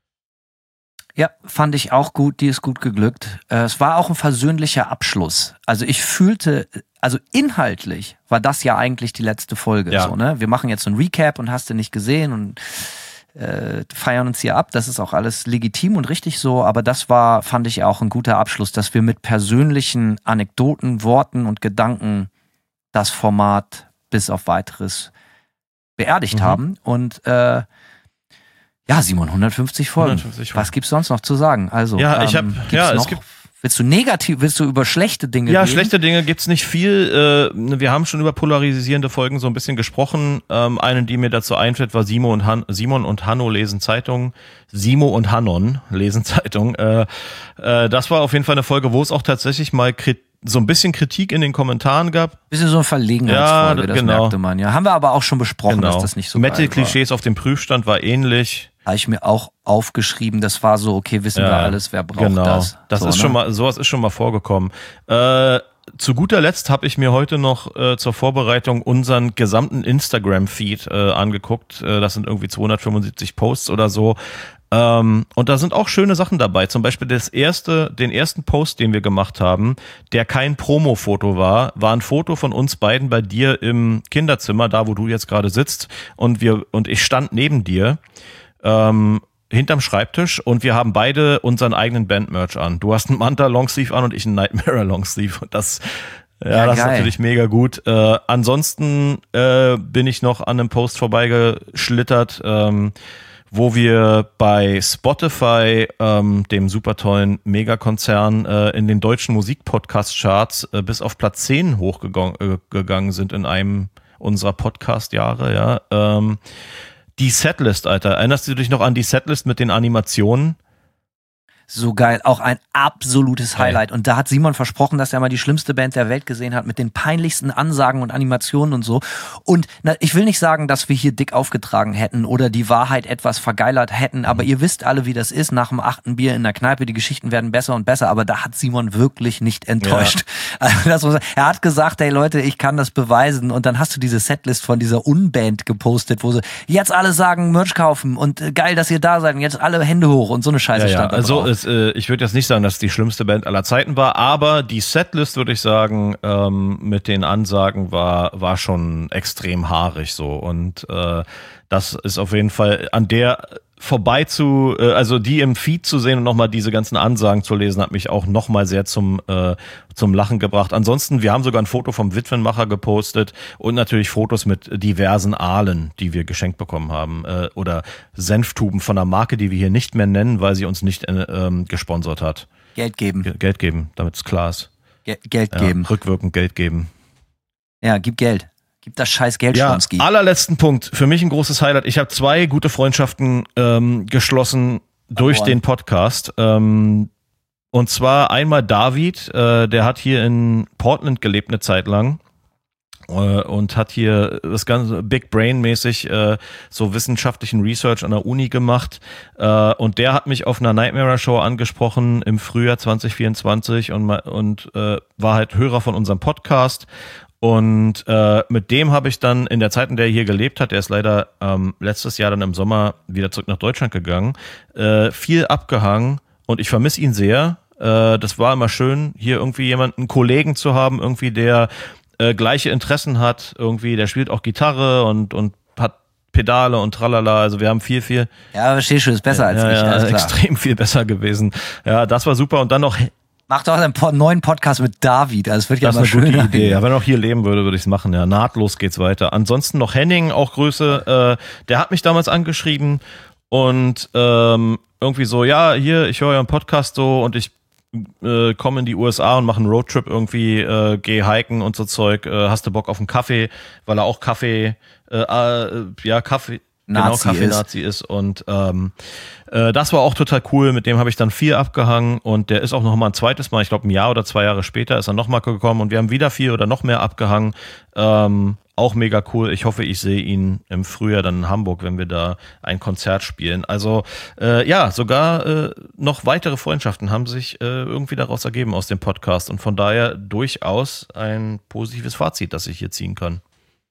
Ja, fand ich auch gut, die ist gut geglückt. Es war auch ein versöhnlicher Abschluss. Also ich fühlte, inhaltlich war das ja eigentlich die letzte Folge. Ja. So, ne? Wir machen jetzt so ein Recap und hast du nicht gesehen und feiern uns hier ab. Das ist auch alles legitim und richtig so, aber das fand ich auch ein guter Abschluss, dass wir mit persönlichen Anekdoten, Worten und Gedanken das Format bis auf Weiteres beerdigt haben. Und Simon, 150 Folgen. 150 Folgen. Was gibt's sonst noch zu sagen? Also, willst du über schlechte Dinge reden? Ja, schlechte Dinge gibt's nicht viel. Wir haben schon über polarisierende Folgen so ein bisschen gesprochen. Eine, die mir dazu einfällt, war Simon und Hanno lesen Zeitung. Simo und Hannon lesen Zeitung. Das war auf jeden Fall eine Folge, wo es auch tatsächlich mal so ein bisschen Kritik in den Kommentaren gab. Bisschen so eine Verlegenheitsfolge, das merkte man ja. Haben wir aber auch schon besprochen, dass das nicht so geil war. Metal-Klischees auf dem Prüfstand war ähnlich. Habe ich mir auch aufgeschrieben, das war so, okay, wissen wir alles, wer braucht das. Das ist sowas ist schon mal vorgekommen. Zu guter Letzt habe ich mir heute noch zur Vorbereitung unseren gesamten Instagram-Feed angeguckt. Das sind irgendwie 275 Posts oder so. Und da sind auch schöne Sachen dabei. Zum Beispiel den ersten Post, den wir gemacht haben, der kein Promo-Foto war ein Foto von uns beiden bei dir im Kinderzimmer, da wo du jetzt gerade sitzt. Und ich stand neben dir. Hinterm Schreibtisch und wir haben beide unseren eigenen Band-Merch an. Du hast einen Manta Longsleeve an und ich einen Nightmare Longsleeve. Und das ist natürlich mega gut. Ansonsten bin ich noch an einem Post vorbeigeschlittert, wo wir bei Spotify, dem super tollen Megakonzern, in den deutschen Musikpodcast-Charts bis auf Platz 10 hochgegangen sind in einem unserer Podcast-Jahre, ja. Die Setlist, Alter. Erinnerst du dich noch an die Setlist mit den Animationen? So geil, auch ein absolutes Highlight. Und da hat Simon versprochen, dass er mal die schlimmste Band der Welt gesehen hat, mit den peinlichsten Ansagen und Animationen und so. Und ich will nicht sagen, dass wir hier dick aufgetragen hätten oder die Wahrheit etwas vergeilert hätten, aber ihr wisst alle, wie das ist. Nach dem 8. Bier in der Kneipe, die Geschichten werden besser und besser, aber da hat Simon wirklich nicht enttäuscht. Ja. Also er hat gesagt, hey Leute, ich kann das beweisen. Und dann hast du diese Setlist von dieser Unband gepostet, wo sie jetzt alle sagen, Merch kaufen und geil, dass ihr da seid und jetzt alle Hände hoch und so eine Scheiße stand da drauf. Ich würde jetzt nicht sagen, dass es die schlimmste Band aller Zeiten war, aber die Setlist, würde ich sagen, mit den Ansagen war schon extrem haarig so. Und das ist auf jeden Fall an der also die im Feed zu sehen und nochmal diese ganzen Ansagen zu lesen, hat mich auch nochmal sehr zum Lachen gebracht. Ansonsten, wir haben sogar ein Foto vom Witwenmacher gepostet und natürlich Fotos mit diversen Aalen, die wir geschenkt bekommen haben. Oder Senftuben von einer Marke, die wir hier nicht mehr nennen, weil sie uns nicht gesponsert hat. Geld geben. Geld geben, damit es klar ist. Geld geben. Rückwirkend Geld geben. Ja, gib Geld. Gib das scheiß Geld, Schwanski. Allerletzten Punkt. Für mich ein großes Highlight. Ich habe 2 gute Freundschaften geschlossen durch den Podcast. Und zwar einmal David, der hat hier in Portland gelebt eine Zeit lang. und hat hier das ganze Big Brain mäßig so wissenschaftlichen Research an der Uni gemacht, und der hat mich auf einer Nightmare Show angesprochen im Frühjahr 2024 und war halt Hörer von unserem Podcast, und mit dem habe ich dann in der Zeit, in der er hier gelebt hat, er ist leider letztes Jahr dann im Sommer wieder zurück nach Deutschland gegangen, viel abgehangen, und ich vermisse ihn sehr. Das war immer schön, hier irgendwie jemanden, einen Kollegen zu haben, irgendwie der gleiche Interessen hat, irgendwie, der spielt auch Gitarre und hat Pedale und tralala, also wir haben viel. Ja, verstehst du, ist besser als ich. Ja, extrem viel besser gewesen. Ja, das war super, und dann noch... Mach doch einen neuen Podcast mit David, das wird ja mal schön. Das ist eine gute Idee, ja, wenn er noch hier leben würde ich es machen, ja, nahtlos geht's weiter. Ansonsten noch Henning, auch Grüße, der hat mich damals angeschrieben und irgendwie so, ja, hier, ich höre euren Podcast so und ich komme in die USA und mache einen Roadtrip irgendwie, geh hiken und so Zeug, hast du Bock auf einen Kaffee, weil er auch Kaffee Nazi ist. Und das war auch total cool, mit dem habe ich dann viel abgehangen, und der ist auch noch mal ein zweites Mal, ich glaube ein Jahr oder 2 Jahre später ist er noch mal gekommen, und wir haben wieder viel oder noch mehr abgehangen. Auch mega cool. Ich hoffe, ich sehe ihn im Frühjahr dann in Hamburg, wenn wir da ein Konzert spielen. Also sogar noch weitere Freundschaften haben sich irgendwie daraus ergeben aus dem Podcast, und von daher durchaus ein positives Fazit, das ich hier ziehen kann.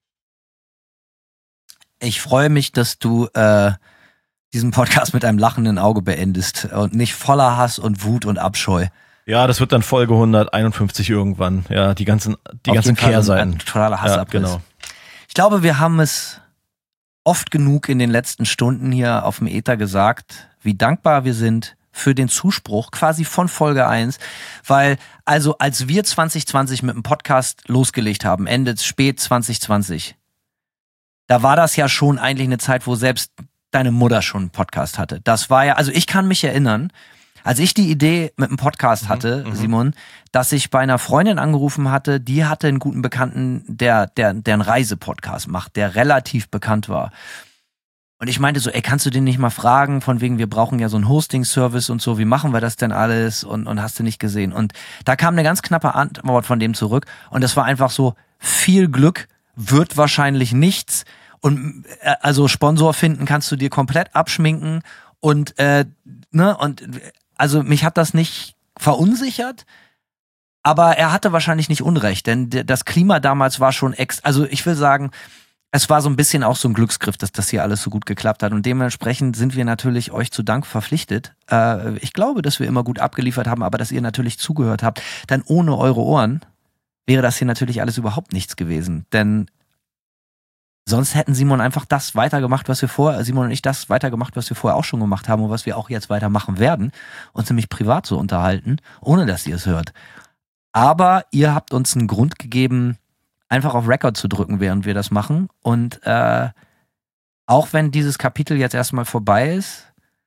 Ich freue mich, dass du diesen Podcast mit einem lachenden Auge beendest und nicht voller Hass und Wut und Abscheu. Ja, das wird dann Folge 151 irgendwann. Ja, die ganzen Kehrseiten. Totaler Hassabriss. Ja, genau. Ich glaube, wir haben es oft genug in den letzten Stunden hier auf dem Äther gesagt, wie dankbar wir sind für den Zuspruch quasi von Folge 1, weil also als wir 2020 mit dem Podcast losgelegt haben, Ende spät 2020, da war das ja schon eigentlich eine Zeit, wo selbst deine Mutter schon einen Podcast hatte. Das war ja, also ich kann mich erinnern, als ich die Idee mit dem Podcast hatte, Simon, dass ich bei einer Freundin angerufen hatte, die hatte einen guten Bekannten, der einen Reisepodcast macht, der relativ bekannt war. Und ich meinte so, ey, kannst du den nicht mal fragen, von wegen, wir brauchen ja so einen Hosting-Service und so, wie machen wir das denn alles? Und hast du nicht gesehen? Und da kam eine ganz knappe Antwort von dem zurück, und das war einfach so, viel Glück, wird wahrscheinlich nichts, und also Sponsor finden kannst du dir komplett abschminken, und und also mich hat das nicht verunsichert, aber er hatte wahrscheinlich nicht Unrecht, denn das Klima damals war schon also ich will sagen, es war so ein bisschen auch so ein Glücksgriff, dass das hier alles so gut geklappt hat, und dementsprechend sind wir natürlich euch zu Dank verpflichtet. Ich glaube, dass wir immer gut abgeliefert haben, aber dass ihr natürlich zugehört habt, denn ohne eure Ohren wäre das hier natürlich alles überhaupt nichts gewesen, denn sonst hätten Simon einfach das weitergemacht, Simon und ich das weitergemacht, was wir vorher auch schon gemacht haben und was wir auch jetzt weitermachen werden, uns nämlich privat so unterhalten, ohne dass ihr es hört. Aber ihr habt uns einen Grund gegeben, einfach auf Record zu drücken, während wir das machen, und auch wenn dieses Kapitel jetzt erstmal vorbei ist,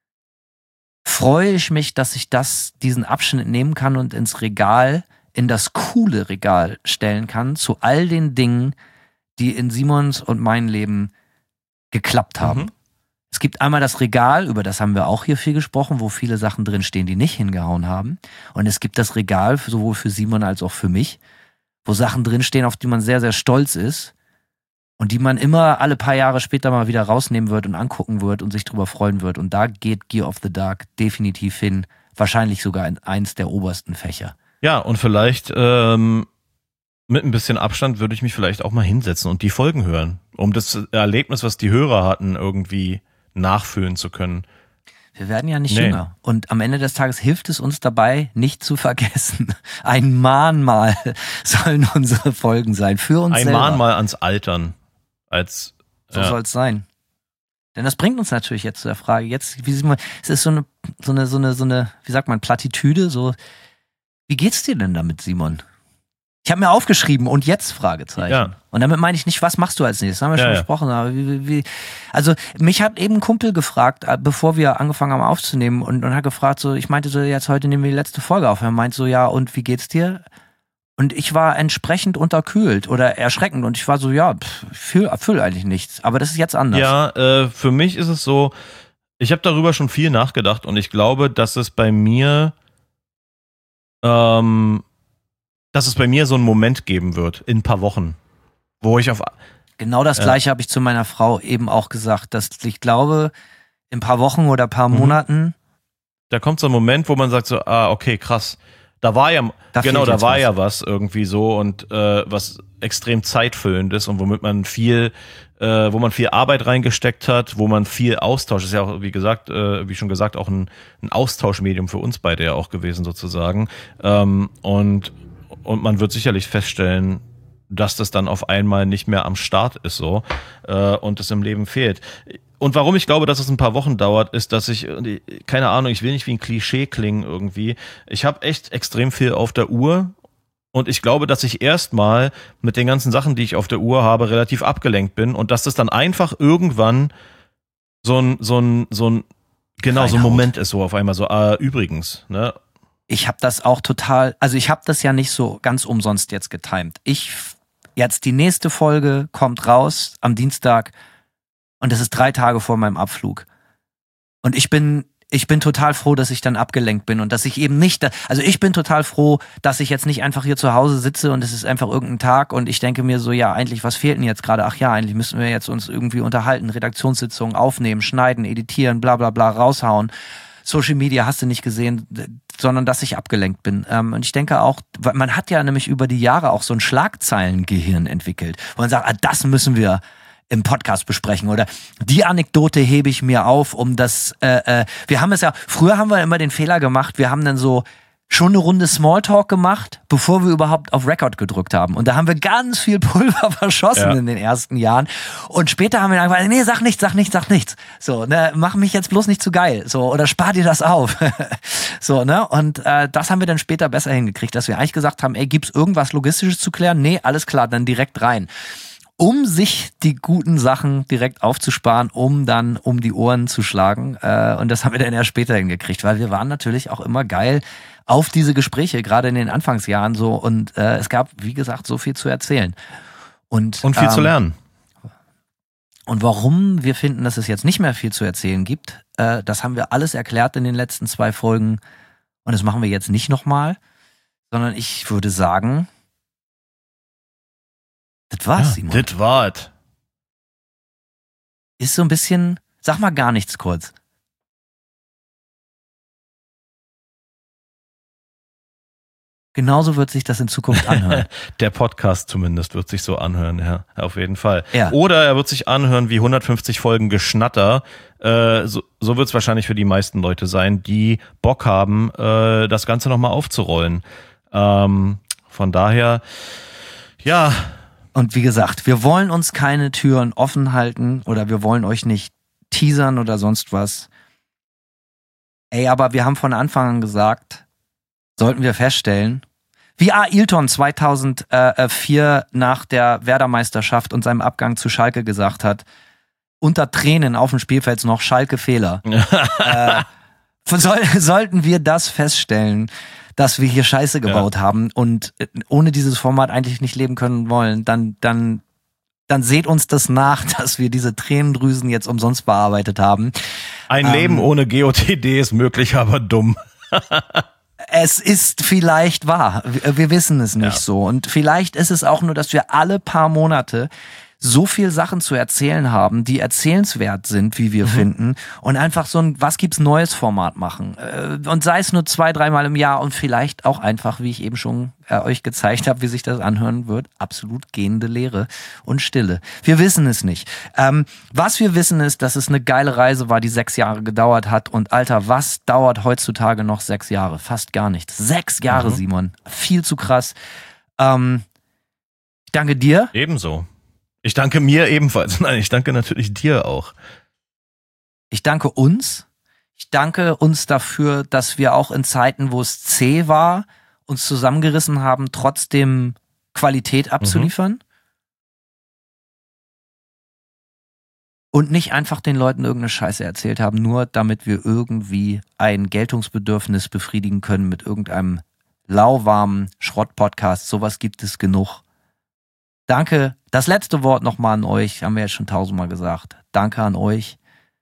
freue ich mich, dass ich diesen Abschnitt nehmen kann und ins Regal, in das coole Regal stellen kann, zu all den Dingen, die in Simons und meinem Leben geklappt haben. Es gibt einmal das Regal, über das haben wir auch hier viel gesprochen, wo viele Sachen drinstehen, die nicht hingehauen haben. Und es gibt das Regal, sowohl für Simon als auch für mich, wo Sachen drinstehen, auf die man sehr, sehr stolz ist und die man immer alle paar Jahre später mal wieder rausnehmen wird und angucken wird und sich drüber freuen wird. Und da geht Gear of the Dark definitiv hin, wahrscheinlich sogar in eins der obersten Fächer. Ja, und vielleicht mit ein bisschen Abstand würde ich mich vielleicht auch mal hinsetzen und die Folgen hören, um das Erlebnis, was die Hörer hatten, irgendwie nachfühlen zu können. Wir werden ja nicht jünger. Und am Ende des Tages hilft es uns dabei, nicht zu vergessen. Ein Mahnmal sollen unsere Folgen sein. Für uns selber. Ein Mahnmal ans Altern. So soll es sein. Denn das bringt uns natürlich jetzt zu der Frage, jetzt, wie sieht man, es ist so eine, wie sagt man, Plattitüde, so, wie geht's dir denn damit, Simon? Ich habe mir aufgeschrieben, und jetzt Fragezeichen. Ja. Und damit meine ich nicht, was machst du als nächstes? Das haben wir schon besprochen. Aber also mich hat eben ein Kumpel gefragt, bevor wir angefangen haben aufzunehmen, und hat gefragt, so, ich meinte so, jetzt heute nehmen wir die letzte Folge auf. Er meinte so, ja, und wie geht's dir? Und ich war entsprechend unterkühlt oder erschreckend, und ich war so, ja, fühl eigentlich nichts. Aber das ist jetzt anders. Ja, für mich ist es so, ich habe darüber schon viel nachgedacht, und ich glaube, dass es bei mir so einen Moment geben wird, in ein paar Wochen, wo ich auf... Genau das Gleiche habe ich zu meiner Frau eben auch gesagt, dass ich glaube, in ein paar Wochen oder ein paar Monaten... Da kommt so ein Moment, wo man sagt so, okay, krass, da war ja was irgendwie so und was extrem zeitfüllendes und womit man wo man viel Arbeit reingesteckt hat, wo man viel Austausch, ist ja auch, wie schon gesagt, auch ein Austauschmedium für uns beide ja auch gewesen sozusagen. Und man wird sicherlich feststellen, dass das dann auf einmal nicht mehr am Start ist so und es im Leben fehlt. Und warum ich glaube, dass es ein paar Wochen dauert, ist, dass keine Ahnung, ich will nicht wie ein Klischee klingen irgendwie. Ich habe echt extrem viel auf der Uhr und ich glaube, dass ich erstmal mit den ganzen Sachen, die ich auf der Uhr habe, relativ abgelenkt bin und dass das dann einfach irgendwann so ein Moment ist, so auf einmal so, übrigens, ne? Ich habe das auch total, also ich habe das ja nicht so ganz umsonst jetzt getimt. Jetzt die nächste Folge kommt raus am Dienstag und das ist 3 Tage vor meinem Abflug. Und ich bin total froh, dass ich dann abgelenkt bin und dass ich eben nicht, also ich bin total froh, dass ich jetzt nicht einfach hier zu Hause sitze und es ist einfach irgendein Tag und ich denke mir so, ja, eigentlich, was fehlt denn jetzt gerade? Ach ja, eigentlich müssen wir jetzt uns irgendwie unterhalten, Redaktionssitzungen aufnehmen, schneiden, editieren, bla bla bla, raushauen. Social Media hast du nicht gesehen, sondern dass ich abgelenkt bin. Und ich denke auch, man hat ja nämlich über die Jahre auch so ein Schlagzeilengehirn entwickelt, wo man sagt, das müssen wir im Podcast besprechen oder die Anekdote hebe ich mir auf, um das, wir haben es ja, früher haben wir immer den Fehler gemacht, wir haben dann so schon eine Runde Smalltalk gemacht, bevor wir überhaupt auf Record gedrückt haben. Und da haben wir ganz viel Pulver verschossen in den ersten Jahren. Und später haben wir dann gesagt, nee, sag nichts. So, ne, mach mich jetzt bloß nicht zu geil. So, oder spar dir das auf. So, ne? Und das haben wir dann später besser hingekriegt, dass wir eigentlich gesagt haben, gibt's irgendwas Logistisches zu klären? Nee, alles klar, dann direkt rein. Um sich die guten Sachen direkt aufzusparen, um dann um die Ohren zu schlagen. Und das haben wir dann erst später hingekriegt, weil wir waren natürlich auch immer geil auf diese Gespräche, gerade in den Anfangsjahren so. Und es gab, wie gesagt, so viel zu erzählen. Und viel zu lernen. Und warum wir finden, dass es jetzt nicht mehr viel zu erzählen gibt, das haben wir alles erklärt in den letzten 2 Folgen. Und das machen wir jetzt nicht nochmal, sondern ich würde sagen, das war's, Simon. Das war's. Ist so ein bisschen, sag mal gar nichts kurz. Genauso wird sich das in Zukunft anhören. Der Podcast zumindest wird sich so anhören, ja, auf jeden Fall. Ja. Oder er wird sich anhören wie 150 Folgen Geschnatter. So wird es wahrscheinlich für die meisten Leute sein, die Bock haben, das Ganze nochmal aufzurollen. Von daher, ja. Und wie gesagt, wir wollen uns keine Türen offen halten oder wir wollen euch nicht teasern oder sonst was. Aber wir haben von Anfang an gesagt, sollten wir feststellen, wie Ailton 2004 nach der Werder-Meisterschaft und seinem Abgang zu Schalke gesagt hat, unter Tränen auf dem Spielfeld noch Schalke-Fehler. Sollten wir das feststellen, dass wir hier Scheiße gebaut haben und ohne dieses Format eigentlich nicht leben können wollen, dann seht uns das nach, dass wir diese Tränendrüsen jetzt umsonst bearbeitet haben. Ein Leben ohne GOTD ist möglich, aber dumm. Es ist vielleicht wahr. Wir wissen es nicht so. Und vielleicht ist es auch nur, dass wir alle paar Monate so viel Sachen zu erzählen haben, die erzählenswert sind, wie wir finden, und einfach so ein Was gibt's Neues Format machen. Und sei es nur 2-3 Mal im Jahr und vielleicht auch einfach, wie ich eben schon euch gezeigt habe, wie sich das anhören wird, absolut gehende Leere und Stille. Wir wissen es nicht. Was wir wissen ist, dass es eine geile Reise war, die 6 Jahre gedauert hat. Und Alter, was dauert heutzutage noch 6 Jahre? Fast gar nichts. 6 Jahre, Simon. Viel zu krass. Ich danke dir. Ebenso. Ich danke mir ebenfalls. Nein, ich danke natürlich dir auch. Ich danke uns. Ich danke uns dafür, dass wir auch in Zeiten, wo es zäh war, uns zusammengerissen haben, trotzdem Qualität abzuliefern. Und nicht einfach den Leuten irgendeine Scheiße erzählt haben, nur damit wir irgendwie ein Geltungsbedürfnis befriedigen können mit irgendeinem lauwarmen Schrott-Podcast. Sowas gibt es genug. Danke. Das letzte Wort nochmal an euch, haben wir ja schon 1000-mal gesagt. Danke an euch.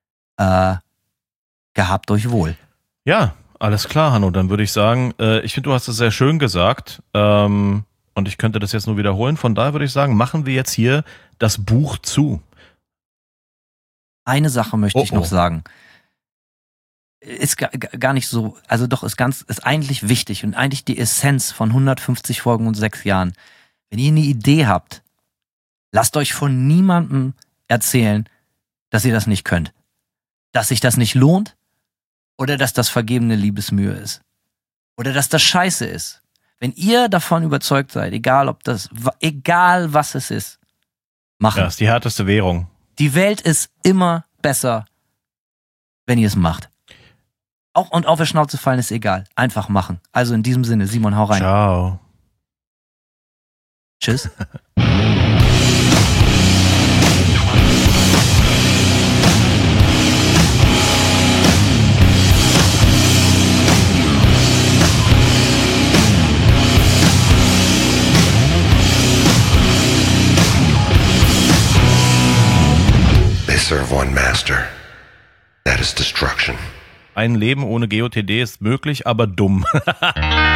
Gehabt euch wohl. Ja, alles klar, Hanno. Dann würde ich sagen, ich finde, du hast es sehr schön gesagt. und ich könnte das jetzt nur wiederholen. Von daher würde ich sagen, machen wir jetzt hier das Buch zu. Eine Sache möchte ich noch sagen. Ist gar nicht so, also doch, ist eigentlich wichtig und eigentlich die Essenz von 150 Folgen und 6 Jahren. Wenn ihr eine Idee habt, lasst euch von niemandem erzählen, dass ihr das nicht könnt. Dass sich das nicht lohnt oder dass das vergebene Liebesmühe ist. Oder dass das scheiße ist. Wenn ihr davon überzeugt seid, egal was es ist, machen. Ja, ist die härteste Währung. Die Welt ist immer besser, wenn ihr es macht. Auch und auf der Schnauze fallen ist egal. Einfach machen. Also in diesem Sinne, Simon, hau rein. Ciao. Tschüss. They serve one master. That is destruction. Ein Leben ohne GOTD ist möglich, aber dumm.